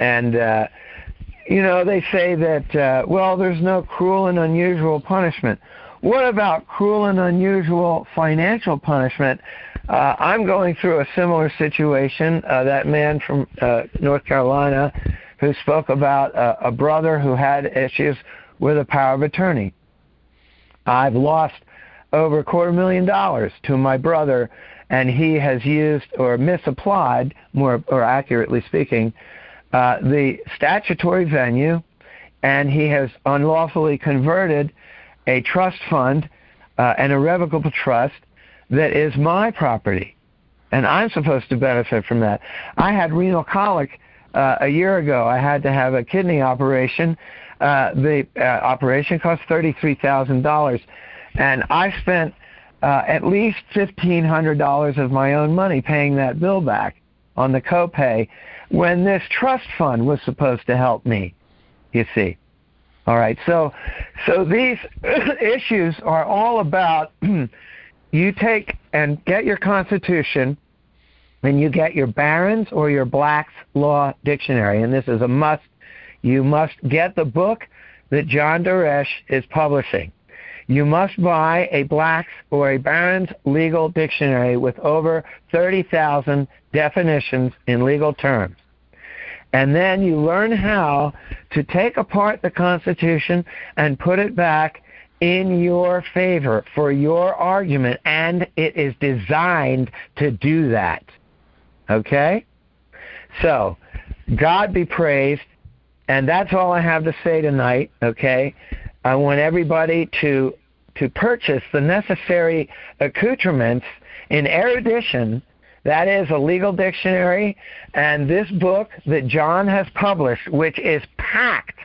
[SPEAKER 11] you know, they say that, well, there's no cruel and unusual punishment. What about cruel and unusual financial punishment? I'm going through a similar situation. That man from North Carolina who spoke about a brother who had issues with a power of attorney. I've lost over $250,000 to my brother, and he has used or misapplied, more or accurately speaking, the statutory venue, and he has unlawfully converted a trust fund, an irrevocable trust, that is my property, and I'm supposed to benefit from that. I had renal colic a year ago. I had to have a kidney operation. The operation cost $33,000, and I spent at least $1,500 of my own money paying that bill back on the copay when this trust fund was supposed to help me, you see. All right, so these issues are all about you take and get your Constitution and you get your Barron's or your Black's Law Dictionary, and this is a must. You must get the book that John Doresh is publishing. You must buy a Black's or a Barron's legal dictionary with over 30,000 definitions in legal terms. And then you learn how to take apart the Constitution and put it back in your favor for your argument, and it is designed to do that. Okay? So, God be praised, and that's all I have to say tonight, okay? I want everybody to purchase the necessary accoutrements in erudition, that is a legal dictionary, and this book that John has published, which is packed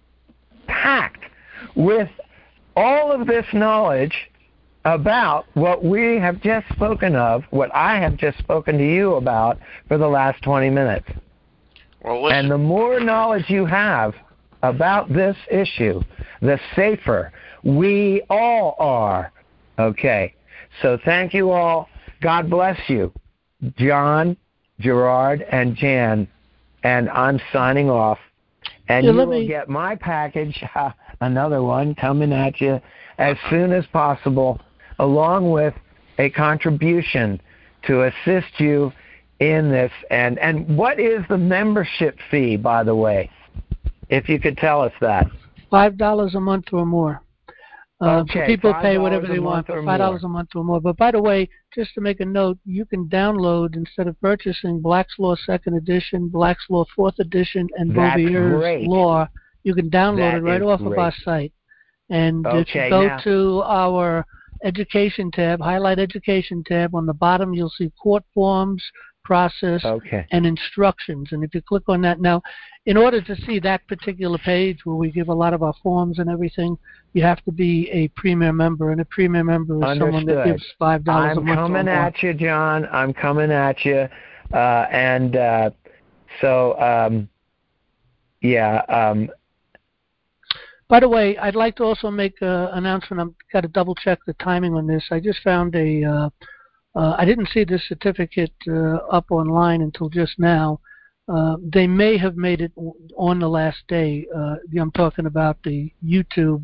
[SPEAKER 11] with all of this knowledge about what we have just spoken of, what I have just spoken to you about for the last 20 minutes.
[SPEAKER 4] Well,
[SPEAKER 11] and the more knowledge you have about this issue, the safer we all are. Okay. So thank you all. God bless you. John, Gerard, and Jan. And I'm signing off. And you will get my package, another one coming at you as soon as possible, along with a contribution to assist you in this. And what is the membership fee, by the way, if you could tell us that?
[SPEAKER 1] $5 a month or more.
[SPEAKER 11] Okay,
[SPEAKER 1] so people pay whatever they want, $5 a month or more. But by the way, just to make a note, you can download, instead of purchasing Black's Law 2nd Edition, Black's Law 4th Edition, and Bouvier's Law, you can download it right off of our site. And if you go to our Education tab, highlight Education tab, on the bottom you'll see court forms, process, and instructions. And if you click on that now, in order to see that particular page where we give a lot of our forms and everything, you have to be a Premier member, and a Premier member is someone that gives $5 a month. I'm coming at
[SPEAKER 11] you, John. I'm coming at you.
[SPEAKER 1] By the way, I'd like to also make an announcement. I've got to double check the timing on this. I just found I didn't see this certificate up online until just now. They may have made it on the last day. I'm talking about the YouTube,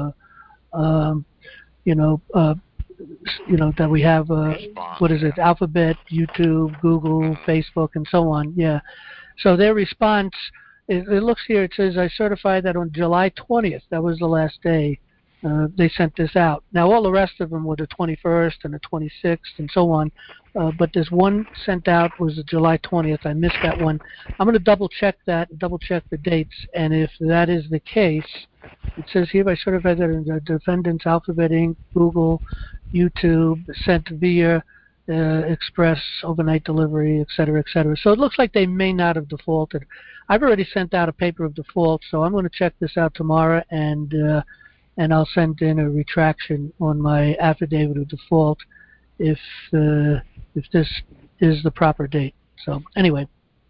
[SPEAKER 1] that we have, Alphabet, YouTube, Google, Facebook, and so on. Yeah. So their response, it looks here, it says, I certified that on July 20th. That was the last day they sent this out. Now, all the rest of them were the 21st and the 26th and so on. But there's one sent out was July 20th. I missed that one. I'm going to double check that, double check the dates. And if that is the case, it says here I certified that the defendants, Alphabet Inc., Google, YouTube, sent via express, overnight delivery, et cetera, et cetera. So it looks like they may not have defaulted. I've already sent out a paper of default, so I'm going to check this out tomorrow, and I'll send in a retraction on my affidavit of default if this is the proper date. So anyway,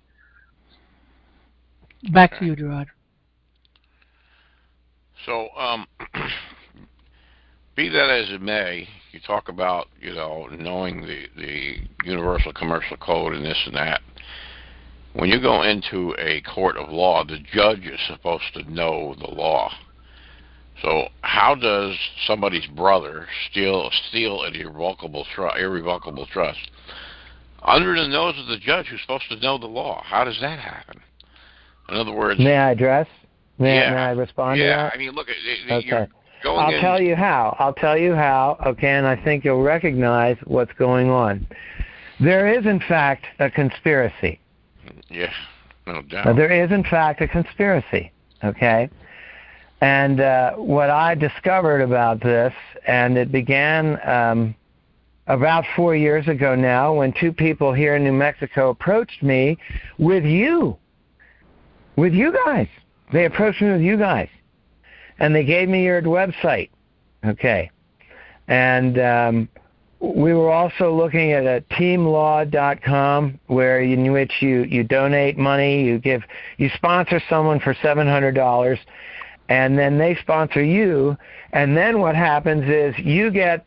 [SPEAKER 1] back to you, Gerard.
[SPEAKER 4] So, be that as it may, you talk about, knowing the Universal Commercial Code and this and that. When you go into a court of law, the judge is supposed to know the law. So how does somebody's brother steal an irrevocable trust under the nose of the judge who's supposed to know the law? How does that happen? In other words...
[SPEAKER 11] May I address? May I respond to that?
[SPEAKER 4] Yeah, I mean, look,
[SPEAKER 11] okay.
[SPEAKER 4] you're going
[SPEAKER 11] I'll tell you how, okay, and I think you'll recognize what's going on. There is, in fact, a conspiracy.
[SPEAKER 4] Yeah, no doubt.
[SPEAKER 11] There is, in fact, a conspiracy, okay? And what I discovered about this, and it began about 4 years ago now, when two people here in New Mexico approached me with you guys. They approached me with you guys. And they gave me your website, okay? And we were also looking at a teamlaw.com, in which you donate money, you sponsor someone for $700, and then they sponsor you, and then what happens is you get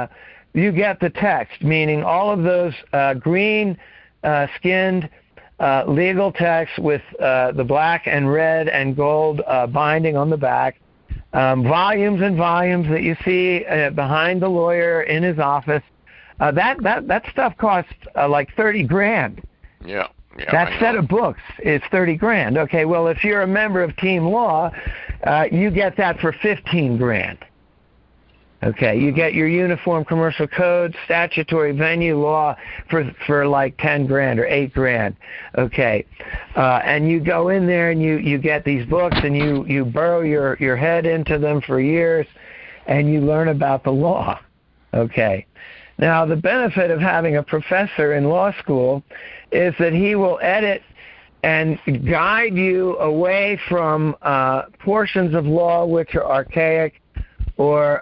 [SPEAKER 11] the text, meaning all of those green skinned legal text with the black and red and gold binding on the back, volumes and volumes that you see behind the lawyer in his office. That stuff costs like $30,000.
[SPEAKER 4] Yeah.
[SPEAKER 11] That set of books is $30,000. Okay, well, if you're a member of Team Law, you get that for $15,000. Okay, you get your Uniform Commercial Code, statutory venue law for like $10,000 or $8,000. Okay, and you go in there and you get these books and you burrow your head into them for years, and you learn about the law. Okay, now the benefit of having a professor in law school is that he will edit and guide you away from portions of law which are archaic or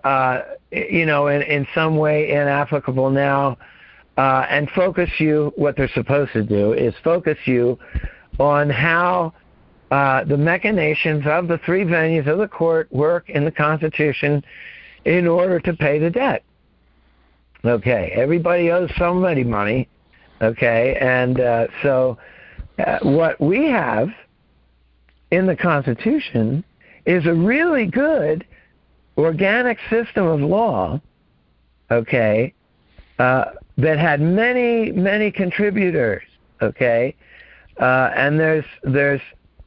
[SPEAKER 11] in some way inapplicable now, and focus you. What they're supposed to do is focus you on how the machinations of the three venues of the court work in the Constitution in order to pay the debt. Okay, everybody owes somebody money. Okay, and so what we have in the Constitution is a really good organic system of law, okay, that had many contributors, okay, and there's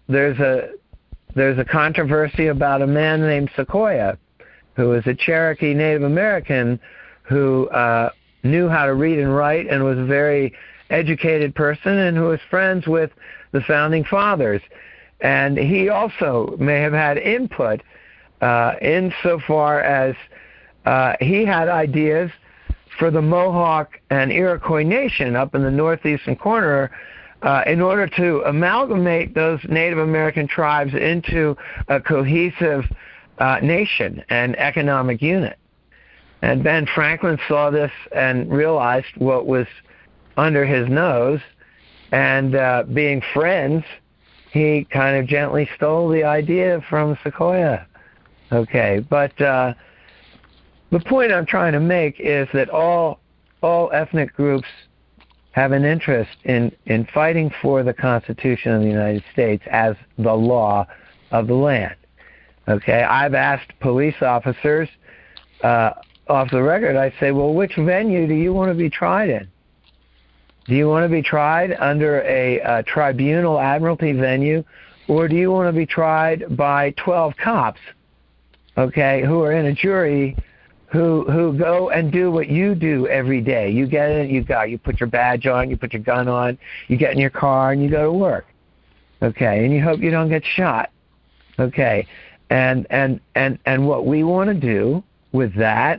[SPEAKER 11] a controversy about a man named Sequoyah, who was a Cherokee Native American who knew how to read and write and was a very educated person and who was friends with the Founding Fathers, and he also may have had input insofar as he had ideas for the Mohawk and Iroquois Nation up in the northeastern corner in order to amalgamate those Native American tribes into a cohesive nation and economic unit. And Ben Franklin saw this and realized what was under his nose, and being friends, he kind of gently stole the idea from Sequoyah. Okay, but the point I'm trying to make is that all ethnic groups have an interest in fighting for the Constitution of the United States as the law of the land. Okay, I've asked police officers off the record, I say, well, which venue do you want to be tried in? Do you want to be tried under a tribunal admiralty venue, or do you want to be tried by 12 cops, okay, who are in a jury who go and do what you do every day? You get in, you put your badge on, you put your gun on, you get in your car and you go to work, okay, and you hope you don't get shot, okay, and what we want to do with that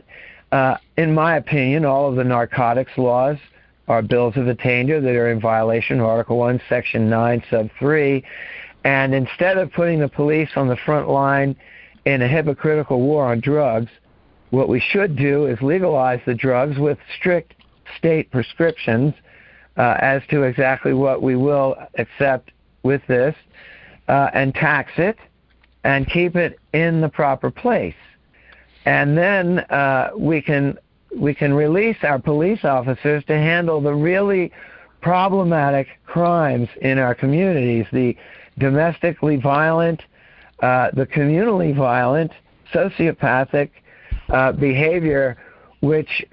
[SPEAKER 11] in my opinion, all of the narcotics laws are bills of attainder that are in violation of Article 1, Section 9, Sub 3. And instead of putting the police on the front line in a hypocritical war on drugs, what we should do is legalize the drugs with strict state prescriptions as to exactly what we will accept with this, and tax it and keep it in the proper place. And then we can release our police officers to handle the really problematic crimes in our communities, the domestically violent, the communally violent, sociopathic behavior, which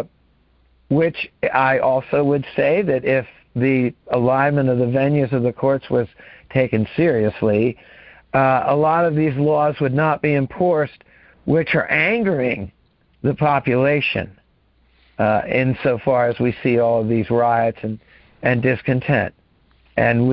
[SPEAKER 11] I also would say that if the alignment of the venues of the courts was taken seriously, a lot of these laws would not be enforced, which are angering the population insofar as we see all of these riots and discontent. And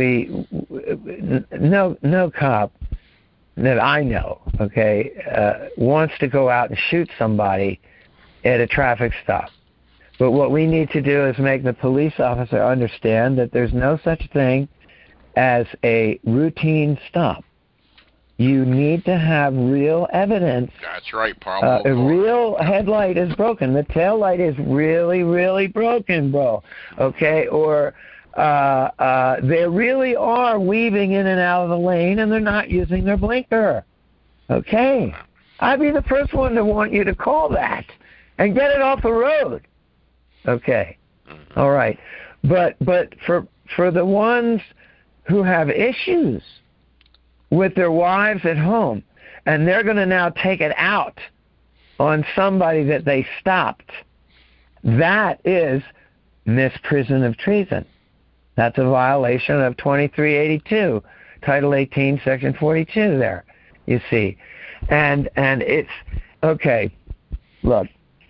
[SPEAKER 11] no cop that I know, wants to go out and shoot somebody at a traffic stop. But what we need to do is make the police officer understand that there's no such thing as a routine stop. You need to have real evidence.
[SPEAKER 4] That's right, Pablo.
[SPEAKER 11] A real headlight is broken. The tail light is really, really broken, bro. Okay? Or they really are weaving in and out of the lane and they're not using their blinker. Okay? I'd be the first one to want you to call that and get it off the road. Okay. All right. But for the ones who have issues with their wives at home, and they're going to now take it out on somebody that they stopped, that is misprision of treason. That's a violation of 2382, Title 18, Section 42 there, you see. And it's, okay, look,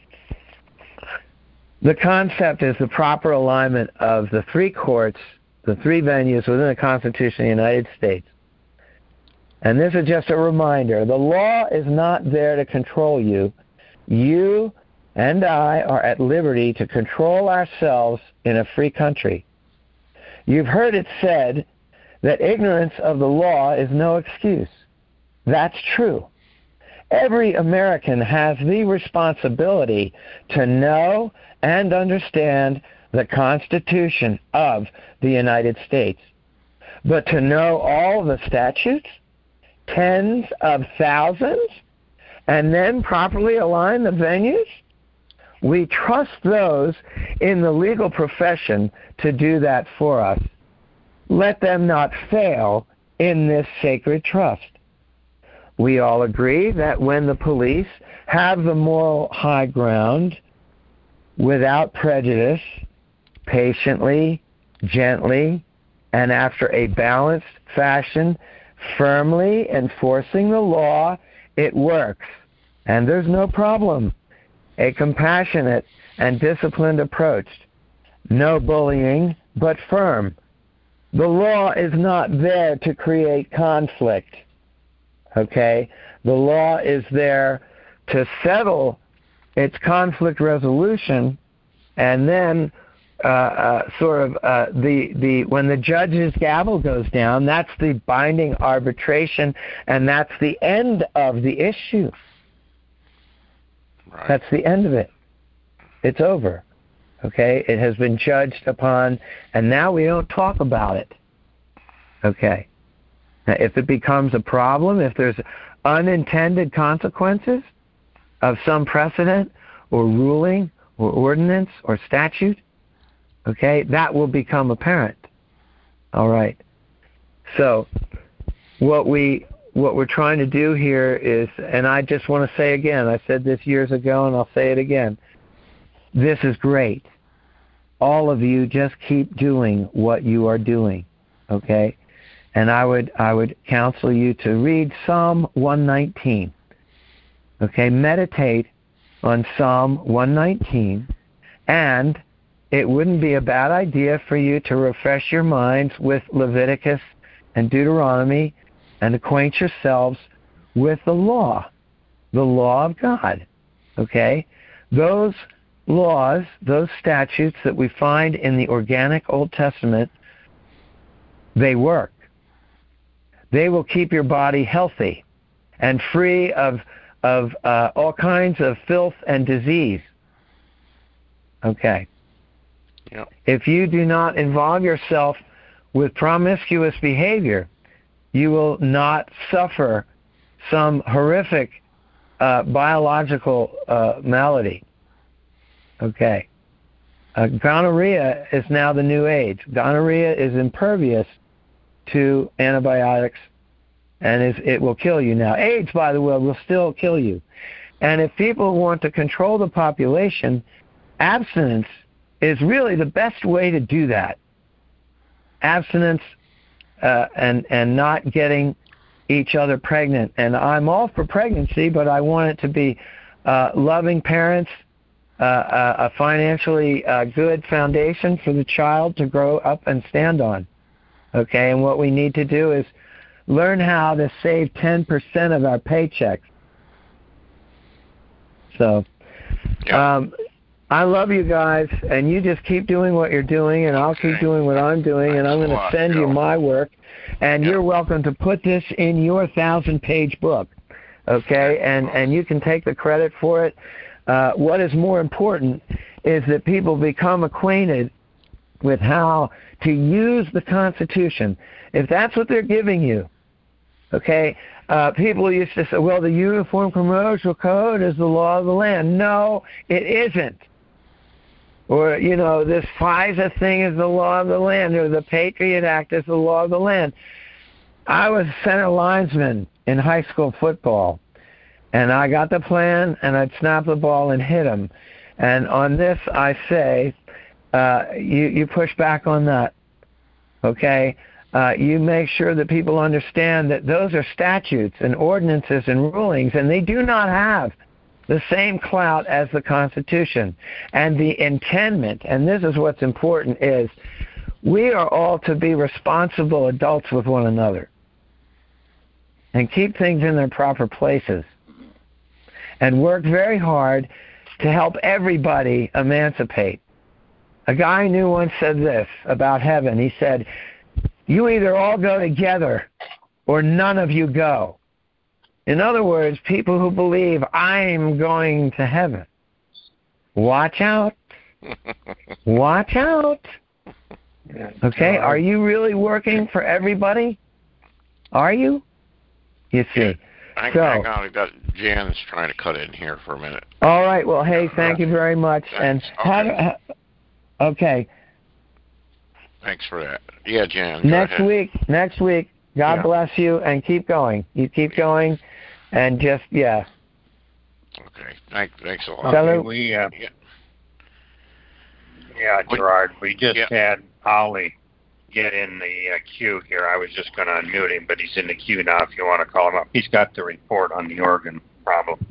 [SPEAKER 11] the concept is the proper alignment of the three courts, the three venues within the Constitution of the United States. And this is just a reminder. The law is not there to control you. You and I are at liberty to control ourselves in a free country. You've heard it said that ignorance of the law is no excuse. That's true. Every American has the responsibility to know and understand the Constitution of the United States. But to know all the statutes, tens of thousands, and then properly align the venues, we trust those in the legal profession to do that for us. Let them not fail in this sacred trust. We all agree that when the police have the moral high ground, without prejudice, patiently, gently, and after a balanced fashion, firmly enforcing the law, it works. And there's no problem. A compassionate and disciplined approach. No bullying, but firm. The law is not there to create conflict. Okay? The law is there to settle its conflict resolution, and then when the judge's gavel goes down, that's the binding arbitration, and that's the end of the issue. Right. That's the end of it. It's over. Okay? It has been judged upon, and now we don't talk about it. Okay? Now, if it becomes a problem, if there's unintended consequences of some precedent or ruling or ordinance or statute, okay, that will become apparent. All right. So what we're trying to do here is, and I just want to say again, I said this years ago and I'll say it again, this is great. All of you just keep doing what you are doing, okay? And I would counsel you to read Psalm 119. Okay, meditate on Psalm 119, and it wouldn't be a bad idea for you to refresh your minds with Leviticus and Deuteronomy and acquaint yourselves with the law of God, okay? those laws, those statutes that we find in the organic Old Testament, they work. They will keep your body healthy and free of all kinds of filth and disease. Okay.
[SPEAKER 10] Yep.
[SPEAKER 11] If you do not involve yourself with promiscuous behavior, you will not suffer some horrific biological malady. Okay. Gonorrhea is now the new AIDS. Gonorrhea is impervious to antibiotics, and it will kill you now. AIDS, by the way, will still kill you. And if people want to control the population, abstinence is really the best way to do that. Abstinence and not getting each other pregnant. And I'm all for pregnancy, but I want it to be loving parents, a financially good foundation for the child to grow up and stand on. Okay, and what we need to do is learn how to save 10% of our paychecks. So, I love you guys, and you just keep doing what you're doing, and I'll keep doing what I'm doing, and I'm going to send you my work, and you're welcome to put this in your 1,000-page book, okay? And you can take the credit for it. What is more important is that people become acquainted with how to use the Constitution. If that's what they're giving you, okay? People used to say, well, the Uniform Commercial Code is the law of the land. No, it isn't. Or, you know, this FISA thing is the law of the land, or the Patriot Act is the law of the land. I was center linesman in high school football, and I got the plan, and I'd snap the ball and hit him. And on this, I say, you push back on that, okay? You make sure that people understand that those are statutes and ordinances and rulings, and they do not have the same clout as the Constitution. And the intendment, and this is what's important, is we are all to be responsible adults with one another and keep things in their proper places and work very hard to help everybody emancipate. A guy I knew once said this about heaven. He said, you either all go together or none of you go. In other words, people who believe I'm going to heaven, watch out. Watch out. Okay, are you really working for everybody? Are you? You see.
[SPEAKER 4] Hang on, we've got Jan's trying to cut in here for a minute.
[SPEAKER 11] All right, well, hey, thank you very much.
[SPEAKER 4] Thanks.
[SPEAKER 11] And
[SPEAKER 4] okay. Thanks for that. Yeah, Jan.
[SPEAKER 11] Next week, God bless you, and keep going. You keep going, and just,
[SPEAKER 4] Okay. Thanks a lot.
[SPEAKER 11] Okay,
[SPEAKER 10] Gerard, we just had Ollie get in the queue here. I was just going to unmute him, but he's in the queue now if you want to call him up. He's got the report on the organ problem.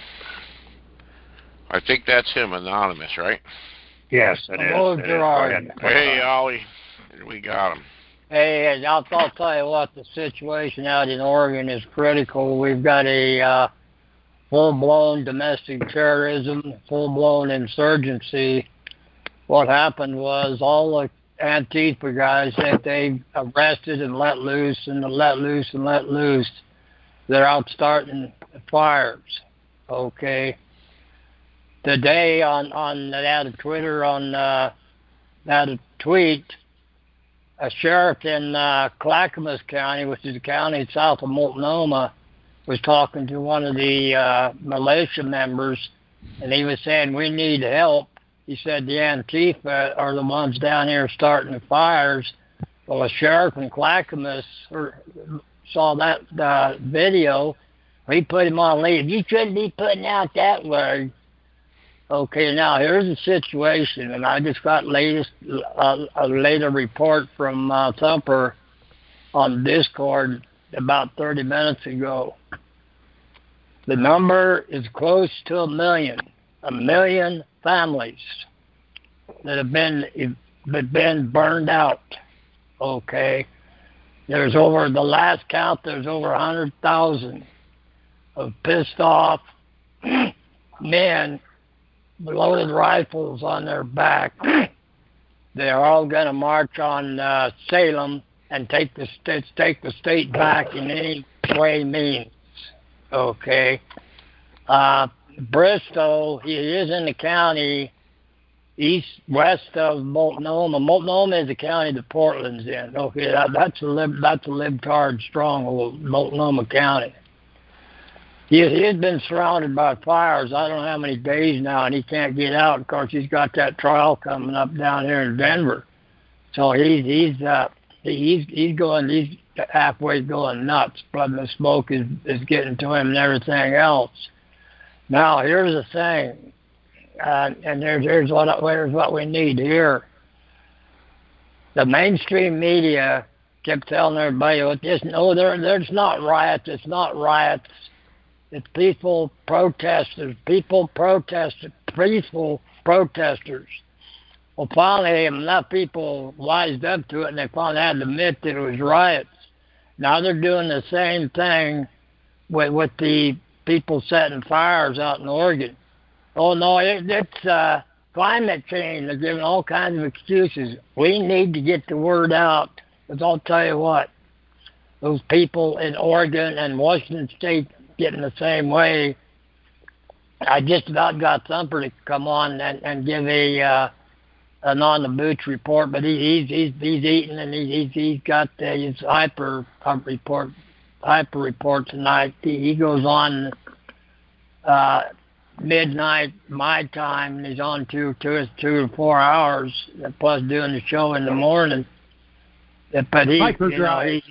[SPEAKER 4] I think that's him, anonymous, right?
[SPEAKER 10] Yes, it
[SPEAKER 12] Hello,
[SPEAKER 10] is.
[SPEAKER 12] Gerard.
[SPEAKER 4] Hey, Ollie. We got him.
[SPEAKER 12] Hey, I'll tell you what, the situation out in Oregon is critical. We've got a full-blown domestic terrorism, full-blown insurgency. What happened was all the Antifa guys that they arrested and let loose and let loose and let loose, they're out starting fires, okay? Today on that Twitter, on that tweet, a sheriff in Clackamas County, which is a county south of Multnomah, was talking to one of the militia members, and he was saying, we need help. He said the Antifa are the ones down here starting the fires. Well, a sheriff in Clackamas saw that video. He put him on leave. You shouldn't be putting out that word. Okay, now here's the situation, and I just got a later report from Thumper on Discord about 30 minutes ago. The number is close to 1 million. 1 million families that have been burned out. Okay, there's over the last count. There's over 100,000 of pissed off men loaded rifles on their back. They're all going to march on Salem and take the state back in any way means. Okay. Bristow, he is in the county west of Multnomah. Multnomah is the county that Portland's in. Okay, that's a libtard stronghold, Multnomah County. He's been surrounded by fires. I don't know how many days now, and he can't get out. Of course, he's got that trial coming up down here in Denver. So he's halfway going nuts. Blood and smoke is getting to him and everything else. Now here's the thing, and here's what we need here. The mainstream media kept telling everybody, there's not riots. It's not riots. It's peaceful protesters. Peaceful protesters. Well, finally, enough people wised up to it, and they finally had to admit that it was riots. Now they're doing the same thing with the people setting fires out in Oregon. Oh, no, it's climate change. They're giving all kinds of excuses. We need to get the word out, because I'll tell you what, those people in Oregon and Washington State getting the same way. I just about got Thumper to come on and give an on the boots report, but he's eating, and he's got his hyper report tonight. He goes on midnight my time, and he's on 2 to 4 hours, plus doing the show in the morning. But hyperdrive,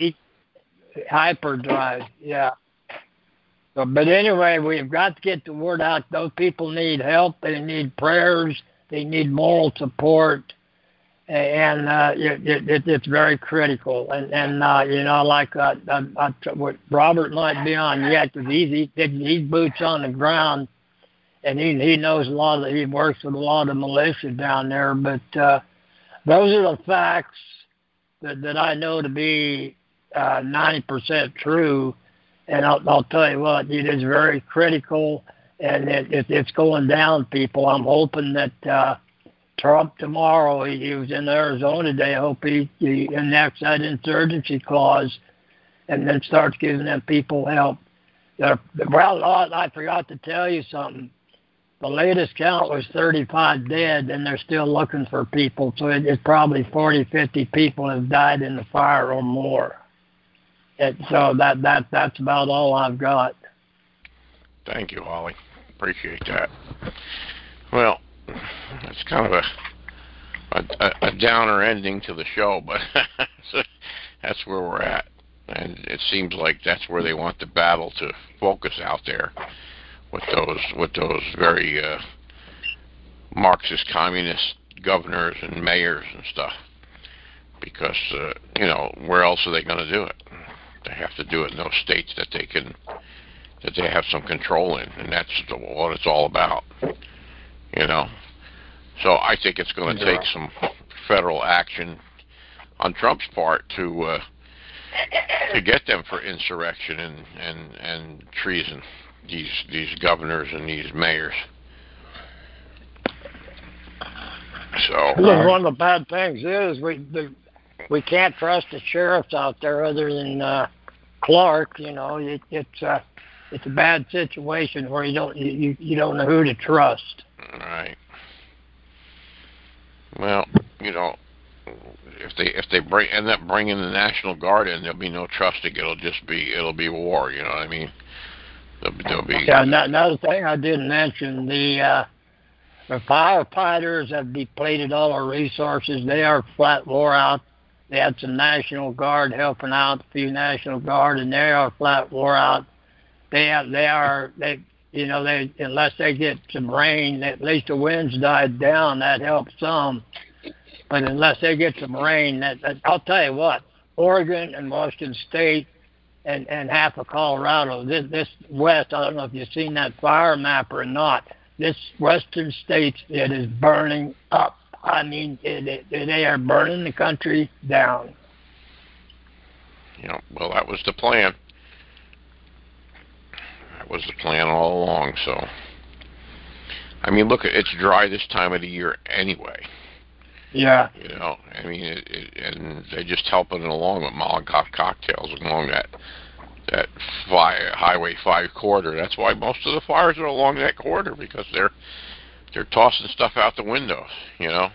[SPEAKER 12] yeah. So, but anyway, we've got to get the word out. Those people need help. They need prayers. They need moral support, and it's very critical. And like Robert might be on yet, because he's boots on the ground, and he knows a lot of. He works with a lot of militia down there. But those are the facts that I know to be 90% true. And I'll tell you what, it is very critical, and it's going down, people. I'm hoping that Trump tomorrow, he was in Arizona today, I hope he enacts that insurgency clause and then starts giving them people help. Well, I forgot to tell you something. The latest count was 35 dead, and they're still looking for people. So it's probably 40, 50 people have died in the fire or more. And so that's about all I've got.
[SPEAKER 4] Thank you, Holly. Appreciate that. Well, it's kind of a downer ending to the show, but that's where we're at. And it seems like that's where they want the battle to focus out there with those very Marxist communist governors and mayors and stuff. Because where else are they going to do it? They have to do it in those states that they have some control in, and that's what it's all about. So I think it's going to take some federal action on Trump's part to get them for insurrection and treason. These governors and these mayors. So
[SPEAKER 12] one of the bad things is we can't trust the sheriffs out there other than Clark. It's a bad situation where you don't know who to trust.
[SPEAKER 4] Right. Well, if they end up bringing the National Guard in, there'll be no trusting. It'll be war. You know what I mean? There'll be.
[SPEAKER 12] Yeah. Another thing I didn't mention, the firefighters have depleted all our resources. They are flat wore out. They had some National Guard helping out, a few National Guard, and they are flat wore out. Unless they get some rain, at least the winds died down. That helps some. But unless they get some rain, I'll tell you what, Oregon and Washington State and half of Colorado, this west, I don't know if you've seen that fire map or not, this western states, it is burning up. I mean, they are burning the country down.
[SPEAKER 4] Well, that was the plan. That was the plan all along. So, I mean, look, it's dry this time of the year anyway.
[SPEAKER 12] Yeah.
[SPEAKER 4] You know, I mean, and they're just helping it along with Molotov cocktails along that Highway 5 corridor. That's why most of the fires are along that corridor, because they're tossing stuff out the windows, you know.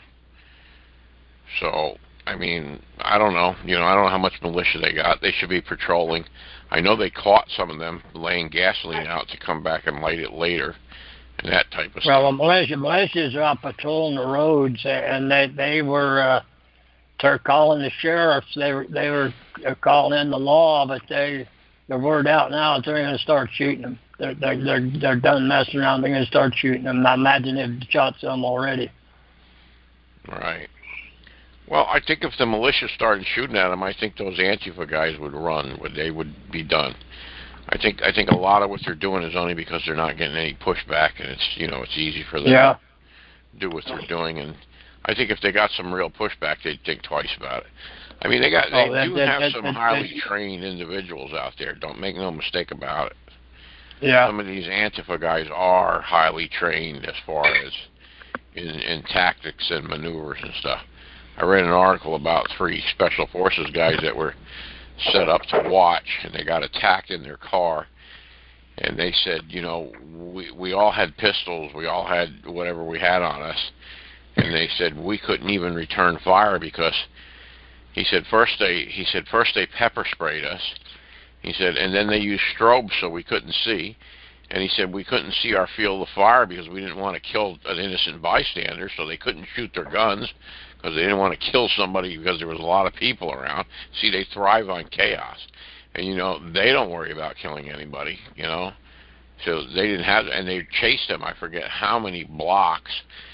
[SPEAKER 4] So, I mean, I don't know. You know, I don't know how much militia they got. They should be patrolling. I know they caught some of them laying gasoline out to come back and light it later, and that type of stuff.
[SPEAKER 12] Well, militias are out patrolling the roads, and they were they're calling the sheriffs. They were calling in the law, but the word out now is they're going to start shooting them. They're done messing around. They're going to start shooting them. I imagine they've shot some already.
[SPEAKER 4] Right. Well, I think if the militia started shooting at them, I think those Antifa guys would run. They would be done. I think a lot of what they're doing is only because they're not getting any pushback, and it's easy for them to do what they're doing. And I think if they got some real pushback, they'd think twice about it. I mean, they do have some highly trained individuals out there. Don't make no mistake about it.
[SPEAKER 12] Yeah.
[SPEAKER 4] Some of these Antifa guys are highly trained as far as in tactics and maneuvers and stuff. I read an article about 3 special forces guys that were set up to watch, and they got attacked in their car. And they said, we all had pistols, we all had whatever we had on us. And they said we couldn't even return fire because he said first they pepper sprayed us. He said, and then they used strobes so we couldn't see. And he said we couldn't see our field of fire because we didn't want to kill an innocent bystander, so they couldn't shoot their guns because they didn't want to kill somebody because there was a lot of people around. See, they thrive on chaos. And, they don't worry about killing anybody, So they didn't have, and they chased them, I forget how many blocks.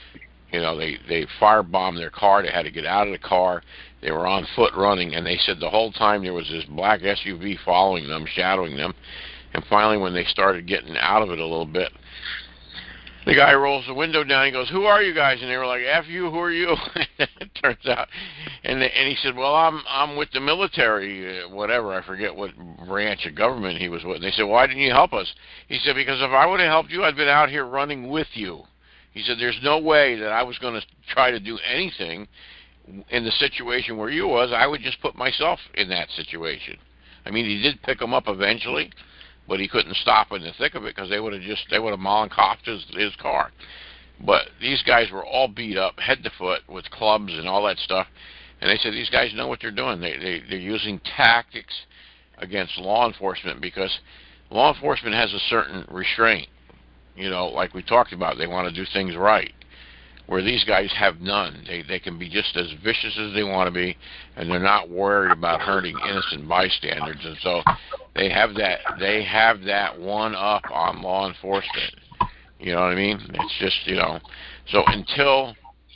[SPEAKER 4] They firebombed their car. They had to get out of the car. They were on foot running, and they said the whole time there was this black SUV following them, shadowing them. And finally, when they started getting out of it a little bit, the guy rolls the window down. He goes, "Who are you guys?" And they were like, "F you, who are you?" It turns out, and he said, "Well, I'm with the military, whatever. I forget what branch of government he was with." And they said, "Why didn't you help us?" He said, "Because if I would have helped you, I'd been out here running with you." He said, "There's no way that I was going to try to do anything in the situation where you was. I would just put myself in that situation." I mean, he did pick them up eventually, but he couldn't stop in the thick of it because they would have mollycopped his car. But these guys were all beat up head to foot with clubs and all that stuff. And they said these guys know what they're doing. They're using tactics against law enforcement because law enforcement has a certain restraint. Like we talked about, they want to do things right, where these guys have none. They can be just as vicious as they want to be, and they're not worried about hurting innocent bystanders. And so they have that one up on law enforcement. You know what I mean? It's just, so until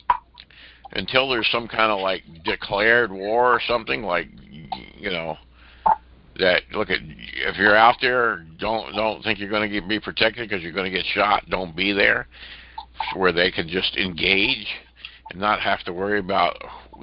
[SPEAKER 4] there's some kind of like declared war or something, like, that, look, if you're out there, don't think you're going to be protected because you're going to get shot. Don't be there, where they can just engage and not have to worry about,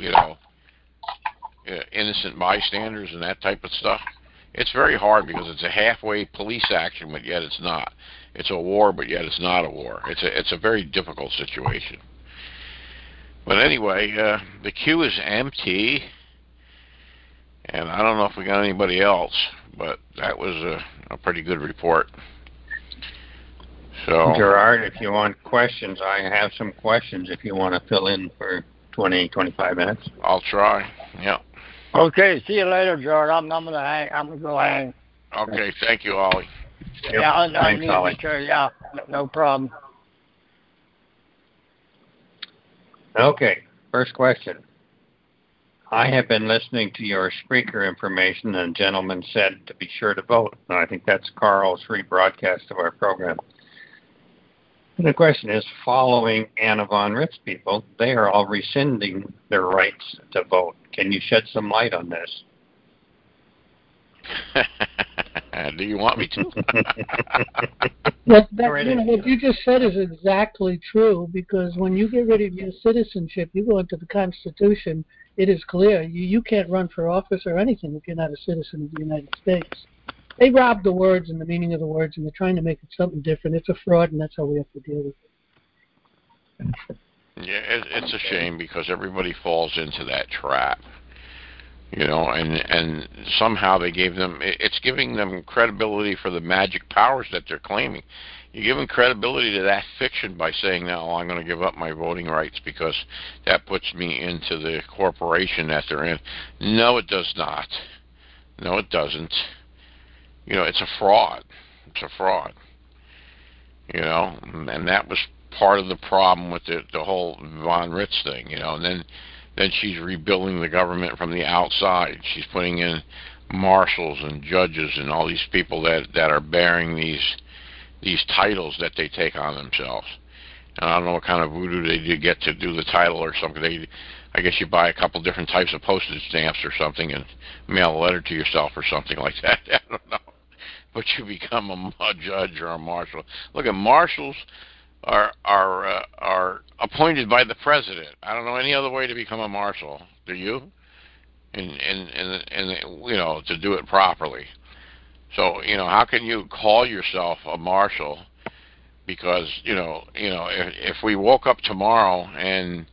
[SPEAKER 4] innocent bystanders and that type of stuff. It's very hard because it's a halfway police action, but yet it's not. It's a war, but yet it's not a war. It's a very difficult situation. But anyway, the queue is empty. And I don't know if we got anybody else, but that was a pretty good report. So,
[SPEAKER 10] Gerard, if you want questions, I have some questions if you want to fill in for 20, 25 minutes.
[SPEAKER 4] I'll try. Yeah.
[SPEAKER 12] Okay, see you later, Gerard. I'm gonna hang. I'm gonna go hang.
[SPEAKER 4] Okay, thank you, Ollie.
[SPEAKER 12] Yeah,
[SPEAKER 10] thanks, Ollie.
[SPEAKER 12] Yeah, no problem.
[SPEAKER 10] Okay, first question. I have been listening to your Spreaker information, and a gentleman said to be sure to vote. And I think that's Carl's rebroadcast of our program. And the question is, following Anna von Ritz's people, they are all rescinding their rights to vote. Can you shed some light on this?
[SPEAKER 4] Do you want me to?
[SPEAKER 1] What you just said is exactly true, because when you get rid of your citizenship, you go into the Constitution, it is clear you can't run for office or anything if you're not a citizen of the United States. They robbed the words and the meaning of the words, and they're trying to make it something different. It's a fraud, and that's how we have to deal with it.
[SPEAKER 4] Yeah, it's a shame because everybody falls into that trap. And somehow they gave them, it's giving them credibility for the magic powers that they're claiming. You're giving credibility to that fiction by saying, no, I'm going to give up my voting rights because that puts me into the corporation that they're in. No, it does not. No, it doesn't. It's a fraud. It's a fraud. And that was part of the problem with the whole Von Ritz thing, and then she's rebuilding the government from the outside. She's putting in marshals and judges and all these people that are bearing these titles that they take on themselves. And I don't know what kind of voodoo they do get to do the title or something. I guess you buy a couple different types of postage stamps or something and mail a letter to yourself or something like that. I don't know. But you become a judge or a marshal. Look, at marshals are appointed by the president. I don't know any other way to become a marshal. Do you? And to do it properly. So how can you call yourself a marshal? Because if we woke up tomorrow and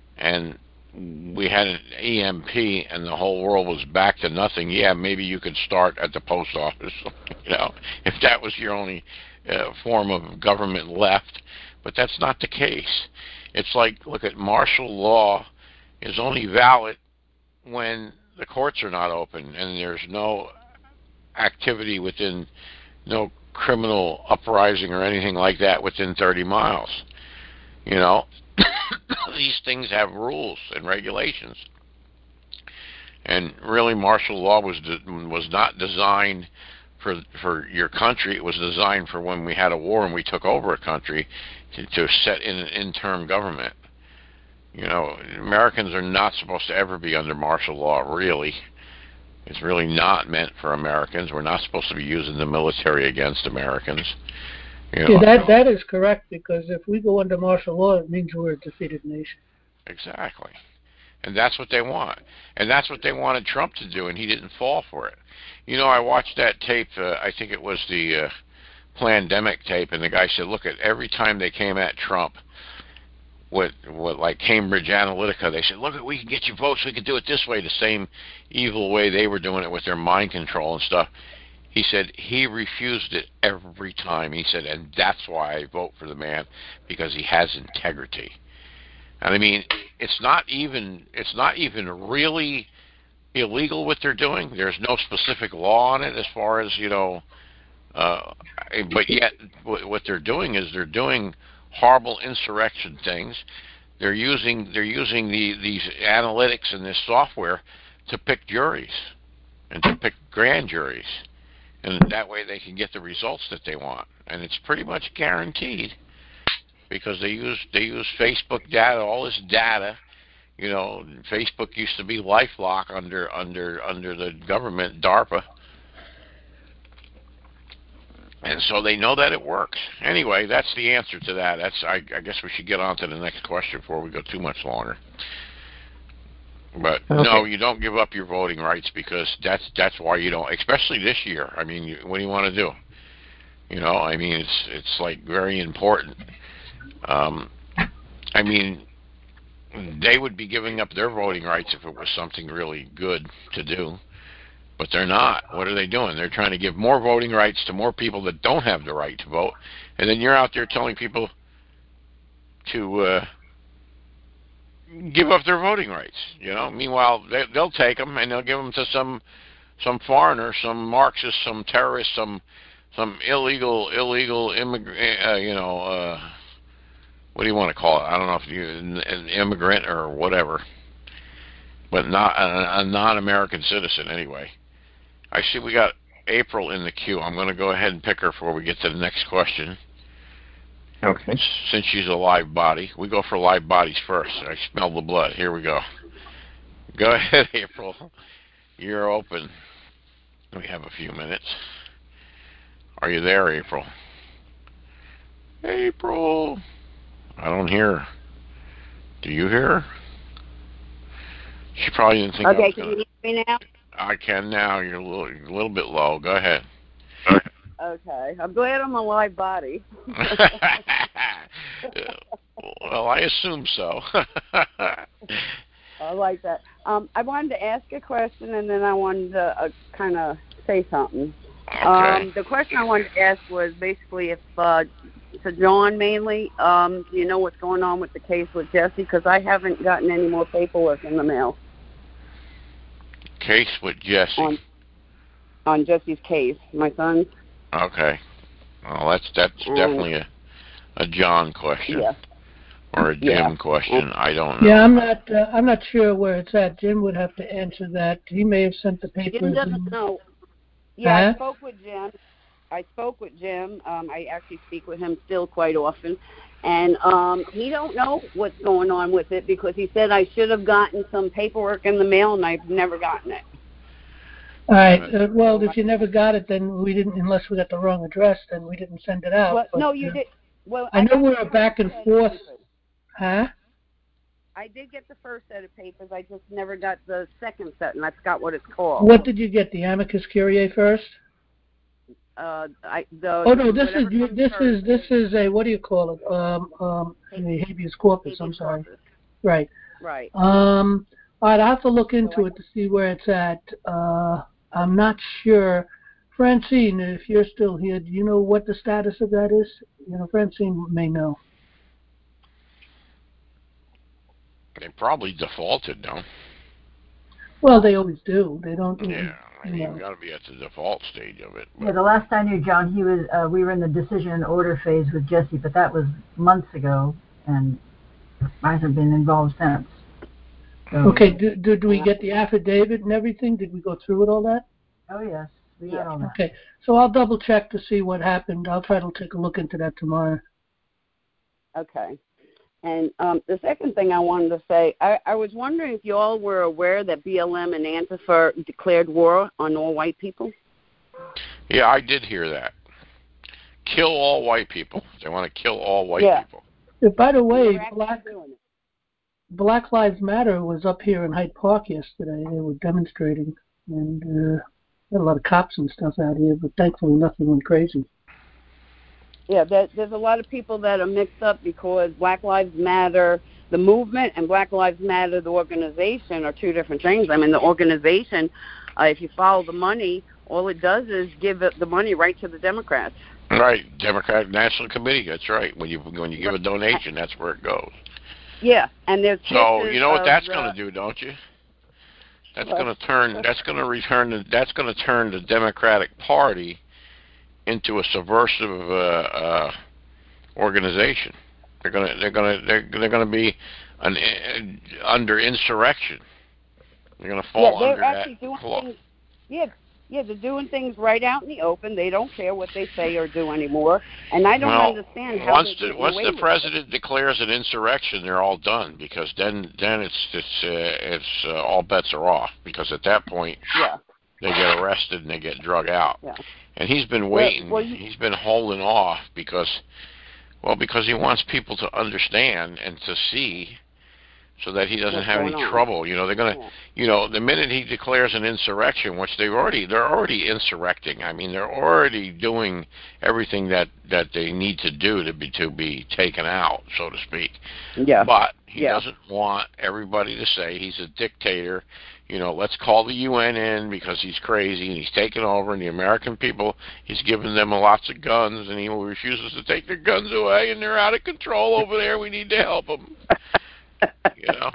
[SPEAKER 4] we had an EMP and the whole world was back to nothing, yeah, maybe you could start at the post office. If that was your only form of government left. But that's not the case. It's like, look at martial law is only valid when the courts are not open and there's no activity within, no criminal uprising or anything like that within 30 miles. These things have rules and regulations. And really, martial law was not designed for your country. It was designed for when we had a war and we took over a country to set in an interim government. Americans are not supposed to ever be under martial law, really. It's really not meant for Americans. We're not supposed to be using the military against Americans.
[SPEAKER 1] Yeah, that is correct, because if we go under martial law, it means we're a defeated nation.
[SPEAKER 4] Exactly. And that's what they want. And that's what they wanted Trump to do, and he didn't fall for it. I watched that tape, I think it was the Plandemic tape, and the guy said, look, at every time they came at Trump with like Cambridge Analytica, they said, look, we can get you votes, we can do it this way, the same evil way they were doing it with their mind control and stuff. He said he refused it every time. He said, and that's why I vote for the man, because he has integrity. And I mean, it's not even really illegal what they're doing. There's no specific law on it as far as but yet what they're doing is they're doing horrible insurrection things. They're using these analytics and this software to pick juries and to pick grand juries, and that way they can get the results that they want. And it's pretty much guaranteed because they use Facebook data, all this data. Facebook used to be LifeLock under the government, DARPA. And so they know that it works. Anyway, that's the answer to that. I guess we should get on to the next question before we go too much longer. But okay. No, you don't give up your voting rights, because that's why you don't, especially this year. I mean, what do you want to do? I mean, it's like very important. I mean, they would be giving up their voting rights if it was something really good to do. But they're not. What are they doing? They're trying to give more voting rights to more people that don't have the right to vote. And then you're out there telling people to give up their voting rights. Meanwhile, they'll take them and they'll give them to some foreigner, some Marxist, some terrorist, some illegal immigrant. What do you want to call it? I don't know if you're an immigrant or whatever, but not a non-American citizen anyway. I see we got April in the queue. I'm going to go ahead and pick her before we get to the next question.
[SPEAKER 13] Okay.
[SPEAKER 4] Since she's a live body. We go for live bodies first. I smell the blood. Here we go. Go ahead, April. You're open. We have a few minutes. Are you there, April? April. I don't hear her. Do you hear her? She probably didn't think I was going to...
[SPEAKER 14] Okay, can you hear me now?
[SPEAKER 4] I can now. You're a little bit low. Go ahead.
[SPEAKER 14] Okay. I'm glad I'm a live body.
[SPEAKER 4] Well, I assume so.
[SPEAKER 14] I like that. I wanted to ask a question, and then I wanted to kind of say something.
[SPEAKER 4] Okay.
[SPEAKER 14] The question I wanted to ask was basically if, to John mainly, do you know what's going on with the case with Jesse? Because I haven't gotten any more paperwork in the mail.
[SPEAKER 4] Case with Jesse.
[SPEAKER 14] On Jesse's case, my son's.
[SPEAKER 4] Okay. Well, that's definitely a John question.
[SPEAKER 14] Yeah.
[SPEAKER 4] Or a Jim question. I don't know.
[SPEAKER 1] Yeah, I'm not sure where it's at. Jim would have to answer that. He may have sent the papers.
[SPEAKER 14] Jim doesn't know. Yeah, I spoke with Jim. I actually speak with him still quite often, and he don't know what's going on with it because he said I should have gotten some paperwork in the mail, and I've never gotten it.
[SPEAKER 1] All right. Well, if you never got it, then we didn't. Unless we got the wrong address, then we didn't send it out.
[SPEAKER 14] Well,
[SPEAKER 1] but,
[SPEAKER 14] no, you did. Well,
[SPEAKER 1] I know we were back and forth. Huh?
[SPEAKER 14] I did get the first set of papers. I just never got the second set, and I forgot what it's called.
[SPEAKER 1] What did you get? The amicus curiae first?
[SPEAKER 14] No,
[SPEAKER 1] this is a, what do you call it? A habeas corpus. I'm sorry.
[SPEAKER 14] Corpus.
[SPEAKER 1] Right.
[SPEAKER 14] Right.
[SPEAKER 1] All right. I have to look into it to see where it's at. I'm not sure. Francine, if you're still here, do you know what the status of that is? You know, Francine may know.
[SPEAKER 4] They probably defaulted, no?
[SPEAKER 1] Well, they always do. They don't.
[SPEAKER 4] Yeah, I mean, you've got to be at the default stage of it.
[SPEAKER 15] Yeah, the last I knew, John, he was. We were in the decision and order phase with Jesse, but that was months ago, and I haven't been involved since. So.
[SPEAKER 1] Okay, did we get the affidavit and everything? Did we go through with all that?
[SPEAKER 15] Oh yes, we got all that.
[SPEAKER 1] Okay, so I'll double check to see what happened. I'll try to take a look into that tomorrow.
[SPEAKER 14] Okay. And the second thing I wanted to say, I was wondering if you all were aware that BLM and Antifa declared war on all white people?
[SPEAKER 4] Yeah, I did hear that. Kill all white people. They want to kill all white people.
[SPEAKER 1] By the way, Black Lives Matter was up here in Hyde Park yesterday. They were demonstrating, and had a lot of cops and stuff out here, but thankfully nothing went crazy.
[SPEAKER 14] Yeah, there's a lot of people that are mixed up because Black Lives Matter, the movement, and Black Lives Matter, the organization, are two different things. I mean, the organization, if you follow the money, all it does is give the money right to the Democrats.
[SPEAKER 4] Right, Democratic National Committee. That's right. When you give a donation, that's where it goes.
[SPEAKER 14] Yeah, and there's
[SPEAKER 4] so you know what that's going to do, don't you? That's going to turn. That's going to turn the Democratic Party into a subversive organization. They're going to be under insurrection. They're going to fall under that law.
[SPEAKER 14] Yeah, they're doing things right out in the open. They don't care what they say or do anymore, and I don't understand how.
[SPEAKER 4] Once the president declares an insurrection, they're all done because then it's all bets are off because at that point they get arrested and they get drug out.
[SPEAKER 14] Yeah.
[SPEAKER 4] And he's been waiting. He's been holding off because he wants people to understand and to see, so that he doesn't have any trouble. You know, they're gonna, the minute he declares an insurrection, which they're already insurrecting. I mean, they're already doing everything that they need to do to be taken out, so to speak.
[SPEAKER 14] Yeah.
[SPEAKER 4] But he doesn't want everybody to say he's a dictator. You know, let's call the UN in because he's crazy and he's taking over, and the American people, he's giving them lots of guns, and he refuses to take their guns away, and they're out of control over there. We need to help them. You know.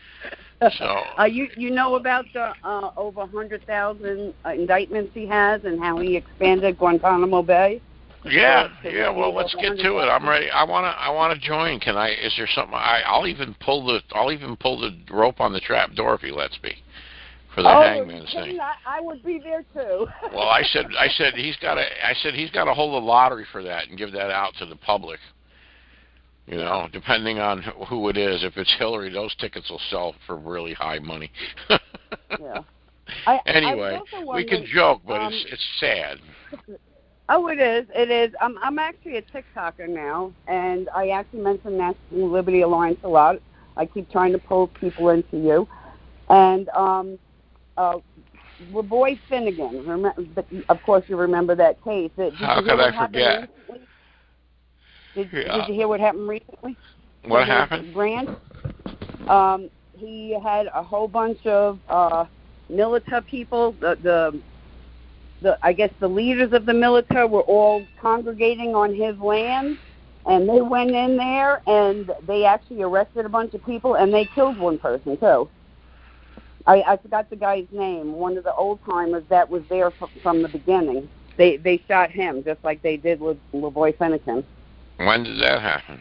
[SPEAKER 4] So.
[SPEAKER 14] You know about the over 100,000 indictments he has, and how he expanded Guantanamo Bay.
[SPEAKER 4] Yeah. Well, let's get to it. I'm ready. I wanna join. Can I? Is there something? I'll even pull the rope on the trap door if he lets me. For the hangman thing.
[SPEAKER 14] I would be there too.
[SPEAKER 4] Well, I said he's got to hold the lottery for that and give that out to the public. You know, depending on who it is. If it's Hillary, those tickets will sell for really high money.
[SPEAKER 14] Yeah.
[SPEAKER 4] Anyway, we can joke, but it's sad.
[SPEAKER 14] Oh, it is. It is. I'm actually a TikToker now, and I actually mention National Liberty Alliance a lot. I keep trying to pull people into you, and Roy Finnegan. Of course, you remember that case.
[SPEAKER 4] How could I forget?
[SPEAKER 14] Did you hear what happened recently?
[SPEAKER 4] What happened?
[SPEAKER 14] Grant, he had a whole bunch of Milita people. I guess the leaders of the Milita were all congregating on his land, and they went in there and they actually arrested a bunch of people, and they killed one person too. I forgot the guy's name. One of the old timers that was there from the beginning. They shot him just like they did with LaVoy Finnegan.
[SPEAKER 4] When did that happen?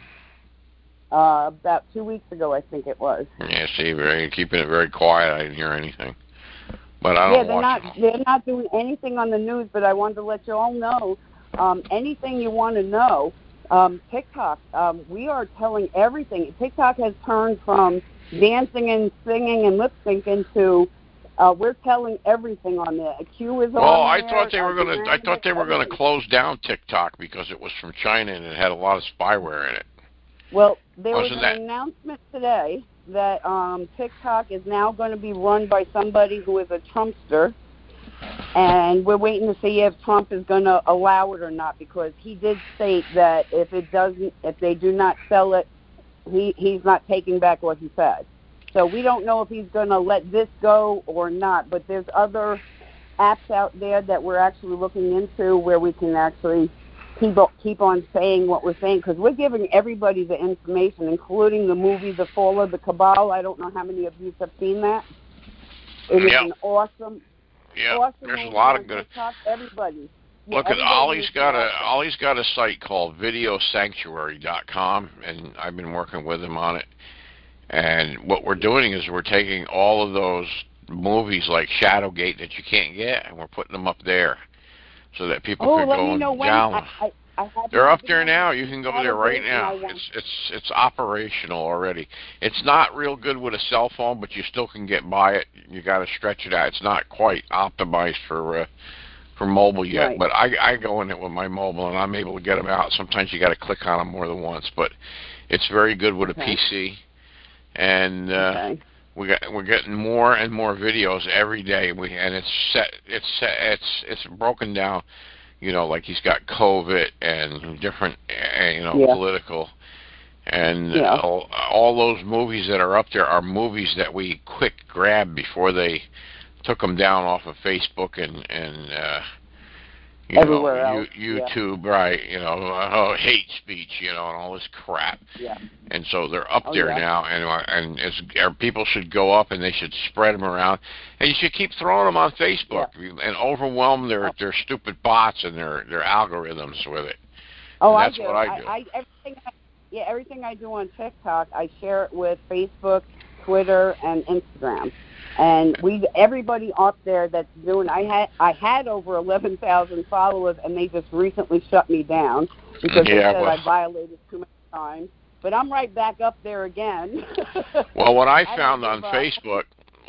[SPEAKER 14] About 2 weeks ago, I think it was.
[SPEAKER 4] Yeah, see, you're keeping it very quiet. I didn't hear anything. But I don't watch it.
[SPEAKER 14] They're not doing anything on the news, but I wanted to let you all know, anything you want to know, TikTok, we are telling everything. TikTok has turned from dancing and singing and lip syncing to we're telling everything on there. Q is on there.
[SPEAKER 4] Well, I thought they were gonna close down TikTok because it was from China and it had a lot of spyware in it.
[SPEAKER 14] Well, there was an announcement today that TikTok is now going to be run by somebody who is a Trumpster, and we're waiting to see if Trump is going to allow it or not, because he did state that if they do not sell it, he's not taking back what he said. So we don't know if he's going to let this go or not, but there's other apps out there that we're actually looking into where we can actually keep on saying what we're saying, because we're giving everybody the information, including the movie The Fall of the Cabal. I don't know how many of you have seen that. It is an awesome
[SPEAKER 4] there's a lot of good.
[SPEAKER 14] TikTok, everybody.
[SPEAKER 4] Look at Ollie's got a site called videosanctuary.com, and I've been working with him on it. And what we're doing is we're taking all of those movies like Shadowgate that you can't get, and we're putting them up there so that people can go and download. They're up there now. You can go there right now. It's operational already. It's not real good with a cell phone, but you still can get by it. You got to stretch it out. It's not quite optimized for mobile yet,
[SPEAKER 14] right.
[SPEAKER 4] But I go in it with my mobile and I'm able to get them out. Sometimes you got to click on them more than once, but it's very good with a PC. And we're getting more and more videos every day. It's broken down. You know, like he's got COVID and different, political. And all those movies that are up there are movies that we quick grabbed before they took them down off of Facebook and
[SPEAKER 14] everywhere else.
[SPEAKER 4] YouTube, right? Hate speech, and all this crap.
[SPEAKER 14] Yeah.
[SPEAKER 4] And so they're up there now, and people should go up and they should spread them around, and you should keep throwing them on Facebook and overwhelm their stupid bots and their algorithms with it.
[SPEAKER 14] Oh,
[SPEAKER 4] and that's
[SPEAKER 14] I do.
[SPEAKER 4] What I do.
[SPEAKER 14] Everything I do on TikTok, I share it with Facebook, Twitter, and Instagram. And everybody up there that's doing, I had over 11,000 followers, and they just recently shut me down because they said I violated too many times. But I'm right back up there again.
[SPEAKER 4] Well, what I found on Facebook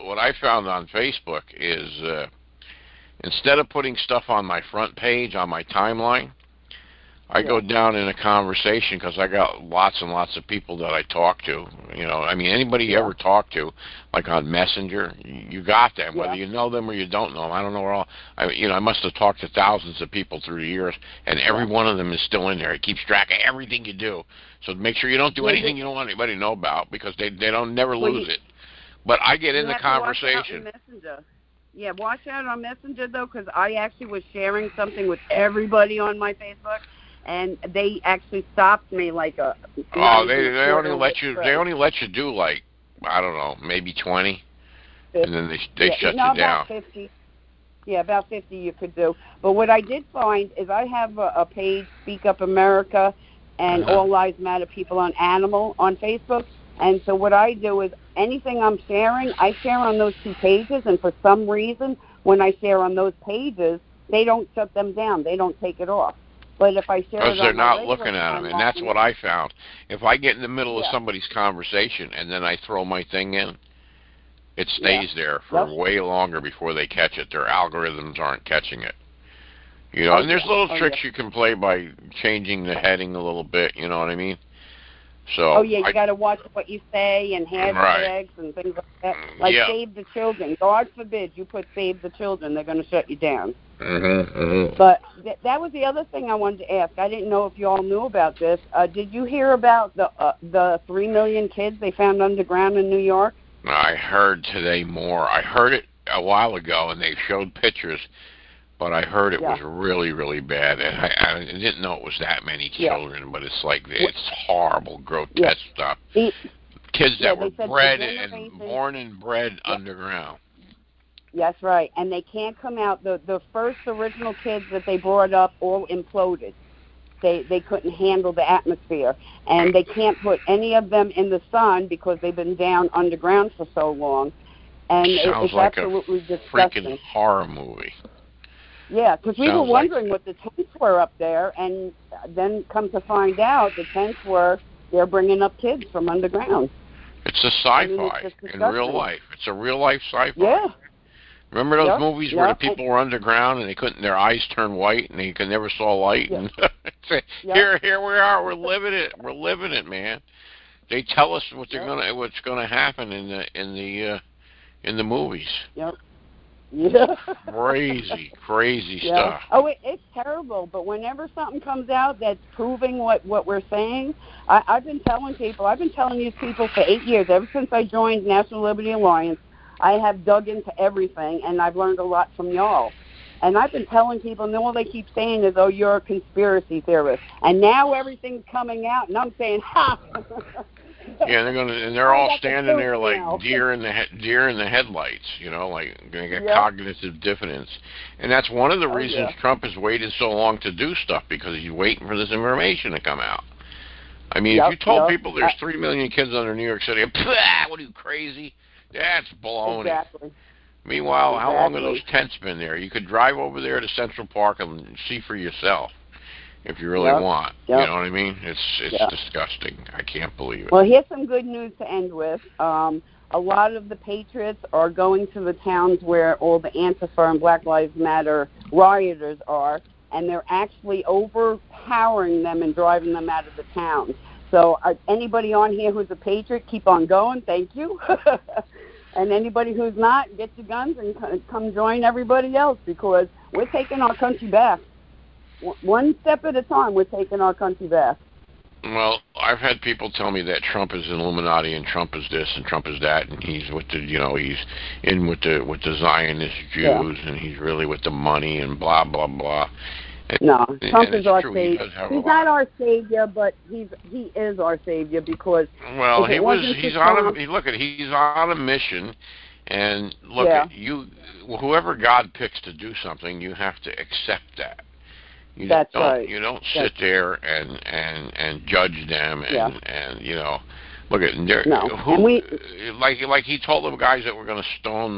[SPEAKER 4] is instead of putting stuff on my front page on my timeline, I go down in a conversation because I got lots and lots of people that I talk to. Anybody you ever talk to, like on Messenger, you got them, whether you know them or you don't know them. I don't know where all. I must have talked to thousands of people through the years, and every one of them is still in there. It keeps track of everything you do. So make sure you don't do anything you don't want anybody to know about, because they don't never lose it. But I get in the conversation.
[SPEAKER 14] Yeah, watch out on Messenger though, because I actually was sharing something with everybody on my Facebook. And they actually stopped me like a.
[SPEAKER 4] Oh, they only let you. They only let you do like, I don't know, maybe 20, 50. And then they shut you down.
[SPEAKER 14] About 50. Yeah, about 50 you could do. But what I did find is I have a page, Speak Up America, and All Lives Matter People on Animal on Facebook. And so what I do is anything I'm sharing, I share on those two pages. And for some reason, when I share on those pages, they don't shut them down. They don't take it off. But if I share
[SPEAKER 4] because they're not looking at them, and that's what I found. If I get in the middle of somebody's conversation and then I throw my thing in, it stays there for way longer before they catch it. Their algorithms aren't catching it. And there's little tricks you can play by changing the heading a little bit. You know what I mean? So
[SPEAKER 14] oh, yeah, you got to watch what you say and hashtags and things like that. Like Save the Children. God forbid you put Save the Children. They're going to shut you down. But that was the other thing I wanted to ask. I didn't know if you all knew about this. Did you hear about the 3 million kids they found underground in New York?
[SPEAKER 4] I heard today more. I heard it a while ago, and they showed pictures, but I heard it was really, really bad. And I didn't know it was that many children, but it's like, it's horrible, grotesque stuff. Kids that were bred and born and bred underground.
[SPEAKER 14] That's right. And they can't come out. The first original kids that they brought up all imploded. They couldn't handle the atmosphere. And they can't put any of them in the sun because they've been down underground for so long. And it's
[SPEAKER 4] like
[SPEAKER 14] absolutely
[SPEAKER 4] a
[SPEAKER 14] disgusting.
[SPEAKER 4] Freaking horror movie.
[SPEAKER 14] Yeah, because we were wondering what the tents were up there, and then come to find out the tents they're bringing up kids from underground.
[SPEAKER 4] It's a sci-fi in real life. It's a real life sci-fi.
[SPEAKER 14] Yeah.
[SPEAKER 4] Remember those movies where the people were underground and they couldn't, their eyes turned white and they never saw light? And here we are. We're living it. We're living it, man. They tell us what's gonna happen in the movies.
[SPEAKER 14] Yep. Yeah.
[SPEAKER 4] Crazy stuff.
[SPEAKER 14] Oh, it's terrible. But whenever something comes out that's proving what we're saying, I've been telling these people for 8 years, ever since I joined National Liberty Alliance, I have dug into everything, and I've learned a lot from y'all. And I've been telling people, and all they keep saying is, oh, you're a conspiracy theorist. And now everything's coming out, and I'm saying, ha!
[SPEAKER 4] Yeah, they're all standing there like deer in the headlights, like they get cognitive dissonance. And that's one of the reasons Trump has waited so long to do stuff, because he's waiting for this information to come out. I mean, if you told people there's 3 million kids under New York City, what are you, crazy? That's baloney.
[SPEAKER 14] Exactly.
[SPEAKER 4] Meanwhile, how long have those tents been there? You could drive over there to Central Park and see for yourself if you really want. You know what I mean? It's disgusting. I can't believe it.
[SPEAKER 14] Well, here's some good news to end with. A lot of the patriots are going to the towns where all the Antifa and Black Lives Matter rioters are, and they're actually overpowering them and driving them out of the town. So anybody on here who's a patriot, keep on going. Thank you. And anybody who's not, get your guns and come join everybody else, because we're taking our country back. One step at a time, we're taking our country back.
[SPEAKER 4] Well, I've had people tell me that Trump is an Illuminati and Trump is this and Trump is that, and he's with the, he's in with the Zionist Jews, and he's really with the money and blah blah blah.
[SPEAKER 14] No, Trump is our savior. He's not our savior, but he is our savior, because
[SPEAKER 4] he's on a mission, and look at you. Whoever God picks to do something, you have to accept that. You don't sit there and judge them and look at like he told the guys that were going to stone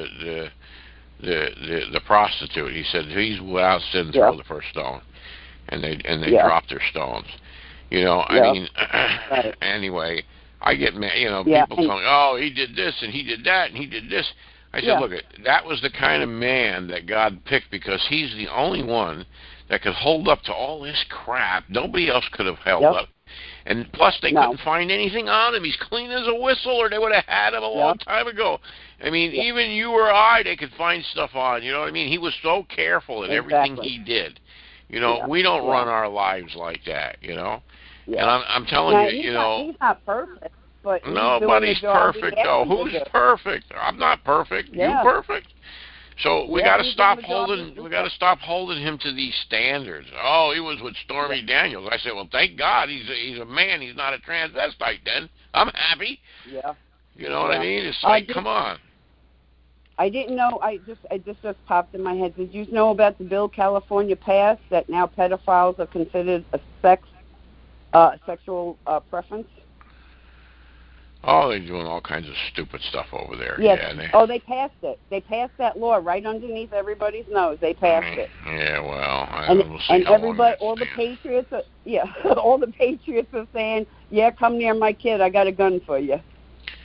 [SPEAKER 4] the prostitute. He said he's without sin throw the first stone, and they dropped their stones. I mean, anyway, I get mad. People tell me, oh, he did this and he did that and he did this. I said, look, that was the kind of man that God picked, because he's the only one that could hold up to all this crap. Nobody else could have held up. And plus, they couldn't find anything on him. He's clean as a whistle, or they would have had him a long time ago. I mean, even you or I, they could find stuff on. You know what I mean? He was so careful in everything he did. We don't run our lives like that, And I'm telling you,
[SPEAKER 14] he's not perfect. But
[SPEAKER 4] nobody's perfect, though. Who's perfect? I'm not perfect. You perfect? So we got to stop holding. We got to stop holding him to these standards. Oh, he was with Stormy Daniels. I said, well, thank God he's a man. He's not a transvestite. Then I'm happy.
[SPEAKER 14] Yeah.
[SPEAKER 4] You know what I mean? It's like, come on.
[SPEAKER 14] I didn't know. It just popped in my head. Did you know about the bill California passed that now pedophiles are considered a sexual preference?
[SPEAKER 4] Oh, they're doing all kinds of stupid stuff over there.
[SPEAKER 14] Yes. Yeah, they passed it. They passed that law right underneath everybody's nose. They passed it.
[SPEAKER 4] Yeah, well, we'll see
[SPEAKER 14] and
[SPEAKER 4] how
[SPEAKER 14] everybody,
[SPEAKER 4] long
[SPEAKER 14] all the patriots, all the patriots are saying, "Yeah, come near my kid. I got a gun for you."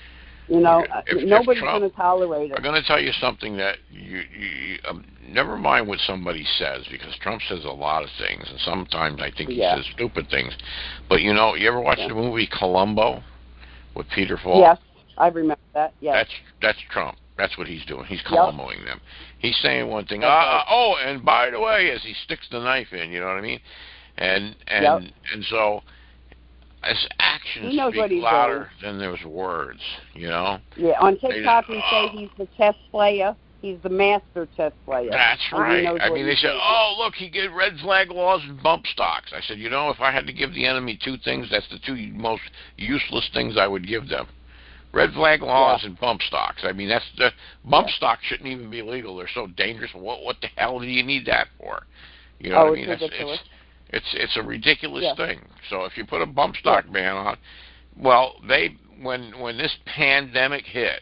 [SPEAKER 14] You know,
[SPEAKER 4] if
[SPEAKER 14] nobody's
[SPEAKER 4] Trump,
[SPEAKER 14] going to tolerate it.
[SPEAKER 4] I'm going to tell you something that you never mind what somebody says, because Trump says a lot of things, and sometimes I think he says stupid things. But you know, you ever watch the movie Columbo with Peter Falk?
[SPEAKER 14] Yes, I remember that. Yes.
[SPEAKER 4] That's Trump. That's what he's doing. He's Columboing them. He's saying one thing.
[SPEAKER 14] Right.
[SPEAKER 4] Oh, and by the way, as he sticks the knife in, you know what I mean? And so, his actions speak louder than those words, you know?
[SPEAKER 14] Yeah, on TikTok we say he's the chess player. He's the master chess player.
[SPEAKER 4] That's right. I mean, they said, oh, look, he did red flag laws and bump stocks. I said, you know, if I had to give the enemy two things, that's the two most useless things I would give them. Red flag laws and bump stocks. I mean, that's the bump stock shouldn't even be legal. They're so dangerous. What the hell do you need that for? You know what I mean? It's a ridiculous thing. So if you put a bump stock ban on, well, when this pandemic hit,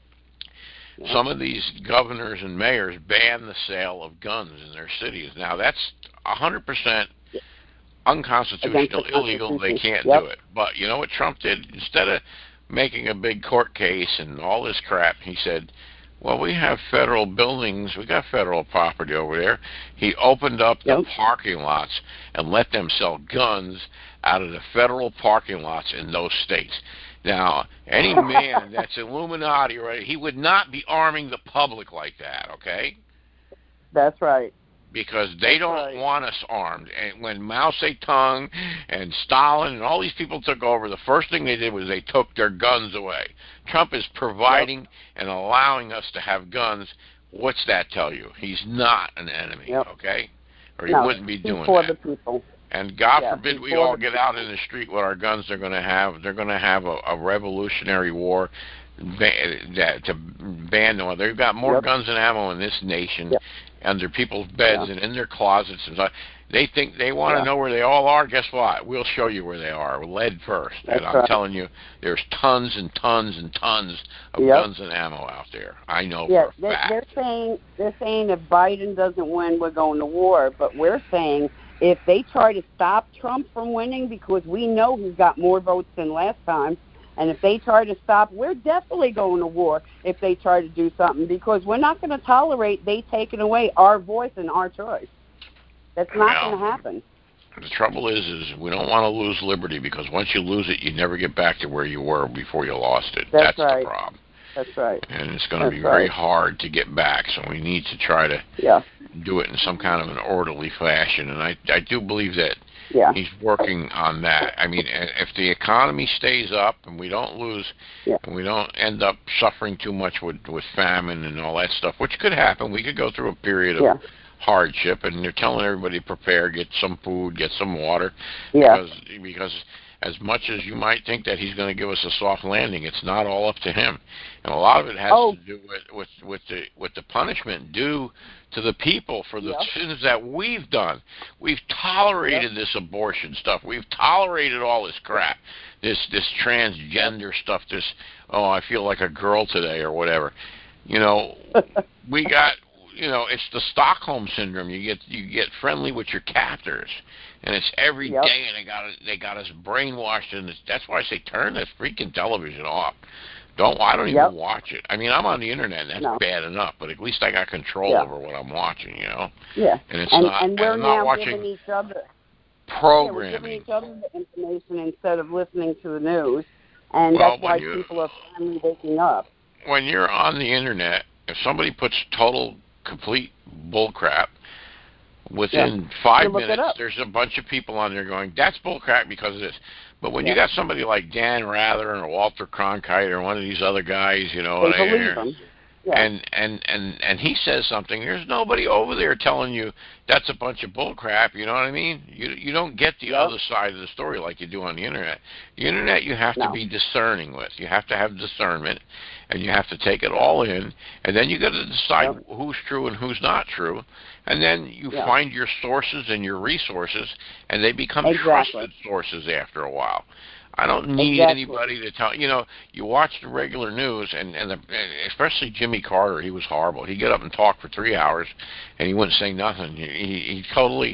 [SPEAKER 4] some of these governors and mayors banned the sale of guns in their cities. Now that's 100% unconstitutional, illegal. They can't do it. But you know what Trump did? Instead of making a big court case and all this crap, he said, well, we have federal buildings, we got federal property over there. He opened up the parking lots and let them sell guns out of the federal parking lots in those states. Now, any man that's Illuminati, right, he would not be arming the public like that, okay?
[SPEAKER 14] That's right.
[SPEAKER 4] Because they don't want us armed. And when Mao Zedong and Stalin and all these people took over, the first thing they did was they took their guns away. Trump is providing and allowing us to have guns. What's that tell you? He's not an enemy, okay? Or he wouldn't be doing
[SPEAKER 14] for
[SPEAKER 4] that.
[SPEAKER 14] The people.
[SPEAKER 4] And God forbid we all get out in the street with our guns. They're going to have a revolutionary war to ban them. They've got more guns and ammo in this nation under people's beds and in their closets and stuff. They think they want to know where they all are. Guess what? We'll show you where they are. Lead first.
[SPEAKER 14] That's
[SPEAKER 4] and I'm telling you, there's tons and tons and tons of guns and ammo out there. I know for a fact.
[SPEAKER 14] They're saying if Biden doesn't win, we're going to war. But we're saying if they try to stop Trump from winning, because we know he's got more votes than last time, and if they try to stop, we're definitely going to war if they try to do something, because we're not going to tolerate they taking away our voice and our choice. That's not going to happen.
[SPEAKER 4] The trouble is we don't want to lose liberty, because once you lose it, you never get back to where you were before you lost it. That's
[SPEAKER 14] right.
[SPEAKER 4] The problem.
[SPEAKER 14] That's right.
[SPEAKER 4] And it's going to be very hard to get back, so we need to try to do it in some kind of an orderly fashion. And I do believe that he's working on that. I mean, if the economy stays up and we don't lose, and we don't end up suffering too much with famine and all that stuff, which could happen, we could go through a period of hardship, and they're telling everybody prepare, get some food, get some water, because as much as you might think that he's going to give us a soft landing, it's not all up to him, and a lot of it has to do with the punishment due to the people for the sins that we've done. We've tolerated this abortion stuff. We've tolerated all this crap, this transgender stuff. This I feel like a girl today or whatever. You know, we got. You know, it's the Stockholm syndrome. You get friendly with your captors, and it's every day, and they got us brainwashed, and that's why I say turn this freaking television off. I don't even watch it. I mean, I'm on the internet, and that's bad enough, but at least I got control over what I'm watching, you know.
[SPEAKER 14] Yeah.
[SPEAKER 4] And it's
[SPEAKER 14] and we're
[SPEAKER 4] I'm
[SPEAKER 14] now
[SPEAKER 4] not watching
[SPEAKER 14] giving each other
[SPEAKER 4] programming.
[SPEAKER 14] We're giving each other the information instead of listening to the news, and that's why people are finally waking up.
[SPEAKER 4] When you're on the internet, if somebody puts complete bullcrap, within 5 minutes, there's a bunch of people on there going, that's bullcrap because of this. But when you got somebody like Dan Rather or Walter Cronkite or one of these other guys, you know, and he says something, there's nobody over there telling you that's a bunch of bullcrap, you know what I mean? You don't get the other side of the story like you do on the internet. The internet you have to be discerning with. You have to have discernment, and you have to take it all in, and then you got to decide who's true and who's not true, and then you find your sources and your resources, and they become trusted sources after a while. I don't need anybody to tell. You know, you watch the regular news, and especially Jimmy Carter, he was horrible. He'd get up and talk for 3 hours, and he wouldn't say nothing. He totally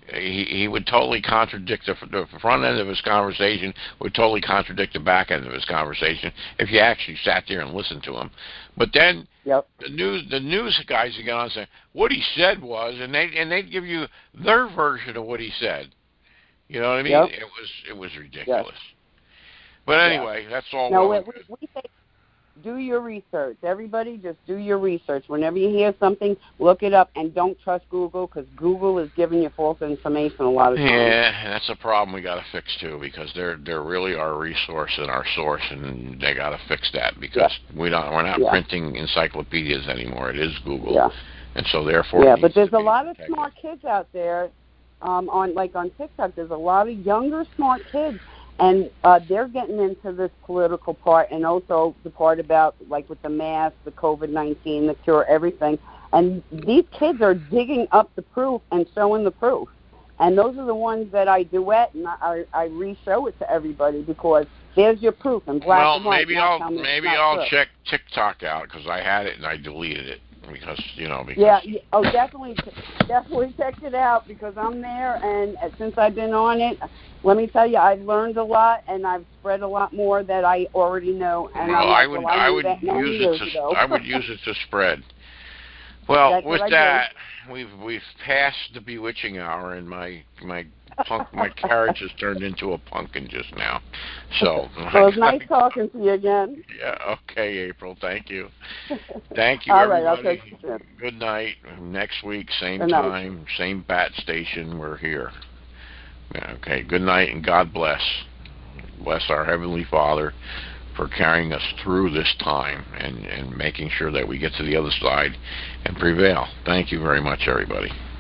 [SPEAKER 4] he would totally contradict the front end of his conversation, would totally contradict the back end of his conversation if you actually sat there and listened to him. But then the news guys would get on and say what he said was, and they'd give you their version of what he said. You know what I mean?
[SPEAKER 14] Yep.
[SPEAKER 4] It was ridiculous. Yes. But anyway, that's all.
[SPEAKER 14] No, we say do your research. Everybody, just do your research. Whenever you hear something, look it up, and don't trust Google, because Google is giving you false information a lot of times.
[SPEAKER 4] Yeah, that's a problem we got to fix too, because they're really our resource and our source, and they got to fix that, because we're not printing encyclopedias anymore. It is Google, and so therefore.
[SPEAKER 14] Yeah, but there's a lot of smart kids out there. On TikTok, there's a lot of younger smart kids. And they're getting into this political part, and also the part about, like, with the mask, the COVID-19, the cure, everything. And these kids are digging up the proof and showing the proof. And those are the ones that I duet, and I re-show it to everybody, because there's your proof in black and white.
[SPEAKER 4] Maybe I'll check TikTok out, because I had it and I deleted it. Because
[SPEAKER 14] definitely check it out, because I'm there, and since I've been on it, let me tell you, I've learned a lot, and I've spread a lot more that I already know. And
[SPEAKER 4] I would use it to spread. Well, with that, we've passed the bewitching hour, and my carriage has turned into a pumpkin just now. So
[SPEAKER 14] well, it's nice talking to you again.
[SPEAKER 4] Yeah. Okay, April. Thank you. Thank you,
[SPEAKER 14] All
[SPEAKER 4] everybody.
[SPEAKER 14] Right, I'll take you soon.
[SPEAKER 4] Good night. Next week, same time, same bat station. We're here. Okay. Good night, and God bless. Bless our Heavenly Father for carrying us through this time and making sure that we get to the other side and prevail. Thank you very much, everybody.